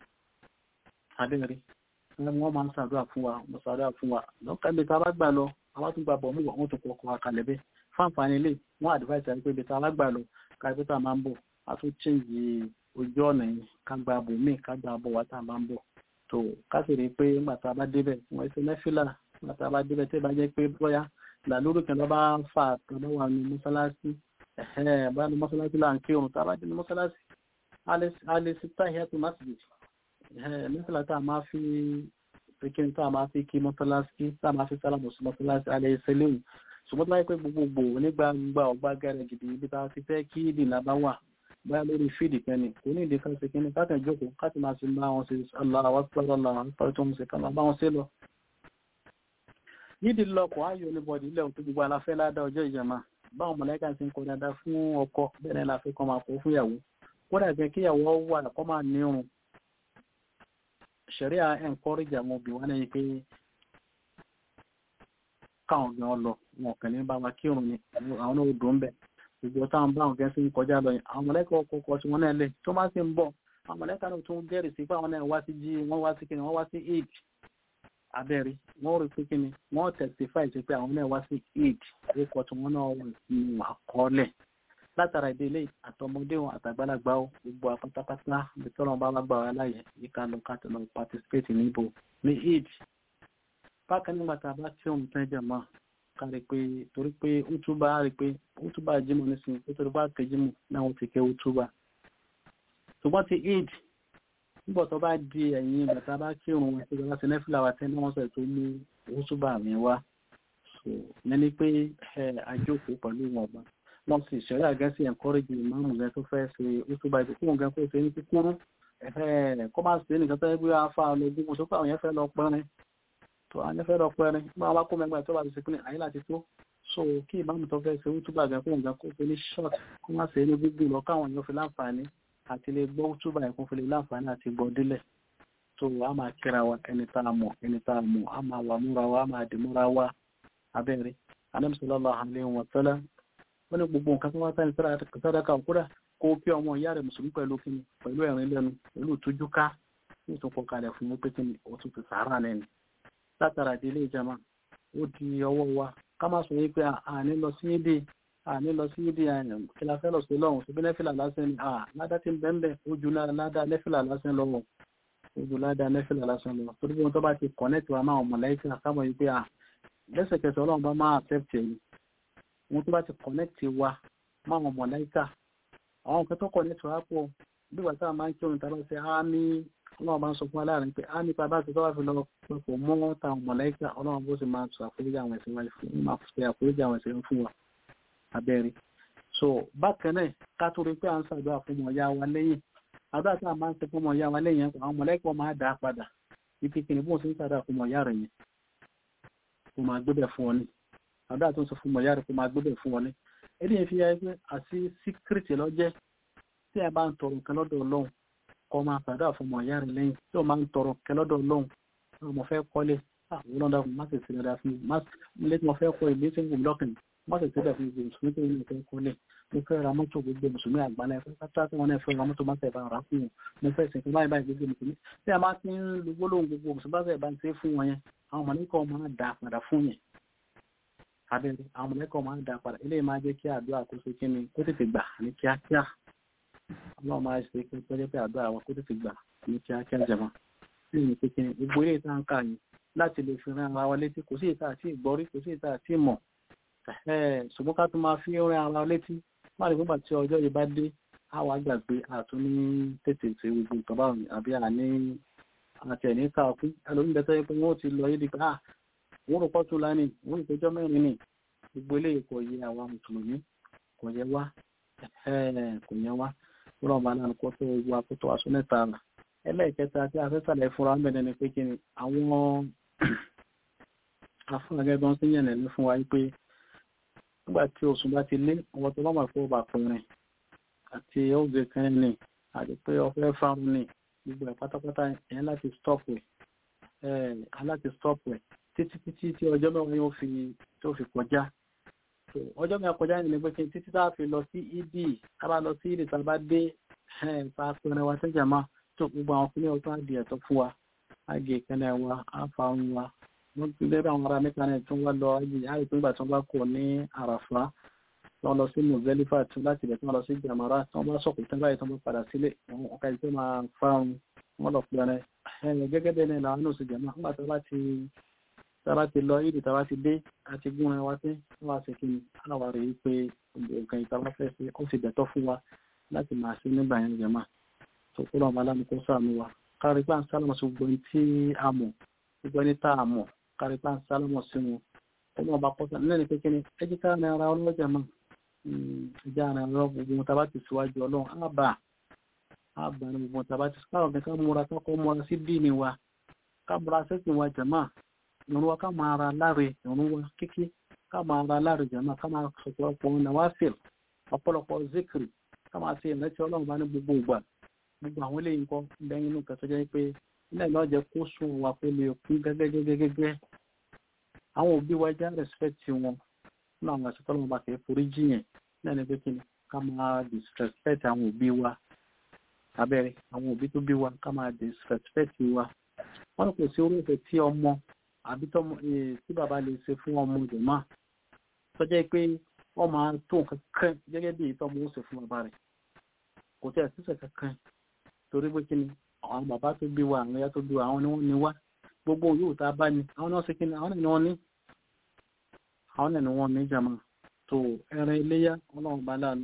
abẹ́rẹ́ wọ́n máa ń ṣàdúrà fún wa lọ́kàlẹ̀ tá a bá gbà lọ àwọn tó gba bòmí wọ́n tó kọ́kọ́ wa kalẹ̀ bẹ́ẹ̀ fáǹfààní ilé wọ́n advice àti pé ibi tá a bá gbà lọ káyọ̀ tá a máa ń bọ̀ a tún change ojú ọ̀nà yìí ká gba bòmí ká gba bọ̀ wá tá a máa ń bọ̀ tó ká sì rí i pé nígbà tá a bá débẹ̀ wọ́n ṣe mẹ́fìlà nígbà tá a bá débẹ̀ tí ì bá jẹ́ pé bóyá làlórí kan lọ bá fà kan lọ wà ní mọ́sálásí bá ní mọ́sálásí là ń kírun tá a bá dé ní mọ́sálásí alẹ́ sí tahiyatu masjid mẹ́sàlá tá a máa fi pékin tá a máa fi kí mọ́sálásí tá a máa fi sálámù sí mọ́sálásí alẹ́ ìṣẹ́lẹ̀wò ṣùgbọ́n tó láyé pé gbogbogbò nígbàgbà ọgbà gẹ́rẹ́ gidi ibi tá a ti fẹ́ kí ìdìnnà bá wà báyà lórí fíìdì kan ni kò ní ìdí kan ṣe kí ni káàkiri jókòó káàkiri máa ṣe bá wọn ṣe Allahu Akbar Allahu Akbar tó ń ṣe kan bá wọn ṣe lọ. Yídì lọ́pọ̀ ayò oníbọ̀dì ilẹ̀ òtún gbogbo aláfẹ́ ládá ọjọ́ ìjàmá báwọn mọ̀lẹ́kà ti ń kọ dáadáa fún ọkọ bẹ́ẹ̀ la fẹ́ kọ́ máa kó fún ìyàwó kódà jẹ́ kí ìyàwó wà kọ́ máa ní irun ṣẹ̀rí à encourage àwọn òbí wọn lẹ́yìn pé káwọn gan lọ wọn kàn ní bá wa kí irun ni àwọn náà dùn bẹ́ẹ̀ gbogbo táwọn báwọn gẹ́ sí ń kọjá lọ yẹn àwọn mọ̀lẹ́kà ọkọ̀ tí wọ́n náà lẹ̀ tó má sì ń bọ̀ àwọn mọ̀lẹ́kà náà tún jẹ́rìí sí pé àwọn náà wá sí jí wọ́n wá sí kíni wọ́n wá sí Eid abẹ́rí wọ́n rí pé kíni wọ́n testify sí pé àwọn náà wá sí Eid orúkọ tí wọ́n náà wà nínú àkọọ́lẹ̀ látara ìdílé àtọmọdé wọn àtàgbàlagbà ó gbogbo àpátápátá ìtọ́nà bá wá gbà wá láyè yíká lọ ká tẹ̀lé participate níbo ní Eid bákan nígbà tá a bá tí òun tẹ́ jẹ̀ mọ́ ká rí pé torí pé útúbà jímọ̀ nísìnyí pé torí bá tẹ̀ jímọ̀ náà wọ́n ti kẹ́ útúbà ṣùgbọ́n ti Eid nígbà tó bá di ẹ̀yìn ìgbà tá a bá kírun wọn ṣe gbọ́dọ̀ sí nẹ́fìlà wa tẹ́ ní wọ́n sọ tó mú útúbà mi wá ní pé àjókòó pẹ̀lú wọn ọba wọ́n sì ṣẹ̀rí àgẹ́sì encourage ìmáàmù rẹ̀ tó fẹ́ ṣe útúbà ìdókòwò gan kó ṣe ní kúkúrú kó má ṣe nìkan tó yẹ pé afá lógún mo sọ pé àwọn yẹn fẹ́ lọ pẹ́rin tó àwọn yẹn fẹ́ lọ pẹ́rin máa wá kó mẹ́gbà tó bá ti ṣe pé àyè láti tó so kí ìmáàmù tó fẹ́ ṣe útúbà gan kó ṣe ní short kó má ṣe ní gbígbì lọ káwọn yẹn fi láǹfààní àti lè gbọ́ útúbà ẹ̀kún fi lè láǹfààní àti gbọ́ délẹ̀ tó a máa kíra wa ẹni tá a mọ̀ a máa wà múra wa a máa dì múra wa abẹ́rẹ́ Ànábì sallallahu alaihi wa sallam wọ́n ní gbogbo nǹkan tó wá sáyẹn sádàkà òkúra kó kí ọmọ ìyá rẹ̀ mùsùlùmí pẹ̀lú kíni pẹ̀lú ẹ̀rín lẹ́nu pẹ̀lú ìtújú ká ní ìtúnkọ̀ kalẹ̀ fún mi pé kíni ó tún ti sàárà lẹ́nu látara ìdílé ìjàmá ó di ọwọ́ wa ká má sọ wípé àní lọ sí èdè àní lọ sí ìdí àyàn kí la fẹ́ lọ sí lọ́hùn sí nẹ́fìlà lásán ni ládá tí ń bẹ́ẹ̀ ojú ládá nẹ́fìlà lásán lọ́wọ́ ojú ládá nẹ́fìlà lásán lọ́wọ́ torí wọn tó bá ti connect wa máa mọ̀lẹ́kà sábà yìí pé lẹ́sẹ̀kẹsẹ̀ ọlọ́run bá máa accept ẹ̀yìn wọn tó bá ti connect wa máa mọ̀lẹ́kà àwọn nǹkan tó connect wa pọ̀ bí wàá sábà máa ń kírun tàbá ṣe àmì ọlọ́run bá ń sọ fún wa láàrin pé àmì bàbá ti tọ́wọ́ fi lọ pọ̀ mọ́ táwọn mọ̀lẹ́kà ọlọ́run bó sì máa sọ àforíjì àwọn ẹ̀ṣẹ̀ fún wa abẹ́rẹ́ so bákan náà ká tó rí pé à ń ṣàdúrà fún ọmọ ìyá wa lẹ́yìn àdúrà tí a máa ń ṣe fún ọmọ ìyá wa lẹ́yìn àwọn mọ̀lẹ́kọ̀ máa dà á padà ibi kìnnì bóun ṣe ń ṣàdúrà fún ọmọ ìyá rẹ̀ yẹn kó máa gbébẹ̀ fún ọ ní àdúrà tó ń sọ fún ọmọ ìyá rẹ̀ kó máa gbébẹ̀ fún ọ ní eléyìí fi yára pé àti síkírìtì lọ́jẹ́ tí a bá ń tọrọ nǹkan lọ́dọ̀ Ọlọ́run kó máa ṣàdúrà fún ọmọ ìyá rẹ̀ lẹ́yìn tí ó máa ń tọrọ nǹkan lọ́dọ̀ Ọlọ́run mo fẹ́ kọ́lé àwọn ọlọ́dà fún má sì sí dáadáa fún mi lẹ́tí mo fẹ́ kọ́ ìgbésẹ̀ ìwé lọ́kàn má sì síbẹ̀ fún gbogbo mùsùlùmí tó yẹ kó kọ́lé mo fẹ́ ra mọ́tò gbogbo mùsùlùmí àgbálẹ̀ fẹ́ pátá tí wọ́n náà fẹ́ ra mọ́tò má sẹ̀ bá ra fún wọn mo fẹ́ sìn fún báyìí gbogbo mùsùlùmí tí a máa ti ń lu gbólóhùn gbogbo mùsùlùmí bá sẹ̀ bá ń ṣe fún wọn yẹn àwọn mọ̀lẹ́kọ̀ máa dà padà fún yẹn abẹ́rẹ́ àwọn mọ̀lẹ́kọ̀ máa dà padà eléyìí máa jẹ́ kí àdúrà kó ṣe kíni kó tètè gbà ní kíákíá ọlọ́run máa ṣe kí ó jẹ́ pé àdúrà wa kó tètè gbà ní kíákíá jẹ̀mọ́ ní pé kíni gbogbo ilé ìta ń kà yín láti lè fi ran ara wa létí kò sí ìta àti ìgbọ́rí kò sí ìta àti ìmọ̀ ṣùgbọ́n ká tó máa fi ran ara wa létí má lè gbọ́gbà tí ọjọ́ yìí bá dé á wá gbàgbé àtún ní tètè ṣe gbogbo nǹkan báwọn àbí àní àti ẹ̀ní káàkú ẹlòmíì bẹ́ẹ̀ tẹ́lẹ̀ pé wọ́n ti lọ yédi pé wọ́n rò pọ́tù lánìí wọ́n rò péjọ́ mẹ́rin ni gbogbo eléyìí kò yẹ àwa mùsùlùmí kò yẹ wá lọ́wọ́ bá náà kó tó wá kó tó aṣọ mẹ́ta rà ẹlẹ́ẹ̀kẹta tí a fẹ́ sàlẹ̀ fúnra mẹ́rin ni pé kí ni àwọn afúnagẹ́gbọ́n sí yẹn lẹ́nu fún wa pé nígbà tí oṣù bá ti lé ọwọ́ tó bá máa fọwọ́ bá pẹ̀rin àti oúnjẹ kan ní àti pé ọfẹ́ fáwọn ní gbogbo ẹ̀ pátápátá ẹ̀yẹn láti stop ẹ̀ títí tí ọjọ́ mẹ́wàá yóò fi kọjá ọjọ́ mẹ́wàá kọjá ní pé kí títí tá a fi lọ sí ìdí tá a bá lọ sí ìdí tá a bá dé ta pẹ̀rin wa sẹ́jà máa tó gbogbo àwọn fúnlẹ̀ ọ̀tọ́ àdì ẹ̀tọ́ fún wa àgè ìkẹ́lẹ̀ wa àfààrùn wa wọ́n ti lẹ́rọ àwọn ará mẹ́ta náà tó wá lọ àyè tó gbà tó bá kọ̀ ní àràfá wọ́n lọ sí mùsẹ́lífà tó láti ibẹ̀ tó wọ́n lọ sí jàmàrà tó wọ́n bá sọ̀kù tó báyìí tó wọ́n padà sílé ọ̀ka ìpé máa fáwọn wọ́n lọ pẹ̀rẹ̀ gẹ́gẹ́ bẹ́ẹ̀ náà làwọn náà sì jẹ̀mọ́ nígbà tó bá ti lọ ìdí tó bá ti dé àti gún ẹ wá sí wọ́n wá sí kí ni àwọn rèé pé nǹkan ìta bá fẹ́ sí ó sì bẹ̀tọ́ fún wa láti máa sí nígbà yẹn jẹ̀mọ́ tó kúrò ọmọ alámi kó sàánú wa kárí pàǹ sálọmọ sí gbogbo tí a mọ̀ gbogbo ẹni tá a mọ̀ kárí pàǹ sálọmọ sí wọn ọmọ ọba kọta lẹ́nu pé kíni ẹjí ká ní ara ọlọ́jà náà ẹjá ara ọlọ́ gbogbo wọn tàbá ti síwájú ọlọ́run àbá ní gbogbo wọn tàbá ti sáwọn kẹkẹ múra kọ́kọ́ múra sí díìnì wa ká múra sẹ́sìn wa jàmá ìrún wa ká máa ra láre ìrún wa kíkí ká máa ra láre jàmá ká máa sọ̀tọ̀ ọ̀pọ̀lọpọ̀ zikiri ká máa ṣe ìrántí ọlọ́run bá ní gbogbo ìgbà gbogbo àwọn ilé nǹkan lẹ́yìn inú kẹtọ́ jẹ́ pé ilẹ̀ náà jẹ́ kó sún wa pé lè kún gẹ́gẹ́gẹ́gẹ́ àwọn òbí wa já respect wọn nínú àwọn àṣetọ́ lọ́wọ́ bá kẹ́ forí jiyàn náà ní pé kí ni ká máa disrespect àwọn òbí wa abẹ́rẹ́ àwọn òbí tó bí wa ká máa disrespect wa wọ́n kò sí orí ìfẹ́ tí ọmọ àbí tí bàbá lè ṣe fún ọmọ ìdòmá tó jẹ́ pé wọ́n máa tó nǹkan kan gẹ́gẹ́ bí ìtọ́mọ ó ṣe fún bàbá rẹ̀ kò tẹ́ ẹ̀ sísẹ̀ kankan torí pé kí ni àwọn bàbá tó bí wa àwọn ìyá tó bí wa àwọn ni wọ́n ní wá gbogbo yóò tá a bá ní àwọn náà ṣe kí ni àwọn náà ni wọ́n ní jàmá tó ẹran iléyá ọlọ́run bá láàánú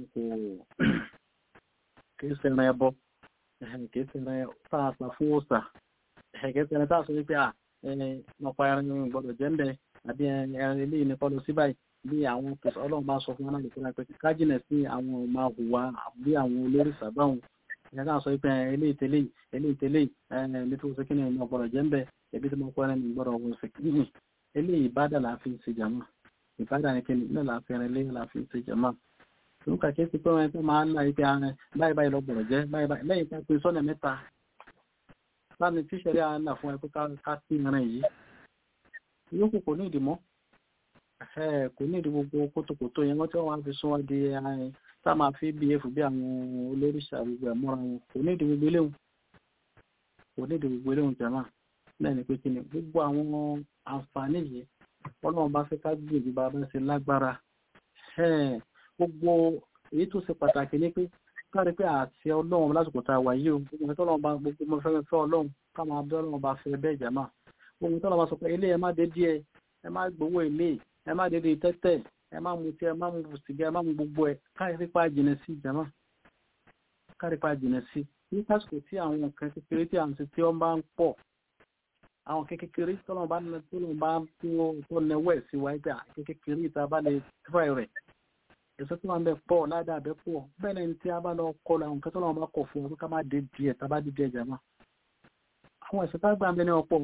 kìí ṣẹran ẹbọ kìí ṣẹran tààtà fún òòṣà kìí ṣẹran tààtà wípé ọ̀pá ẹran gbọ́dọ̀ jẹ́ ńbẹ àbí ẹran ilé ní kọ́ lọ sí báyìí bí àwọn kẹsàn ọlọ́run bá sọ fún wọn láti fúnra pé kájìnà sí àwọn ọmọ àhùwà bí àwọn olórí sàbáwọn ìyá náà sọ pé ilé ìtẹ̀lé ilé tó ṣe kí ni ọmọ gbọ́dọ̀ jẹ́ ńbẹ ẹbí tí mo kọ́ ẹran gbọ́dọ̀ wọ́n ṣe kí ni ilé ìbádà láàfin ṣe jàmá ìbádà ní kí ni ilé láàfin ilé láàfin ṣe jàmá lókà kí sí pé wọn tó máa ń láì pé ààrẹ báyìí lọ gbọ́dọ̀ jẹ́ báyìí lẹ́yìn tá pé sọ́nà mẹ́ta láti tíṣẹ̀rí àánà fún ẹkú ká sí ìrìn yìí yóò kò ní ìdìmọ́ kò ní ìdí gbogbo kótókòtó yẹn wọ́n tí wọ́n fi sún wá di ààrẹ tá máa fi bí efu bí àwọn olóríṣà gbogbo ẹ̀mọ́ra wọn kò ní ìdí gbogbo eléhùn jàmá lẹ́yìn pé kí ni gbogbo àwọn àǹfààní yìí ọlọ́run bá fẹ́ ká gbìyànjú bá bá ṣe lágbára gbogbo èyí tó ṣe pàtàkì ní pé kárí pé àti ọlọ́run lásìkò tá a wà yìí o gbogbo tọ́lọ́run bá gbogbo mo fẹ́ ọlọ́run ká máa bẹ́ ọlọ́run bá fẹ́ bẹ́ẹ̀ jàmá gbogbo tọ́lọ́run bá sọ pé ilé ẹ má dé díẹ̀ ẹ má gbowó ilé ẹ má dé tẹ́tẹ́ ẹ má mu tí ẹ má mu sìgá ẹ má mu gbogbo ẹ kárí pa jìnà sí jàmá kárí pa jìnà sí ní lásìkò tí àwọn nǹkan kékeré tí à ń ṣe tí wọ́n bá ń pọ̀ àwọn kékeré tọ́lọ́run bá tó nẹwọ́ ẹ̀ sí wa ẹgbẹ́ kékeré ìta bá lè tíráì rẹ̀ èso tí wọ́n bẹ pọ̀ ládàá bẹ pọ̀ bẹ́ẹ̀ ni tí a bá lọ kọlu àwọn nǹkan tọ́lọ́run bá kọ̀ fún ọ ká má dé díẹ̀ tá bá dé díẹ̀ jàmá àwọn ẹ̀sẹ̀ tá gbà ń bẹ ní ọ̀pọ̀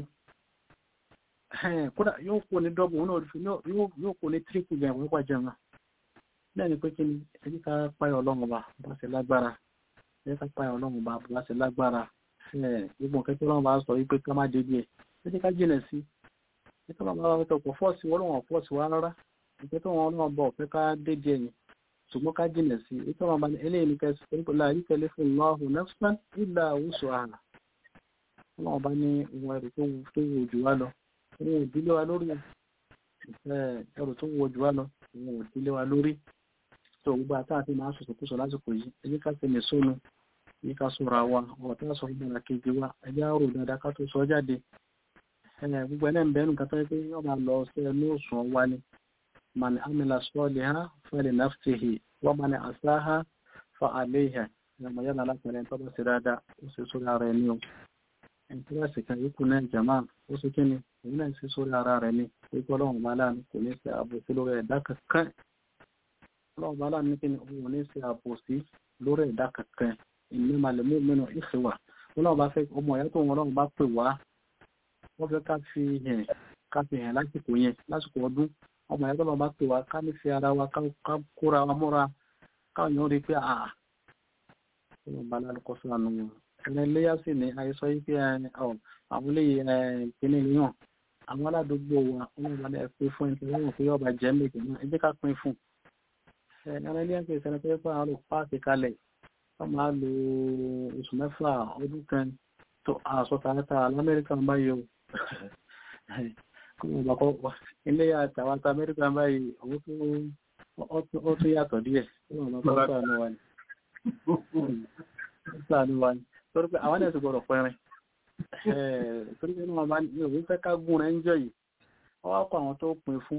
kódà yóò kó ní dọ́bù yóò kó ní tírípù jẹ́ ìwọ́n pàjẹ́ wọn lẹ́yìn pé kí ni ẹni ká páyọ̀ ọlọ́run bá ṣe lágbára ẹni ká páyọ̀ ọlọ́run bá ṣe lágbára gbogbo nǹkan tí ọlọ́run bá sọ wípé ká má dé díẹ̀ ẹni ká jìnà sí ẹni ká má bá tọkọ̀ fọ́ọ̀sì ọlọ́run fọ́ọ̀sì wa rárá ìpẹ́ tó wọn ọlọ́run bọ̀ pé ká dé díẹ̀ yẹn ṣùgbọ́n ká jìnà sí ètò ọlọ́run bá ní eléyìí ní kẹsì pẹ̀lú láàyè tẹ̀lé fún lọ́hùn nafsan illa wus'aha ọlọ́run bá ní ìwọ̀n ẹ̀rù tó wù jù wá lọ òun ò dílé wa lórí ẹrù tó wù jù wá lọ òun ò dílé wa lórí tó gbogbo àtàtì máa sọ̀tọ̀ kó sọ lásìkò yìí ẹjẹ́ ká tẹ̀lé sónú yìí ká sọ̀rọ̀ àwa ọ̀tá sọ fún ìgbà kejì wa ẹjẹ́ àrò dáadáa ká tó sọ jáde gbogbo ẹlẹ́n bẹ́ẹ̀ nǹkan tó yẹ pé wọ́n máa lọ sí ẹnu òsùn wa ni man amila salihan fali nafsihi wa man asaha fa alayha ọmọ yálà alápẹ̀rẹ̀ tó bá ṣe dáadáa ó ṣe sórí ara ẹni o ìpínlẹ̀ kan yìí kù náà jama ó ṣe kí ni òun náà ṣe sórí ara rẹ̀ ni pípé ọlọ́run bá láàánú kò ní ṣe àbòsí lórí ẹ̀dá kankan ọlọ́run bá láàánú kí ni òun ò ní ṣe àbòsí lórí ẹ̀dá kankan innamal mu'minuna ikhwa ọlọ́run bá fẹ́ ọmọ ìyá tó wọn ọlọ́run bá pè wá wọ́n fẹ́ ká fi hàn lásìkò yẹn lásìkò ọdún ọmọ ìyá tó lọ́run bá pè wá ká ní fi ara wa ká kóra wa mọ́ra káwọn yóò rí pé ọlọ́run bá láàánú kọ́ sánú wọn ẹni léyà sí ní àìsọ yìí pé àwọn ilé ìpínlẹ̀ yàn àwọn aládùúgbò wa wọn wà ní ẹ̀pẹ́ fún ẹni tí wọ́n fi ọba jẹ́ méjì náà ẹ jẹ́ ká pín fún ẹni léyà sí ìṣẹ̀lẹ̀ pé pé àwọn olùpáàkì kalẹ̀ wọ́n máa lo oṣù mẹ́fà ọdún kan tó àṣọ tààtà lamẹ́ríkà ń báyìí o ilé àtàwọn amẹ́ríkà ń báyìí ó tún yàtọ̀ díẹ̀ torí pé àwọn ẹ̀sùn gbọ́dọ̀ pẹ́rin torí pé wọ́n bá ní òwe fẹ́ ká gún rẹ̀ ń jọ yìí wọ́n wá kọ àwọn tó pin fún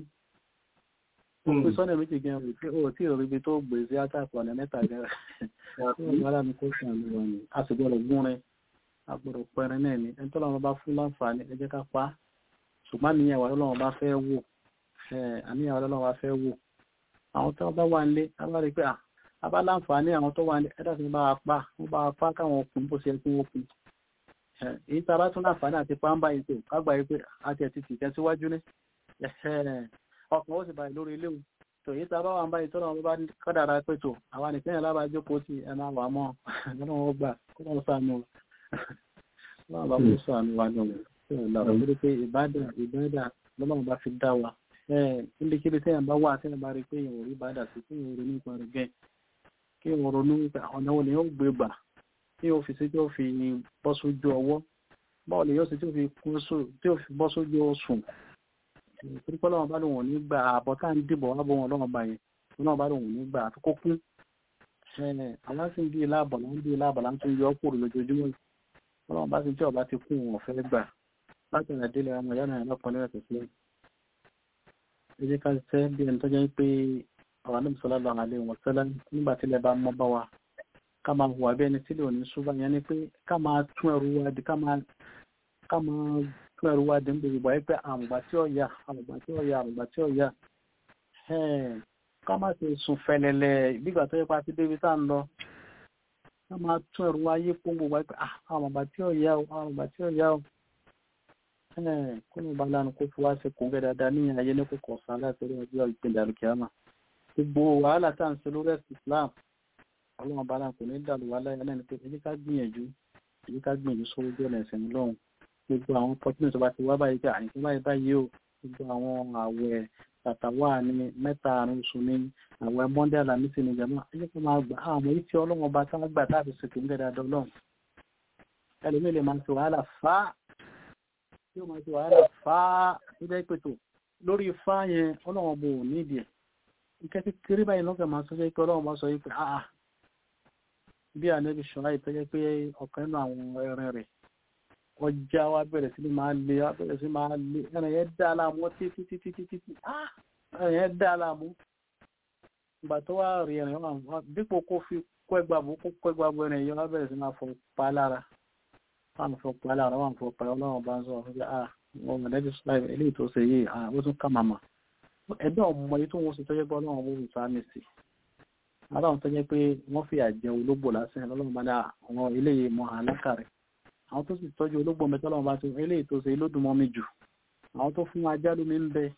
pín sọ́nà méjì gan rẹ̀ pé ó tí ò rí ibi tó gbé sí àtàkùn ọ̀nà mẹ́ta gan rẹ̀ wọ́n bá láti kó sí àmì wọn ni a sì gbọ́dọ̀ gún rẹ̀ a gbọ́dọ̀ pẹ́rin náà ni ẹni tó lọ́wọ́ bá fún láǹfààní ẹ jẹ́ ká pa á ṣùgbọ́n àníyàn wà lọ́wọ́ bá fẹ́ wò àníyàn wà lọ́wọ́ bá fẹ́ wò àwọn tó bá wà nílé a bá rí pé abá láǹfààní àwọn tó wà ní ẹ̀dà tí wọ́n bá pa káwọn okùn bó ṣe ẹkùn okùn èyí tí a bá tún láǹfààní àti pàmbá ètò kágbà yìí pé àti ẹ̀tì tì tẹ́síwájú ní ọkàn ó sì báyìí lórí iléwu tó èyí tí a bá wà ń báyìí tó náà bá kádàrá pé tó àwọn nìkan yẹn lábàá jókòó sí ẹ máa wà mọ́ ọ̀nà wọn gbà kó wọn sànù wọn bá kó sànù wà ní ọ̀hún lórí pé ìbádà lọ́wọ́ bá fi dá wa níbikíbi tí èèyàn bá wà tí èèyàn bá rí pé èèyàn ò rí ìbádà sí tí èèyàn ò rí nípa rẹ̀ bẹ́ẹ̀ kí wọ́n ronú ọ̀nà wo ni yóò gbé gbà tí ó fi sí tí ó fi bọ́ sójú ọwọ́ báwo lè yóò sí tí ó fi bọ́ sójú ọ̀sùn torípọ́ lọ́wọ́ bá lòun ò ní gbà àbọ̀ tá à ń dìbò wá bọ́ wọn lọ́wọ́ bá yẹn lọ́wọ́ bá lòun ò ní gbà àti kó kún àwọn sì ń bí iláàbọ̀ là ń tún yọ kúrò lójoojúmọ́ lọ́wọ́ bá sì tí ọba ti kún wọn fẹ́ gbà láti rìn àdélé ọmọ ìyá náà lọ́pọ̀lọpọ̀ ẹ̀sẹ̀ sílẹ̀ ẹ jẹ́ ká ṣiṣẹ́ bí ẹni tó jẹ́ pé àwọn Ànábì sallallahu alaihi wasallam nígbà tí ilẹ̀ bá mọ́ bá wa ká máa hùwà bí ẹni tí lè ní ṣúgbà yẹn ni pé ká máa tún ẹrù wa di ká máa tún ẹrù wa di ń gbogbo ẹ pé àmùgbà tí ó yá ká má ti sùn fẹ̀lẹ̀lẹ̀ gbígbà tó yẹ pa ti débi tá ń lọ ká máa tún ẹrù wa yé fún gbogbo ẹ pé àmùgbà tí ó yá o kó ní bá lánàá kó fi wá sí kún gẹ́ dáadáa ní ayé ní kò kọ̀ọ̀sán láti rí ọjọ́ ìpínlẹ̀ àlùkìyámà gbogbo wàhálà tá à ń ṣe lórí ẹ̀sìn Islam ọlọ́run bá láǹkó ní dàlú wà láyé náà ni pé èyí ká gbìyànjú sówó jẹ́ ọ̀nà ẹ̀sìn lọ́hùn gbogbo àwọn pọ́tínì tó bá ti wá báyìí pé àyíkú báyìí o gbogbo àwọn àwẹ̀ tàtàwà ní mẹ́ta àrùn oṣù ní àwẹ̀ mọ́ndé àlàmísì ní jàmá ẹjẹ́ kó máa gbà àwọn èyí tí ọlọ́run bá tá gbà táàbí ṣètò ń gẹ́dà dọ́lọ́run ẹlòmíì lè máa ṣe wàhálà fá yóò máa ṣe wàhálà fá nígbà ìpètò lórí fá yẹn ọlọ́run bò nídìí nǹkan kékeré báyìí lọ́kàn máa sọ pé ọlọ́run bá sọ pé bí ànábì Ṣuaibu tó jẹ́ pé ọ̀kan nínú àwọn ẹran rẹ̀ ọjà wa bẹ̀rẹ̀ sí máa lé ẹran yẹn dá láàmú títí ẹran yẹn dá láàmú ìgbà tó wá rí ẹran wọn dípò kó fi kọ́ ẹgbàbọ̀ ẹran yẹn wá bẹ̀rẹ̀ sí máa fọ pa lára wọn fọ pa lára wọn fọ pa ọlọ́run bá ń sọ fún wọn ànábì Ṣuaibu eléyìí tó ṣe yìí ó tún ká màmá ẹgbẹ́ ọmọ yìí tó wọ́n sì tọ́jẹ́ pé ọlọ́run wọ́n sá mi sí aláwọn tọ́jẹ́ pé wọ́n fi àjẹ ológbò lásán ọlọ́run bá dá àwọn eléyìí mọ àlákà rẹ̀ àwọn tó sì tọ́jú ológbò mẹ́tọ́ ọlọ́run bá ti eléyìí tó ṣe lódùmọ́ mi jù àwọn tó fún ajá lómi ń bẹ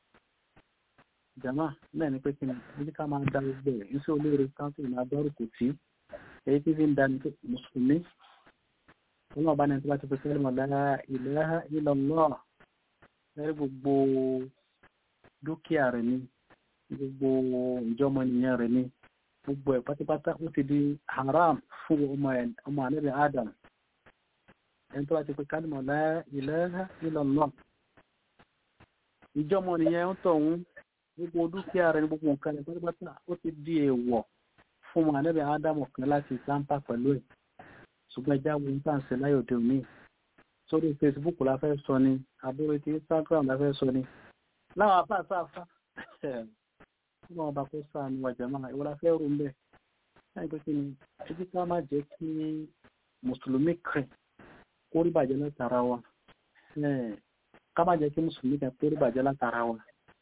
jàmá náà ní pé kí ni ká máa dá gbogbo ẹ̀ ní sí olóore káńtì máa dárúkọ tí èyí tí fi ń dání pé mùsùlùmí ọlọ́run bá ní ẹni tó bá ti fi sẹ́lẹ̀ mọ̀ la ilaha illallah lẹ́rìí gbogbo dúkìá rẹ̀ ní gbogbo ìjọmọ ènìyàn rẹ̀ ní gbogbo ẹ̀ pátápátá ó ti di haram fún ọmọ ànábì Adam ẹni tó bá ti pé kálímọ̀ la ilaha illallah ìjọmọ ènìyàn ń tọ̀hún gbogbo dúkìá rẹ̀ ní gbogbo nǹkan rẹ̀ pátápátá ó ti di èèwọ̀ fún ọmọ ànábì Adam kan láti sáńpà pẹ̀lú ẹ̀ ṣùgbọ́n ẹja wo nípa ṣe láyò dé òní sórí Facebook la fẹ́ sọ ni àbúrò ti Instagram la fẹ́ sọ ni láwọn afáàfáàfá wọ́n bá kó sáà ní wàjà máa ìwọ́n la fẹ́ rú mbẹ́ láì pé kí ni ẹjí ká má jẹ́ kí mùsùlùmí kẹ̀ kó rí bàjẹ́ látara wa ká má jẹ́ kí mùsùlùmí kẹ̀ kó rí bàjẹ́ látara wa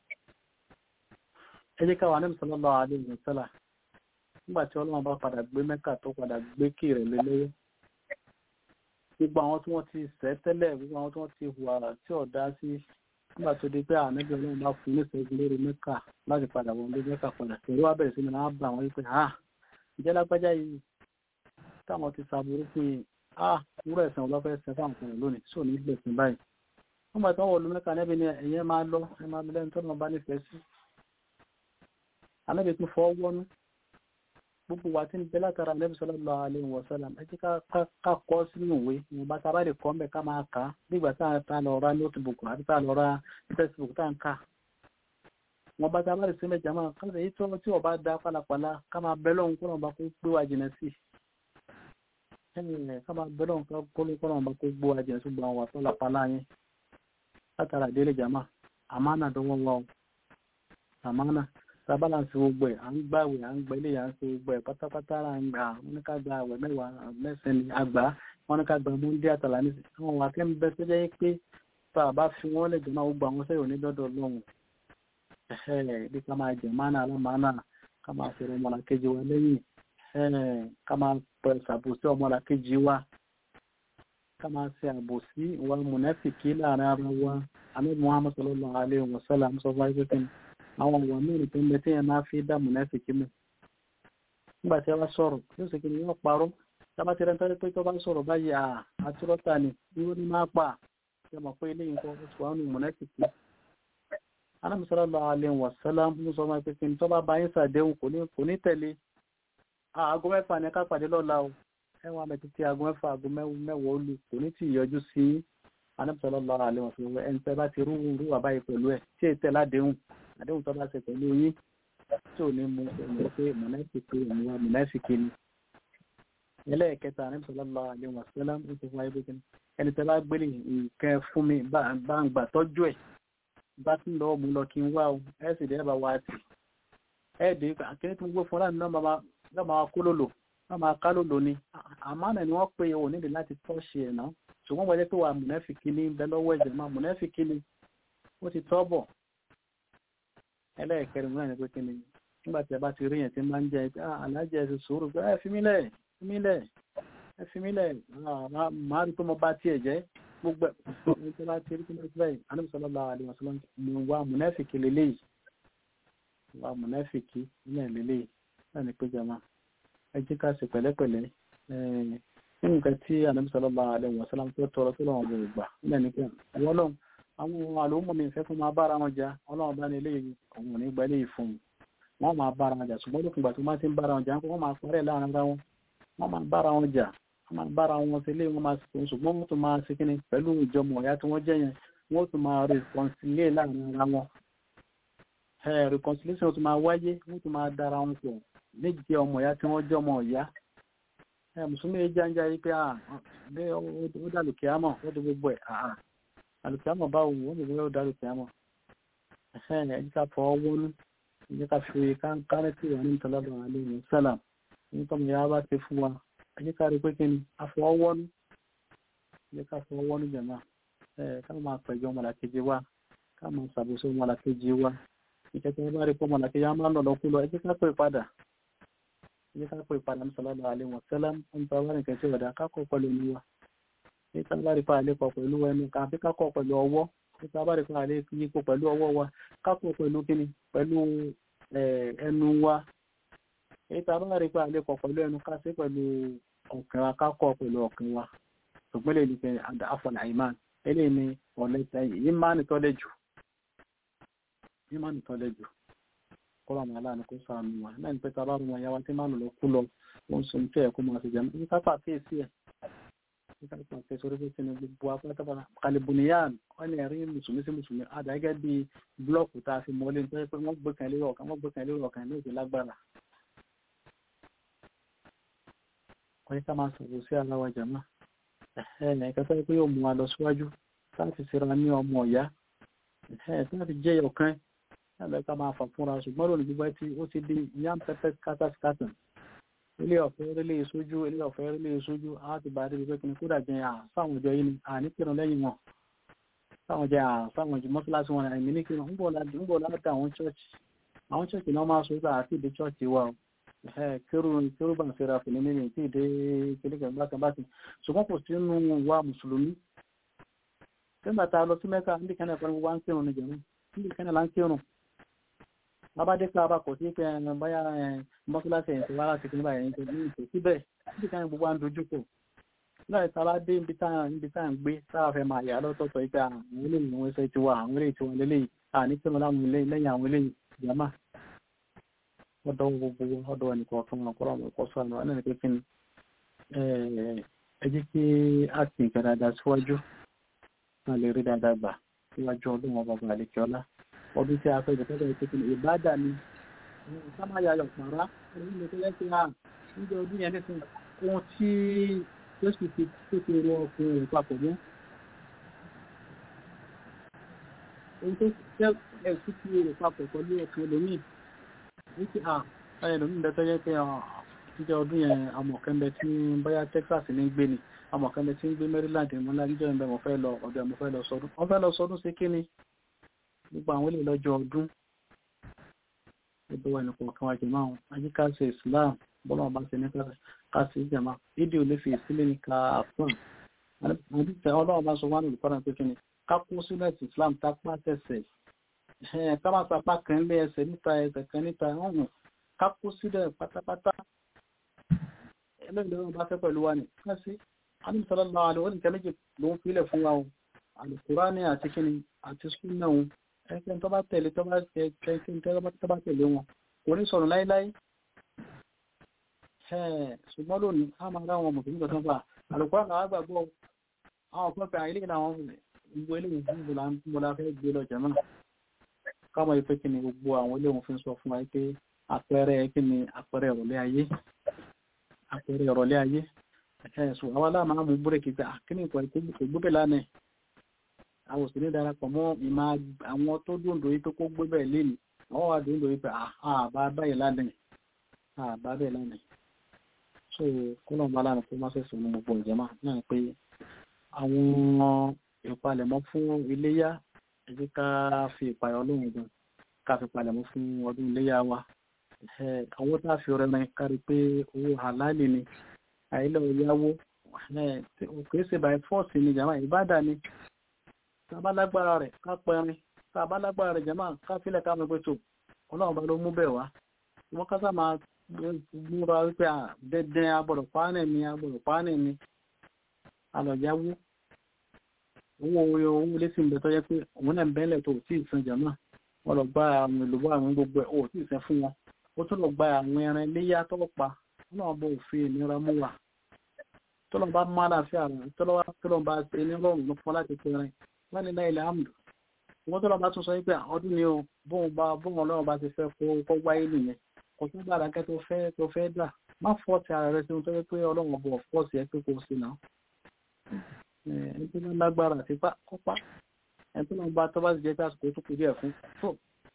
ẹjí ká wà ní sallallahu alaihi wasallam nígbà tí ọlọ́run bá padà gbé Mẹ́kà tó padà gbé kí rẹ̀ lé lọ́wọ́ gbogbo àwọn tí wọ́n ti ṣẹ̀ tẹ́lẹ̀ gbogbo àwọn tí wọ́n ti hùwà tí ọ̀dá sí nígbà tó di pé ànábì ọlọ́run bá fún ní ìṣẹ́gun lórí Mẹ́kà láti padà wọlé Mẹ́kà padà tẹ̀lé wá bẹ̀rẹ̀ sí ni wọ́n á bá wọn wípé ìjẹ́ lágbájá yìí táwọn ti ṣàbùrú fún yìí wúrọ̀ ẹ̀sìn ọlọ́fẹ́ ẹ̀sìn fáwọn kan lónìí sí òní ìgbẹ̀ sìn báyìí wọ́n gbà tí wọ́n wọlé Mẹ́kà ànábì ni ẹ̀yẹ́ máa lọ lẹ́nu tó náà bá nífẹ̀ẹ́ sí ànábì tún fọ́ wọ́nú gbogbo wa tí ń bẹ látara Ànábì sallallahu alaihi wasallam ẹ jẹ́ ká kọ́ sínú ìwé ìwọ̀nba tá a bá lè kọ́ mbẹ́ ká máa kà á nígbà tá a lọ ra notebook àti tá a lọ ra textbook tá a ń kà wọ́n bá tá a bá lè sí mẹ́jà máa ká lè tí ọba dá pálapàla ká máa bẹ lọ́hùn kó lọ́nba kó gbé wa jìnà sí ká máa bẹ lọ́hùn kó lọ́nba kó gbé wa jìnà sí gbogbo àwọn pálapàla yẹn látara délé jàmá àmánà dọ́wọ́ wa o àmánà sábàlánsì gbogbo ẹ̀ à ń gbàwẹ̀ à ń gbà ilé à ń ṣe gbogbo ẹ̀ pátápátá à ń gbà wọn ní ká gba àwẹ̀ mẹ́wàá mẹ́sàn-án ní àgbà wọn ní ká gba mọ́ndé àtàlà ní àwọn wà kẹ́ ń bẹ tó jẹ́ pé tá a bá fi wọ́n lè jọ náà gbogbo àwọn sẹ́yìn onídọ́dọ̀ lọ́hùn bí ká máa jẹ mánà alámánà ká máa fẹ̀rẹ̀ ọmọlàkejì wa lẹ́yìn ká máa pẹ̀ ṣàbòsí ọmọlàkejì wa ká máa ṣe àbòsí wa mùnáfìkí láàrin ara wa Ànábì Muhammad sallallahu alaihi wasallam sọ fún wa àwọn ọ̀wọ̀ mẹ́rin tó ń bẹ tí ẹ máa fi dá mùnáfìkí mú nígbà tí a bá sọ̀rọ̀ yóò sì kí ni yóò parọ́ tábà tí rẹ́ńtọ́ pé tó bá sọ̀rọ̀ báyìí àtúrọ́tà ni irú ni máa pa ṣe mọ̀ pé ilé nǹkan oṣù wa nù mùnáfìkí Ànábì sallallahu alaihi wasallam ń sọ máa pé kí ni tó bá bá yín sàdéhùn kò ní tẹ̀lé aago mẹ́fà ni ká pàdé lọ́la o ẹ̀wọ̀n àmì títí aago mẹ́fà aago mẹ́wàá olù kò ní tí ìyọjú sí Ànábì sallallahu alaihi wasallam ẹni tẹ́ bá ti rú wà báyìí pẹ̀lú ẹ̀ tí ètẹ́ ládéhùn àdéhùn tó bá ṣe pẹ̀lú yín tí ò ní mú ẹ̀mọ́ pé mùnáfìkí ìwà mùnáfìkí ni ẹlẹ́ẹ̀kẹta Ànábì sallallahu alaihi wasallam ń sọ fún ayé bíkín ẹni tẹ́ bá gbélé nǹkan fún mi bá ń gbà tọ́jú ẹ̀ bá tún lọ́wọ́ mú lọ kí n wá o ẹ̀ sì dẹ́ bá wá sí ẹ̀ dé kíní tó ń gbé fún láti náà máa kó lòlò náà máa ká lòlò ni àmánà ni wọ́n pè ò nílò láti tọ́ṣe ẹ̀ náà ṣùgbọ́n wọ́n jẹ́ pé wà mùnáfìkí ní bẹ lọ́wọ́ ẹ̀jẹ̀ máa mùnáfìkí ni ó ti tọ́ bọ̀ ẹlẹ́ẹ̀kẹrin náà ni pé kí ni nígbà tí a bá ti rí yẹn tí máa ń jẹ alájẹ ẹ̀sùn sòrò pé ẹ fi mí lẹ̀ máa rí pé mo bá tiẹ̀ jẹ́ gbogbo ẹ̀ tí bá ti rí pé mo ti báyìí Ànábì sallallahu alaihi wasallam mo wá mùnáfìkí lélẹ́yìí wá mùnáfìkí náà lélẹ́yìí náà ni pé jama ẹ jẹ́ ká ṣe pẹ̀lẹ́pẹ̀lẹ́ nínú nǹkan tí Ànábì sallallahu alaihi wasallam tó tọrọ tó lọ́wọ́ bò gbà náà ni pé wọ́n lọ́wọ́ àwọn àlòmọ̀ mi fẹ́ fún máa bára wọn jà ọlọ́run bá ní ilé ọ̀hún ní gbẹ́lé ìfún wọn máa bára wọn jà ṣùgbọ́n lókùngbà tó máa ti ń bára wọn jà wọ́n máa parẹ́ láàrin ara wọn wọ́n máa bára wọn jà wọ́n máa bára wọn sí ilé wọn máa sì fún ṣùgbọ́n wọ́n tún máa ṣe kíni pẹ̀lú ìjọmọ̀ ọ̀yá tí wọ́n jẹ́ yẹn wọ́n tún máa reconcile láàrin ara wọn reconciliation tó máa wáyé wọ́n tó máa dára wọn pọ̀ méjì ọmọ ìyá tí wọ́n jẹ́ ọmọ ìyá mùsùlùmí jáńjá yí pé bí ó dàlùkì àmọ́ ó di gbogbo ẹ̀ àlùkì àmọ́ báwo wọ́n lè wọ́n dàlùkì àmọ́ ẹ̀jẹ̀ ká fọ́ wọnú ẹ̀jẹ̀ ká fi kárẹ́tì wà ní ìtọ́lọ́dọ̀ àlẹ́ ìwọ̀n sálàm ní tọ́mọ ìyá bá ti fún wa ẹ̀jẹ̀ ká rí pé kí ni àfọwọ́wọ́nú ẹ̀jẹ̀ ká fọwọ́wọ́nú jẹ̀má ká máa pẹ̀jọ́ ọmọlàkejì wa ká máa ṣàbòsí ọmọlàkejì wa ìkẹ́kẹ́ bá rí pé ọmọlàkejì á máa lọ lọ́kú lọ ẹ̀jẹ̀ ká pè padà ní ká pè padà ní sallallahu alaihi wasallam ń bá wá nìkan tí ọ̀dà kákọ̀ pẹ̀lú olúwa ní ká bá rí pa àlékọ̀ pẹ̀lú ẹnu kan àbí kákọ̀ pẹ̀lú ọwọ́ ní ká bá rí pa àlékọ̀ yípo pẹ̀lú ọwọ́ wa kákọ̀ pẹ̀lú kíni pẹ̀lú ẹnu wa ní ká bá rí pa àlékọ̀ pẹ̀lú ẹnu ká sí pẹ̀lú ọkàn wa kákọ̀ pẹ̀lú ọkàn wa ṣùgbọ́n lè ní pé àfọ̀nà ìmán eléyìí ni ọ̀lẹ́sẹ̀ ìmánì tọ́lẹ̀ jù kọ́lá máa láàánú kó sàánú wa náà ní pé tàbá rùn àyàwó tí máa lọ kú lọ wọ́n sọ ní kẹ́ ẹ̀kọ́ máa ṣe jẹ́ ní kápá kéèsì ẹ̀ ní kápá kéèsì orí pé ní gbogbo apátápátá kalibuniyan wọ́n ní ẹ̀rí mùsùlùmí sí mùsùlùmí àdágẹ́ bí blọ́ọ̀kù tá a fi mọ́lé ní pé wọ́n gbẹ̀kàn lé ọ̀kan ní òkè lágbára wọ́n yí ká máa sọ̀rọ̀ sí aláwa jàmá ẹ̀ẹ́nì pé yóò mú wa lọ síwájú láti ṣera ní ọmọ ọ̀yá láti jẹ́ ọ̀kan ẹ̀lẹ́ka máa fà fúnra ṣùgbọ́n lónìí gbígbá tí ó ti di yam pepper scatter ilé ọ̀fẹ́ rílé ìṣojú àti bá rí pé kìnnì kódà jẹ́ sáwọn ìjọ yìí ni àníkìrún lẹ́yìn wọn sáwọn ìjọ mọ́síláṣí wọn àìmí ní kìrún ń bọ̀ láti àwọn chọ́ọ̀chì náà máa sọ àti ìdí chọ́ọ̀chì wa kérú bá ń fẹ́ra fìlí mímì tí ìdí kìnnìkan bákan ṣùgbọ́n kò sí nínú wa mùsùlùmí nígbà tá a lọ sí mẹ́ka níbi kan náà pẹ̀lú wa ń kírun ní jẹ̀mú níbi kan náà lá ń kírun abájẹ́ pé abakọ̀ sí pé báyá mọ́síláṣí ẹ̀yìn tó wá láti kí ní báyìí tó ní ìtò síbẹ̀ níbi kan gbogbo à ń dojú pọ̀ láì tàbá dé ibi tá à ń gbé táà fẹ́ máa yà lọ́tọ̀ọ̀tọ̀ pé àwọn eléyìí wọn ṣe ti wà àwọn eléyìí tí wọn lélẹ́yìí àní tí wọn láwọn eléyìí lẹ́yìn àwọn eléyìí ìyàmá ọ̀dọ̀ gbogbo ọ̀dọ̀ ẹnìkan fún wọn kọ́ra ọmọ ẹ̀kọ́ sọ̀rọ̀ ẹ̀ náà ni pé kí ni ẹ jẹ́ kí á ti nǹkan dáadáa síwájú náà lè rí dáadáa gbà síwájú ọdún wọn bàbá àlekíọ́lá ọdún tí a fẹ́ ìjọpẹ́jọ ìpínlẹ̀ ìbádà ni sámáyàyọ̀ pàrá orílẹ̀ tó lẹ́sí à níjọ ọdún yẹn nísìn ohun tí jésù ti tó ti rọ ọkùnrin rẹ̀ papọ̀ mọ́ ohun tó jẹ́ ẹ̀sùn ti rẹ̀ papọ̀ pẹ̀lú ọkùnrin lómìn ní ti ẹlòmíì bẹ́ẹ̀ tó yẹ pé níjọ ọdún yẹn amọ̀kẹ́mbẹ tí bóyá Texas ní gbé ni amọ̀kẹ́mbẹ tí ń gbé Maryland mọ́lá níjọ ìbẹ̀ mo fẹ́ lọ ọ̀dọ̀ mo fẹ́ lọ sọdún sí kíni gbogbo àwọn ilé lọ́jọ́ ọdún gbogbo ẹnìkan kan wájú máa ń ajíká ṣe Islam bọ́lá ọba ṣe ní ká sí ìjàmá fídíò lè fi ìsílẹ̀ ní ká fún ọlọ́run bá sọ wá ní olùkọ́ra pé kí ni ká kún sílẹ̀ Islam tá pá tẹ̀sẹ̀ ká má sapá kan lé ẹsẹ̀ níta ẹsẹ̀ kan níta ọ̀hún ká kún sílẹ̀ pátápátá ẹlẹ́gbẹ̀rún bá fẹ́ pẹ̀lú wa ní ká sí alìsọ́lọ́lá àlọ́ oníkẹ́ méjì ló ń filẹ̀ fún wa o Al-Qur'ani àti kíni àti súnà wọn ẹgbẹ́ tó bá tẹ̀lé wọn kò ní sọ̀rọ̀ láíláí ṣùgbọ́n lónìí a máa rá wọn mọ̀kànlá tó bá Al-Qur'ani àwọn àgbàgbọ́ àwọn ọ̀pọ̀lọpọ̀ ilé ìlànà gbogbo ilé ìgbòlá fẹ́ gbé lọ jẹ́mọ́ káwọn ìpé kí ni gbogbo àwọn ilé òun fi ń sọ fún wa pé àpẹẹrẹ kí ni àpẹẹrẹ ìrọ̀lẹ́ ayé ẹ̀sùn àwọn aláàmà mú búrẹ́kì pé àkíní ìpọ̀ ìgbóbẹ̀ lánàá àwọn òsì ní darapọ̀ mọ́ ìmá àwọn tó dúndò yí tó kó gbé bẹ́ẹ̀ léni àwọn wà dúndò yí pé àbá báyìí lánàá so kọ́nà bá lánàá tó má sẹ́sùn ní gbogbo ìjẹ́mà náà pé àwọn ìpalẹ̀mọ́ fún iléyá ẹ jẹ́ ká fi ìpayọ̀ Ọlọ́run gan ká fi palẹ̀mọ́ fún ọdún iléyá wa àwọn tá a fi ọrẹ náà kárí pé owó halali ni àìlẹ̀ òyàwó kìí ṣe by force ni jàmá ìbádà ni tàbá lágbára rẹ̀ ká pẹ̀rin tàbá lágbára rẹ̀ jàmá ká fílẹ̀ ká mọ̀ pé tó Ọlọ́run bá ló mú bẹ̀ wá wọ́n ká sáà máa múra wípé dẹ́dẹ́ agbọ̀dọ̀ pàánẹ̀ ni alọ̀yáwó owó lé sí ìbẹ̀ tó yẹ pé òun náà bẹ́ẹ̀lẹ̀ tó tí ìsan jàmá wọ́n lọ gba àwọn ìlúbọ̀ àwọn gbogbo ẹ̀ ó tí ìsan fún wọn ó tún lọ gba àwọn ẹran iléyà tó pa náà bọ̀ òfin ìnira mú wa tọ́lọ́ bá má láàfíà rẹ̀ tọ́lọ́ bá ṣe ní rọrùn ló fún láti pẹ̀rẹ̀ wọ́n ní láìlẹ̀ àmì wọ́n tọ́lọ́ bá tún sọ wípé ọdún ni o bóun ọlọ́run bá ti fẹ́ kó wáyé nìyẹn kò tó gbára kẹ́ tó fẹ́ dà má fọ́ọ̀tì ara rẹ sí ohun tó yẹ pé ọlọ́run bọ̀ fọ́ọ̀tì ẹ pé kò sí náà ẹni tó ní lágbára àti kópa ẹni tó náà bá tó bá ti jẹ́ pé àsìkò tó kù díẹ̀ fún tó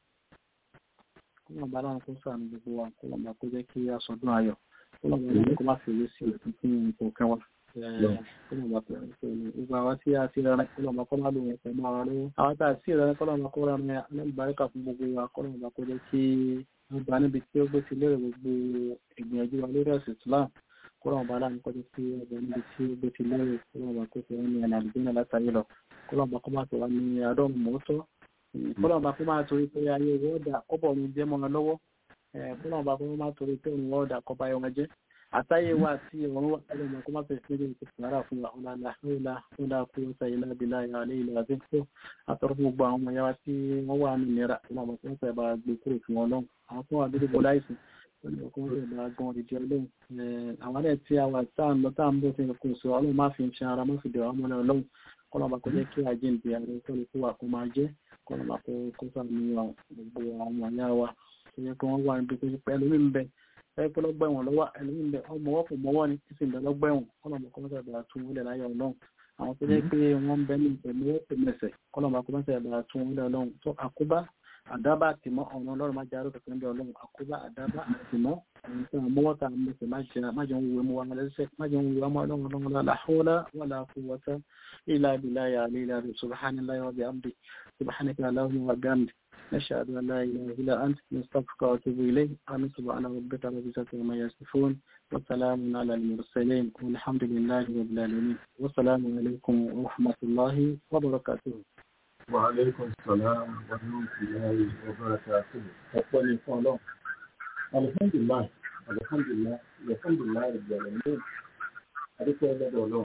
kó náà bá láwọn kó sàánú gbogbo wa kó náà bá kó jẹ́ kí aṣọ́dún ayọ̀ kó náà bá kó má fi lé sí òfin fún nǹkan kan wa kó náà bá pẹ̀lú gbogbo àwọn tí a ti rẹ̀ kó náà bá kó má lò wọ́n pẹ̀lú ara lọ́wọ́ àwọn tá a sì rẹ̀ kó náà bá kó rẹ̀ ní ìbáríkà fún gbogbo wa kó náà bá kó jẹ́ kí wọ́n bá níbi tí ó gbé ti lérè gbogbo ìgbìyànjú wa lórí ẹ̀sìn Islam kọ́lọ̀ ọba aláàmì kọjú sí ọba níbi tí ó gbé ti lérè kọ́lọ̀ ọba kó fi wọ́n ní ẹ̀nà àdìgbò náà látàrí lọ kọ́lọ̀ ọba kó má tó wá ní àádọ́rùn mọ́tọ́ kọ́lọ̀ ọba kó má torí pé ayé wọ́ọ̀dà kọ́bọ̀ mi jẹ́ mọ́ wọn lọ́wọ́ kọ́lọ̀ ọba kó má torí pé òun wọ́ọ̀dà kọ́ba ẹ̀ wọn jẹ́ àtàyè wa àti ọ̀run wa kọ́lọ̀ ọba kó má fẹ́ sí ilé ìpàdà fún wa ọ̀là kó sáyé lábìlá alẹ́ ilẹ̀ àti tó àtọ̀rọ̀ gbogbo àwọn ọmọ yàrá tí wọ́n wà ní ìnira kọ́lọ̀ ọba kó má fẹ́ bá gbé kúrò fún wọn lọ́hùn àwọn tó wà dúró bọ́ láìsí ọkùnrin rẹ̀ bá gan ìdí ọlọ́run àwọn ẹ̀ tí a wà táà ń lọ táà ń bọ̀ tí kò sọ ọlọ́run má fi ń ṣe ara má fi dẹ̀wà mọ́lẹ̀ ọlọ́run kọ́lọ́mà kó jẹ́ kí àjíǹde ààrẹ kọ́lẹ̀ kó wà kó máa jẹ́ kọ́lọ́mà kó sàmì gbogbo àwọn àyà wa tó yẹ kí wọ́n wà níbi tó ṣe pẹ́ ẹlòmí ń bẹ ẹ pé lọ́gbẹ̀wọ̀n lọ́wọ́ ẹlòmí ń bẹ ọmọ wọ́pọ̀ mọ́wọ́ ni tí sì ń bẹ lọ́gbẹ̀wọ̀n kọ́lọ́mà kó mọ́sẹ̀ bàrà tún wọlé láyọ̀ ọlọ́run àwọn tó jẹ́ pé wọ́n ń bẹ ní ìpẹ̀lú mẹ́sẹ̀ kọ́lọ́mà kó mọ́sẹ̀ bàrà tún wọlé ọlọ́run tó àkóbá àdábà àtìmọ́ ọ̀nà ọlọ́run má jẹ́ àrókè fún ọlọ́run àkóbá àdábà àtìmọ́ ẹni tí wọ́n mọ́wọ́ta mẹ́sẹ̀ má jẹun wúwo mú wa lẹ́sẹ̀ má jẹun wúwo ọmọ ọlọ́run la hawla wala quwwata illa billahi al-aliyyil subhanallahi wa bihamdihi subhanaka allahumma wa bihamdika nashhadu an la ilaha illa anta nastaghfiruka wa natubu ilayk amin subhana rabbika rabbil izzati amma yasifun wa salamun ala al-mursalin walhamdulillahi rabbil alamin wa salamun alaykum wa rahmatullahi wa barakatuh.
وعليكم السلام ورحمة الله وبركاته. أقول لكم الله الحمد لله رب العالمين. أديك الله الله.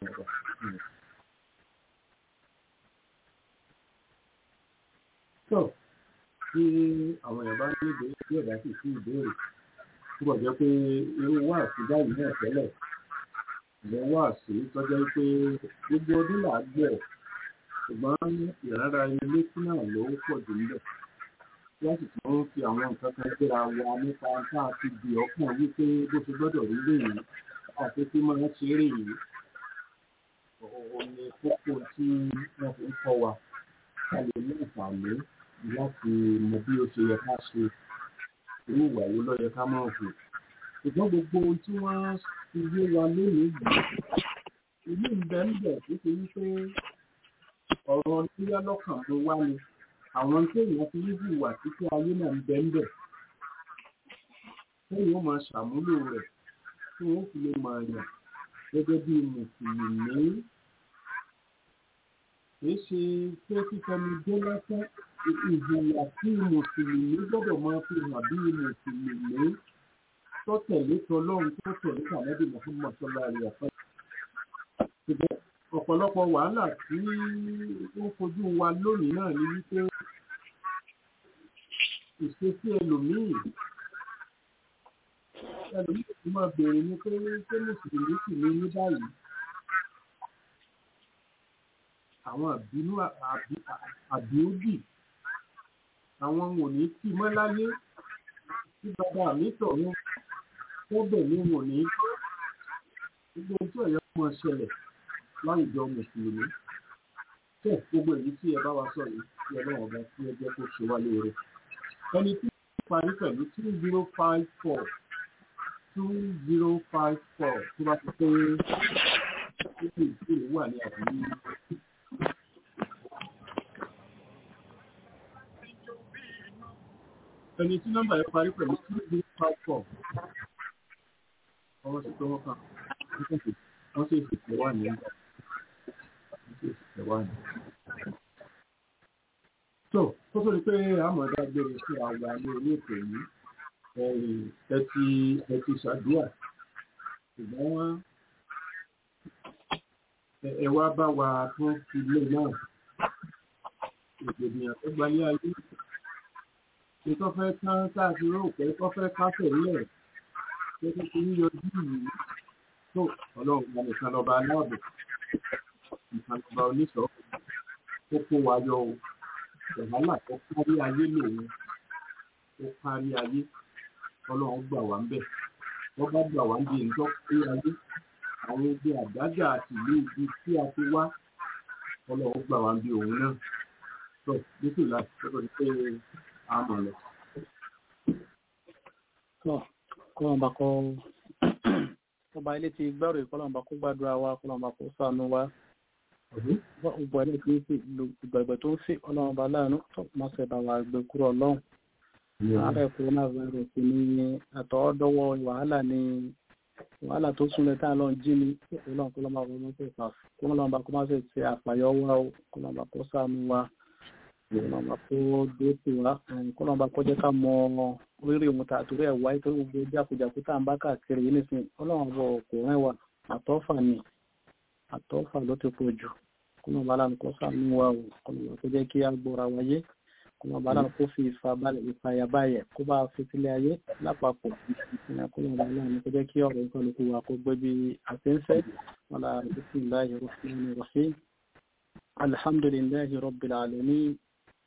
So, tí àwọn èèyàn bá ní ìbéèrè tí ẹ̀dá sì sí ìbéèrè tí wọ́n jẹ́ pé irú wáàsí báyìí náà tẹ́lẹ̀ ìyẹn wáàsí tọ́jọ́ pé gbogbo ọdún là á gbẹ̀ ṣùgbọ́n ìrara ilé tí náà ló pọ̀ jù níbẹ̀ wọ́n sì tún fi àwọn nǹkan kan gbéra wa nípa tá a ti di ọ̀pọ̀ wípé bó ṣe gbọ́dọ̀ rí lèyìn àti tí máa ń ṣe eré yìí òun ni kókó tí wọ́n fi ń kọ́ wa ká lè ní ìfàmì láti mọ bí ó ṣe yẹ ká ṣe irú ìwà wo ló yẹ ká máa hù ṣùgbọ́n gbogbo ohun tí wọ́n fi yé wa lónìí yìí ilé ìbẹ̀ǹbẹ̀ tó ṣe wípé ọ̀rọ̀ tí yá lọ́kàn ló wá ni àwọn tí èèyàn fi ń hùwà títí ayé náà ń bẹ́ńbẹ̀ téèyàn máa ṣàmúlò rẹ̀ tí wọ́n fi lè máa yàn gẹ́gẹ́ bí mùsùlùmí kìí ṣe pé fífẹnu dé lásán ìhùwà tí mùsùlùmí gbọ́dọ̀ máa fi hàn bí mùsùlùmí tó tẹ̀lé tọlọ́run tó tẹ̀lé tànẹ́bì Muhammad sallallahu alaihi wasallam. Ọ̀pọ̀lọpọ̀ wàhálà tí ó fojú wa lónìí náà ni wípé ìṣesí ẹlòmíì tí máa bèèrè ní pé ṣé mùsùlùmí sì ní ní báyìí. Àwọn àbínú àbíódì àwọn wò ní kí mọ́ láyé tí bàbá mi tọ̀run tọ́bẹ̀ ní wò ní gbogbo tí ọ̀yọ́ mọ̀ ṣẹlẹ̀ láwùjọ mùsùlùmí tẹ̀ gbogbo èyí tí ẹ bá wa sọ yìí tí ọlọ́run ọba tí ẹ jẹ́ kó ṣe wá lóore ẹni tí ó parí pẹ̀lú 2054 tó bá ti pé títí ìṣòro wà ní àbúrú. Ẹni tí nọ́mbà yẹn parí pẹ̀lú 2054 ọwọ́ sí pé wọ́n kà wọ́n sì fìfẹ́ wà ní ẹ̀dá. So, kó tó di pé àmọ̀dá gbére sí àgbà ní orí ètò yìí, ẹ ti ṣàdúrà. Ṣùgbọ́n ẹ wá bá wa tún fi lé náà. Ìgbèdìyàn tó gbayé ayé. Ìtọ́ fẹ́ tán káàkiri rò pé kọ́ fẹ́ kásẹ̀ nílẹ̀. Ṣé kí kí ń yọjú yìí? Tó ọlọ́run gba nìkan lọ́ba aláàbò. Ìkànnìbà oníṣọ́ tó kó wa yọ o wàhálà tó kárí ayé lòun ó kárí ayé ọlọ́run gbà wá ń bẹ̀ wọ́n bá gbà wá ń bí ìjọ pé ayé àwọn ibi àdájà àti ìlú ibi tí a ti wá ọlọ́run gbà wá ń bí òun náà tó nítorí láti tọ́jú ní pé a mọ̀ lọ.
kọ́lọ́mbà kọ́ ọba ilé ti gbárò ìkọ́lọ́mbà kó gbàdúrà wa kọ́lọ́mbà kó ṣàánú wa ọgbà ilé tí ń fi ìgbàgbẹ́ tó ń fi ọlọ́mbà láàánú tó má ṣe bá wa gbé kúrò ọlọ́run ààrẹ coronavirus ní àtọwọ́dọ́wọ́ wàhálà tó súnlẹ̀ tá a lọ jí ni ọlọ́run kọ́lọ́mbà kó má ṣe fà kọ́lọ́mbà kó má ṣe ṣe àpàyọ wa o kọ́lọ́mbà kó ṣàánú wa kọ́lọ́mbà kó dé sí wa kọ́lọ́mbà kó jẹ́ ká mọ oríire òun ta àtúrẹ́ ẹ̀wá ìtorí gbogbo jákujàku tá à ń bá káàkiri yìí nìsín ọlọ́run bọ̀ kò rẹ́ wa àtọ́fà ló ti pọ̀ jù kọ́lọ́mbà láàánú kó ṣàánú wa o kọ́lọ́mbà kó jẹ́ kí á gbọ́ra wáyé kọ́lọ́mbà láàánú kó fi ìfàyàbáyẹ̀ kó bá fi sílẹ̀ ayé lápapọ̀ kọ́lọ́mbà láàánú kó jẹ́ kí ọ̀rọ̀ ìkọlùkù wa kó gbé bí àtẹ́ńfẹ́ wala bismillahir rahmanir rahim alhamdulillahi rabbil alamin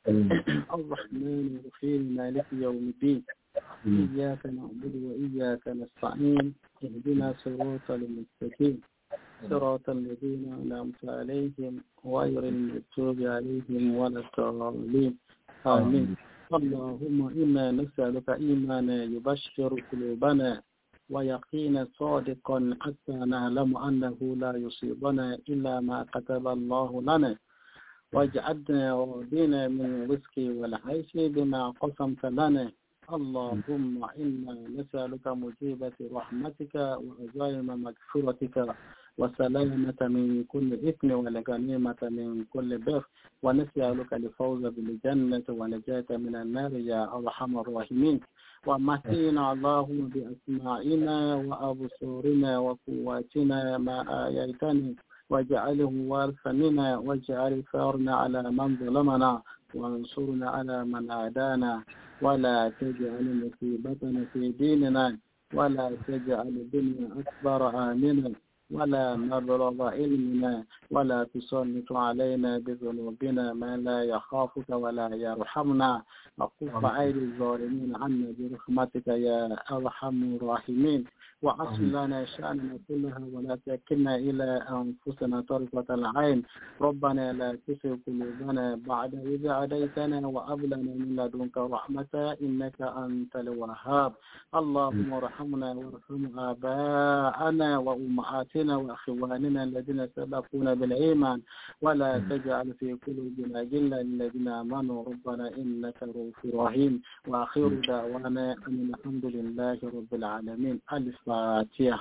الرحمن الرحيم مالك يوم الدين إياك نعبد وإياك نستعين اهدنا صراط المستقيم صراط الذين أنعمت عليهم غير المغضوب عليهم ولا الضالين آمين اللهم إنا نسألك إيمانا يبشر قلوبنا ويقينا صادقا حتى نعلم أنه لا يصيبنا إلا ما كتب الله لنا واجعلنا راضين من رزقي والعيش بما قسمت لنا اللهم إنا نسألك مجيبة رحمتك وعزائم مغفرتك وسلامة من كل إثم والغنيمة من كل بر ونسألك الفوز بالجنة ونجاة من النار يا أرحم الراحمين ومتعنا اللهم بأسماعنا وأبصارنا وقواتنا ما آيتنا واجعله وارثا منا واجعل ثارنا على من ظلمنا وانصرنا على من عادانا ولا تجعل مصيبتنا في ديننا ولا تجعل الدنيا أكبر آمنا ولا مبلغ علمنا ولا تسلط علينا بذنوبنا ما لا يخافك ولا يرحمنا وكف أيدي الظالمين عنا برحمتك يا أرحم الراحمين وأصل لنا شأننا كلها ولا تكلنا إلى أنفسنا طرفة العين ربنا لا تزغ قلوبنا بعد إذ هديتنا وهب لنا من لدنك رحمة إنك أنت الوهاب اللهم ارحمنا وارحم آباءنا وأمهاتنا وأخواننا الذين سبقونا بالإيمان ولا تجعل في قلوبنا غلا للذين آمنوا ربنا إنك رؤوف رحيم وآخر دعوانا أن الحمد لله رب العالمين الفاتحة.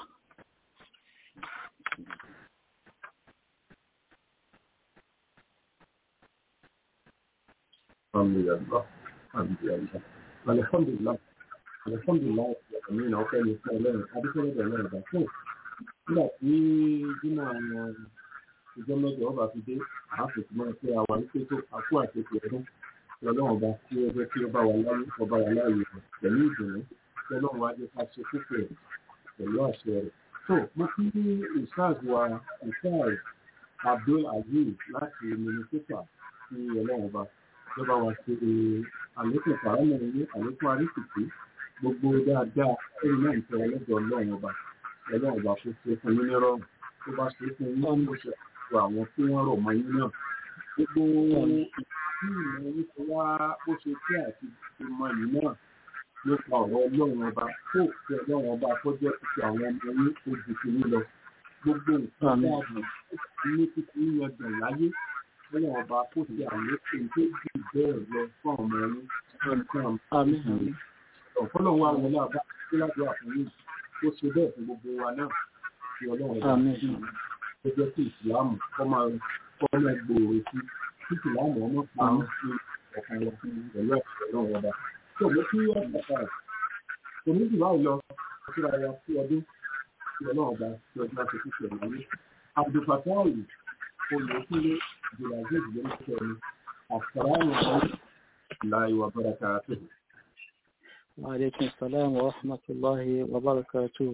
alhamdulillah àmín ọ̀fẹ́ ní fún ọlọ́run adúgbòlódé ọlọ́run bá fún nígbà tí jimá àwọn ìjọ mẹ́jọ ọba fi dé àáfòtí máa pé àwọn ìpètò àkú àtètò ọdún tí ọlọ́run bá tí ó jẹ́ kí ọba wà láyé ọba wà láàyè pẹ̀lú ìdùnnú tí ọlọ́run wá jẹ́ ká ṣe púpọ̀ pẹ̀lú àṣẹ rẹ̀. tó mo kí ìsáàz wa ìsáàz Abdul Aziz láti Minnesota tí ọlọ́run bá lọ́ba wa ṣe àlékún fàámọ̀ ní àlékún àríkìtì gbogbo dáadáa ẹni náà ń tẹ ọlọ́dọ̀ ọlọ́run ọba kó ṣe fún yín nírọ̀rùn tó bá ṣe fún yín ní oṣù àti àwọn tí wọ́n rọ̀ mọ́ yín náà gbogbo tí ìmọ̀ yín ti wá bó ṣe tí àti ìmọ̀ yín náà nípa ọ̀rọ̀ ọlọ́run ọba tó fi ọlọ́run ọba kó jẹ́ títí àwọn ọmọ yín tó ju ti ní lọ gbogbo nǹkan dáàbò ní títí yíyan gbọ̀n láyé ọlọ́run ọba kó ṣe àlékún tó jù bẹ́ẹ̀ lọ fún ọmọ yín ọ̀pọ̀lọ́run wa wọlé àbá tí ládùúgbò àfọyín ó ṣe bẹ́ẹ̀ fún gbogbo wa náà tí ọlọ́run bá tó jẹ́ kí ìsìláàmù kọ́ máa gbòòrò sí kí ìsìláàmù ọmọ kan sí ọ̀kan lọ pẹ̀lú ẹ̀sìn ọlọ́run ọba. tó mú kí ọ̀pọ̀ta rẹ̀ kò ní jù báyìí lọ síra ya sí ọdún tí ọlọ́run ọba tí ọdún láti fi ṣẹ̀lẹ̀ ayé. Abdulfatai olùkílé Abdulaziz lórúkọ ẹni assalamu alaikum wa barakatuh.
وعليكم السلام ورحمة الله وبركاته.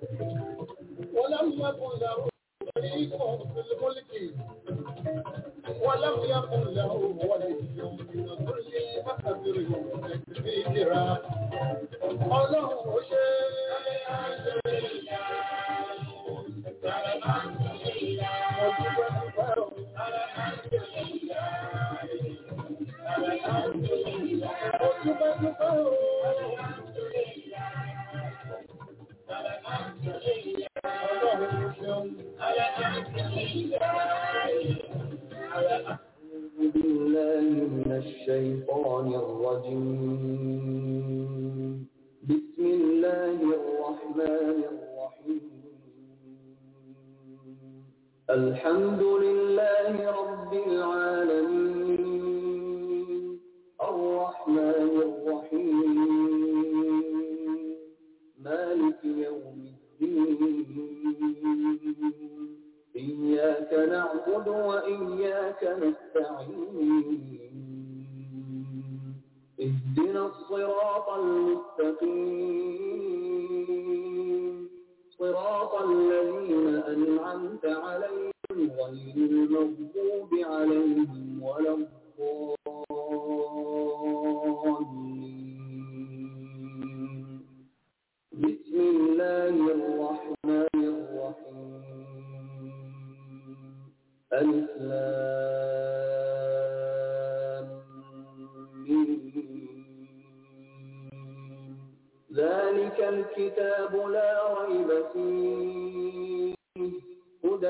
ولم يكن له شريك في الملك ولم يكن له ولي من الذل فكبره تكبيرا الله بالله من الشيطان الرجيم بسم الله الرحمن الرحيم الحمد لله رب العالمين الرحمن الرحيم مالك يوم الدين إياك نعبد وإياك نستعين اهدنا الصراط المستقيم صراط الذين أنعمت عليهم غير المغضوب عليهم ولا الضالين بسم الله الرحمن الرحيم ألف لام ميم ذلك الكتاب لا ريب فيه هدى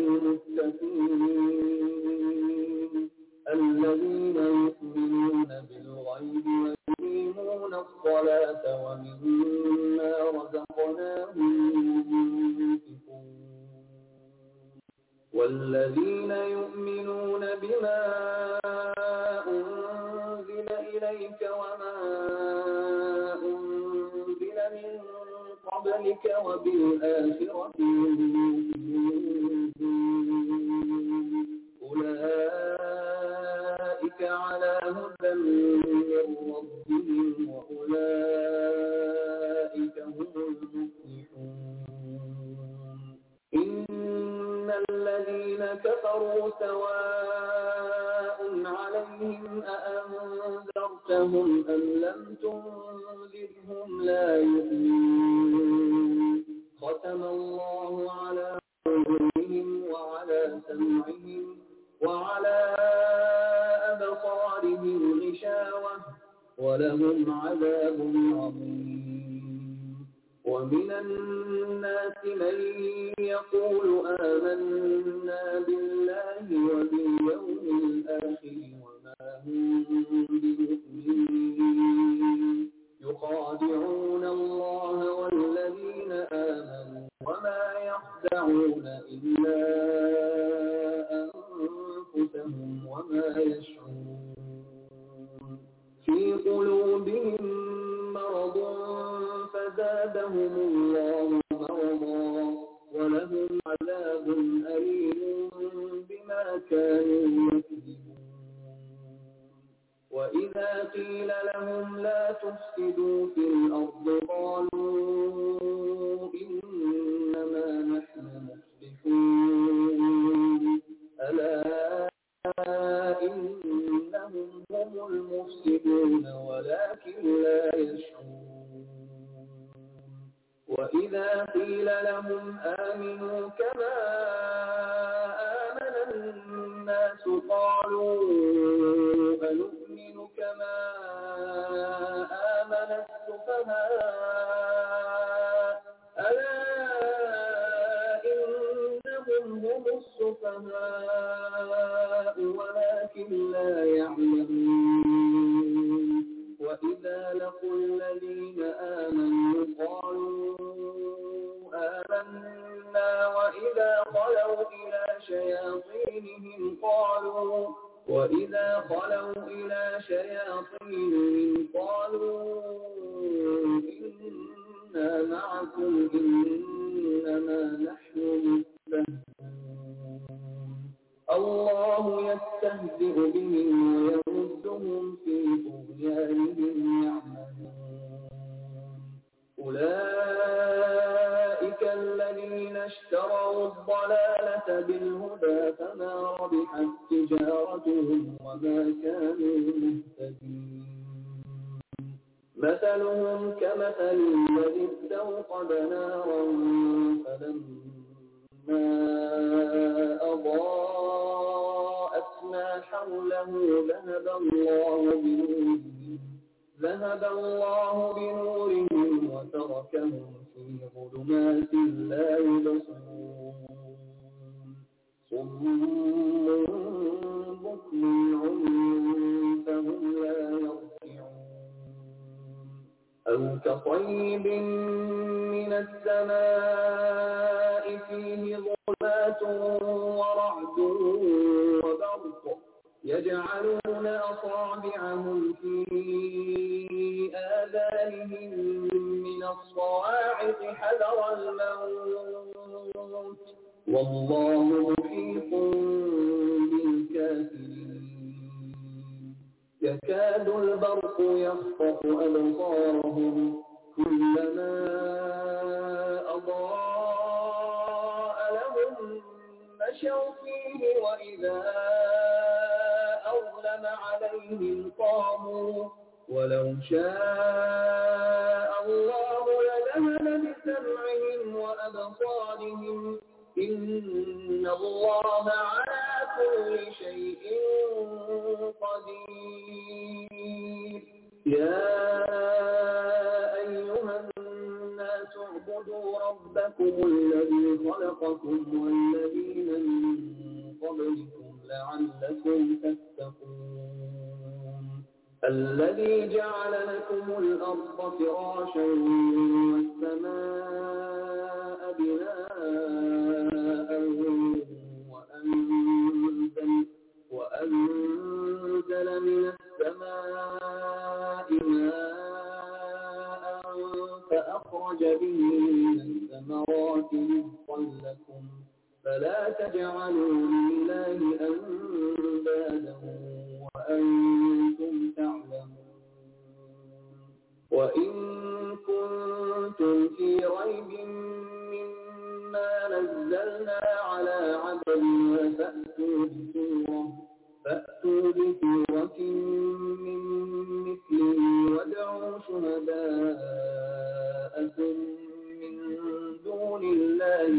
للمتقين الذين يؤمنون بالغيب ويقيمون الصلاة ومما رزقناهم ينفقون والذين يؤمنون بما أنزل إليك وما أنزل من قبلك وبالآخرة أولئك على هدى من ربهم وأولئك هم المفلحون إن الذين كفروا سواء عليهم أأنذرتهم أم لم تنذرهم لا يؤمنون ختم الله على قلوبهم وعلى سمعهم وعلى أبصارهم غشاوة ولهم عذاب عظيم ومن الناس من يقول آمنا بالله وباليوم الآخر وما هم بمؤمنين يخادعون الله والذين آمنوا وما يخدعون إلا أنفسهم وما يشعرون في قلوبهم مرض فزادهم الله مرضا ولهم عذاب أليم بما كانوا يكذبون وإذا قيل لهم لا تفسدوا في الأرض قالوا إنما نحن مصلحون ألا إنهم هم المفسدون ولكن لا يشعرون وإذا قيل لهم آمنوا كما آمن الناس قالوا أنؤمن كما آمن السفهاء ألا إنهم هم السفهاء ولكن لا يعلمون وإذا لقوا الذين آمنوا قالوا آمنا وإذا خلوا إلى شياطينهم قالوا إنا معكم إنما نحن مستهزئون الله يستهزئ بهم ويمدهم في طغيانهم يعمهون أولئك الذين اشتروا الضلالة بالهدى فما ربحت تجارتهم وما كانوا مهتدين مثلهم كمثل الذي استوقد نارا فلما أضاءت ما حوله ذهب الله بنورهم وتركهم في ظلمات لا يبصرون صم بكم عمي فهم لا يرجعون أو كطيب من السماء فيه ظلمات ورعد وبرق يجعلون أصابعهم في آذانهم من الصواعق حذر الموت والله محيط بالكافرين يكاد البرق يخطف أبصارهم كلما أضاء لهم مشوا فيه وإذا أظلم عليهم قاموا ولو شاء الله لذهب بسمعهم وأبصارهم إن الله على كل شيء قدير يا أيها الناس اعبدوا ربكم الذي خلقكم والذين من قبلكم لعلكم تتقون الذي جعل لكم الأرض فراشا والسماء بناء وأنزل من السماء ماء فأخرج به من الثمرات رزقا لكم فلا تجعلوا لله أندادا وأنتم تعلمون وإن كنتم في ريب مما نزلنا على عبدنا فأتوا بسورة من مثله وادعوا شهداءكم من دون الله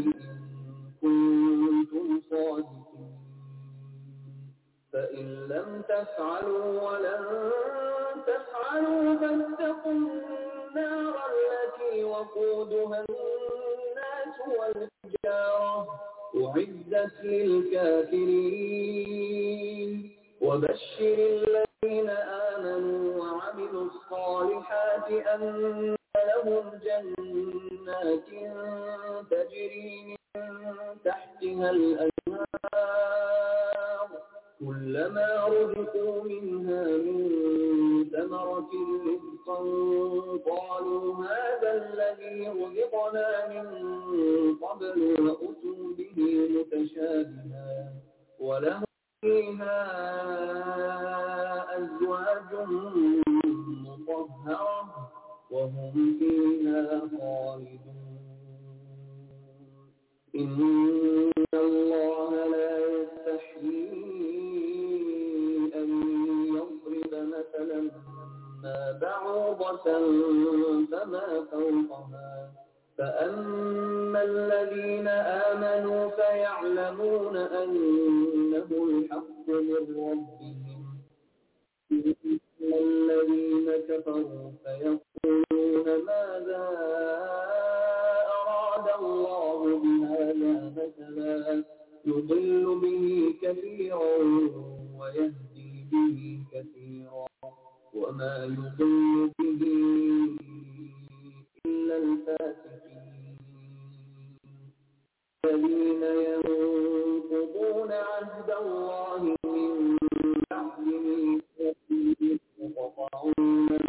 كنتم صادقين فإن لم تفعلوا ولن تفعلوا فاتقوا النار التي وقودها الناس والحجارة أعدت للكافرين وبشر الذين آمنوا وعملوا الصالحات أن لهم جنات تجري من تحتها الأنهار كلما رزقوا منها من ثمرة رزقا قالوا هذا الذي رزقنا من قبل وأتوا به متشابها ولهم فيها أزواج مطهرة وهم فيها خالدون إن الله لا يستحيي أن يضرب مثلا ما بعوضة فما فوقها فأما الذين آمنوا فيعلمون أنه الحق من ربهم الذين كفروا فيقولون ماذا أراد الله بهذا مثلا يضل به كثيرا ويهدي به كثيرا وما يضل به إلا الفاسقين الذين ينقضون عهد الله من بعد ميثاقه وقطعوا ما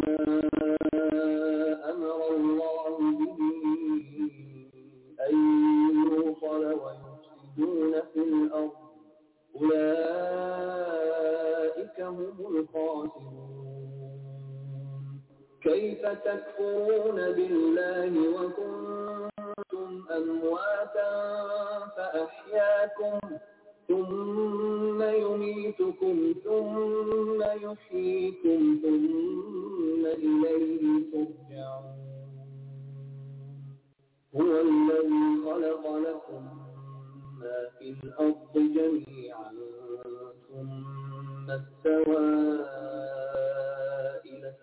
أمر الله به أن يوصل ويفسدون في الأرض أولئك هم الخاسرون كيف تكفرون بالله وكنتم أمواتا أحياكم ثم يميتكم ثم يحييكم ثم إليه ترجعون هو الذي خلق لكم ما في الأرض جميعا ثم استوى إلى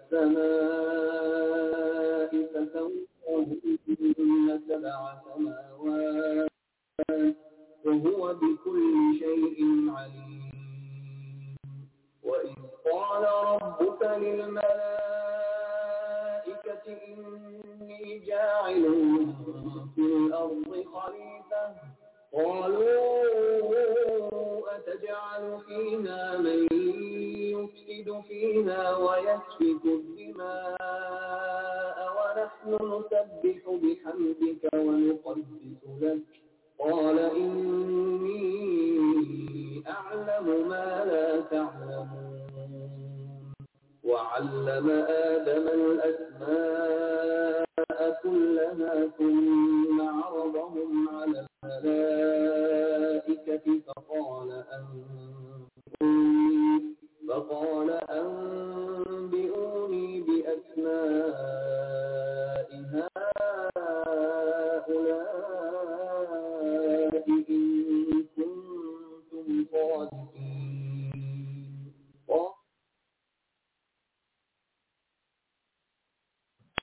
السماء فسواهن سبع سماوات وهو بكل شيء عليم وإذ قال ربك للملائكة إني جاعل في الأرض خليفة قالوا أتجعل فيها من يفسد فيها ويسفك الدماء ونحن نسبح بحمدك ونقدس لك قال إني أعلم ما لا تعلمون وعلم آدم الأسماء كلها ثم عرضهم على الملائكة فقال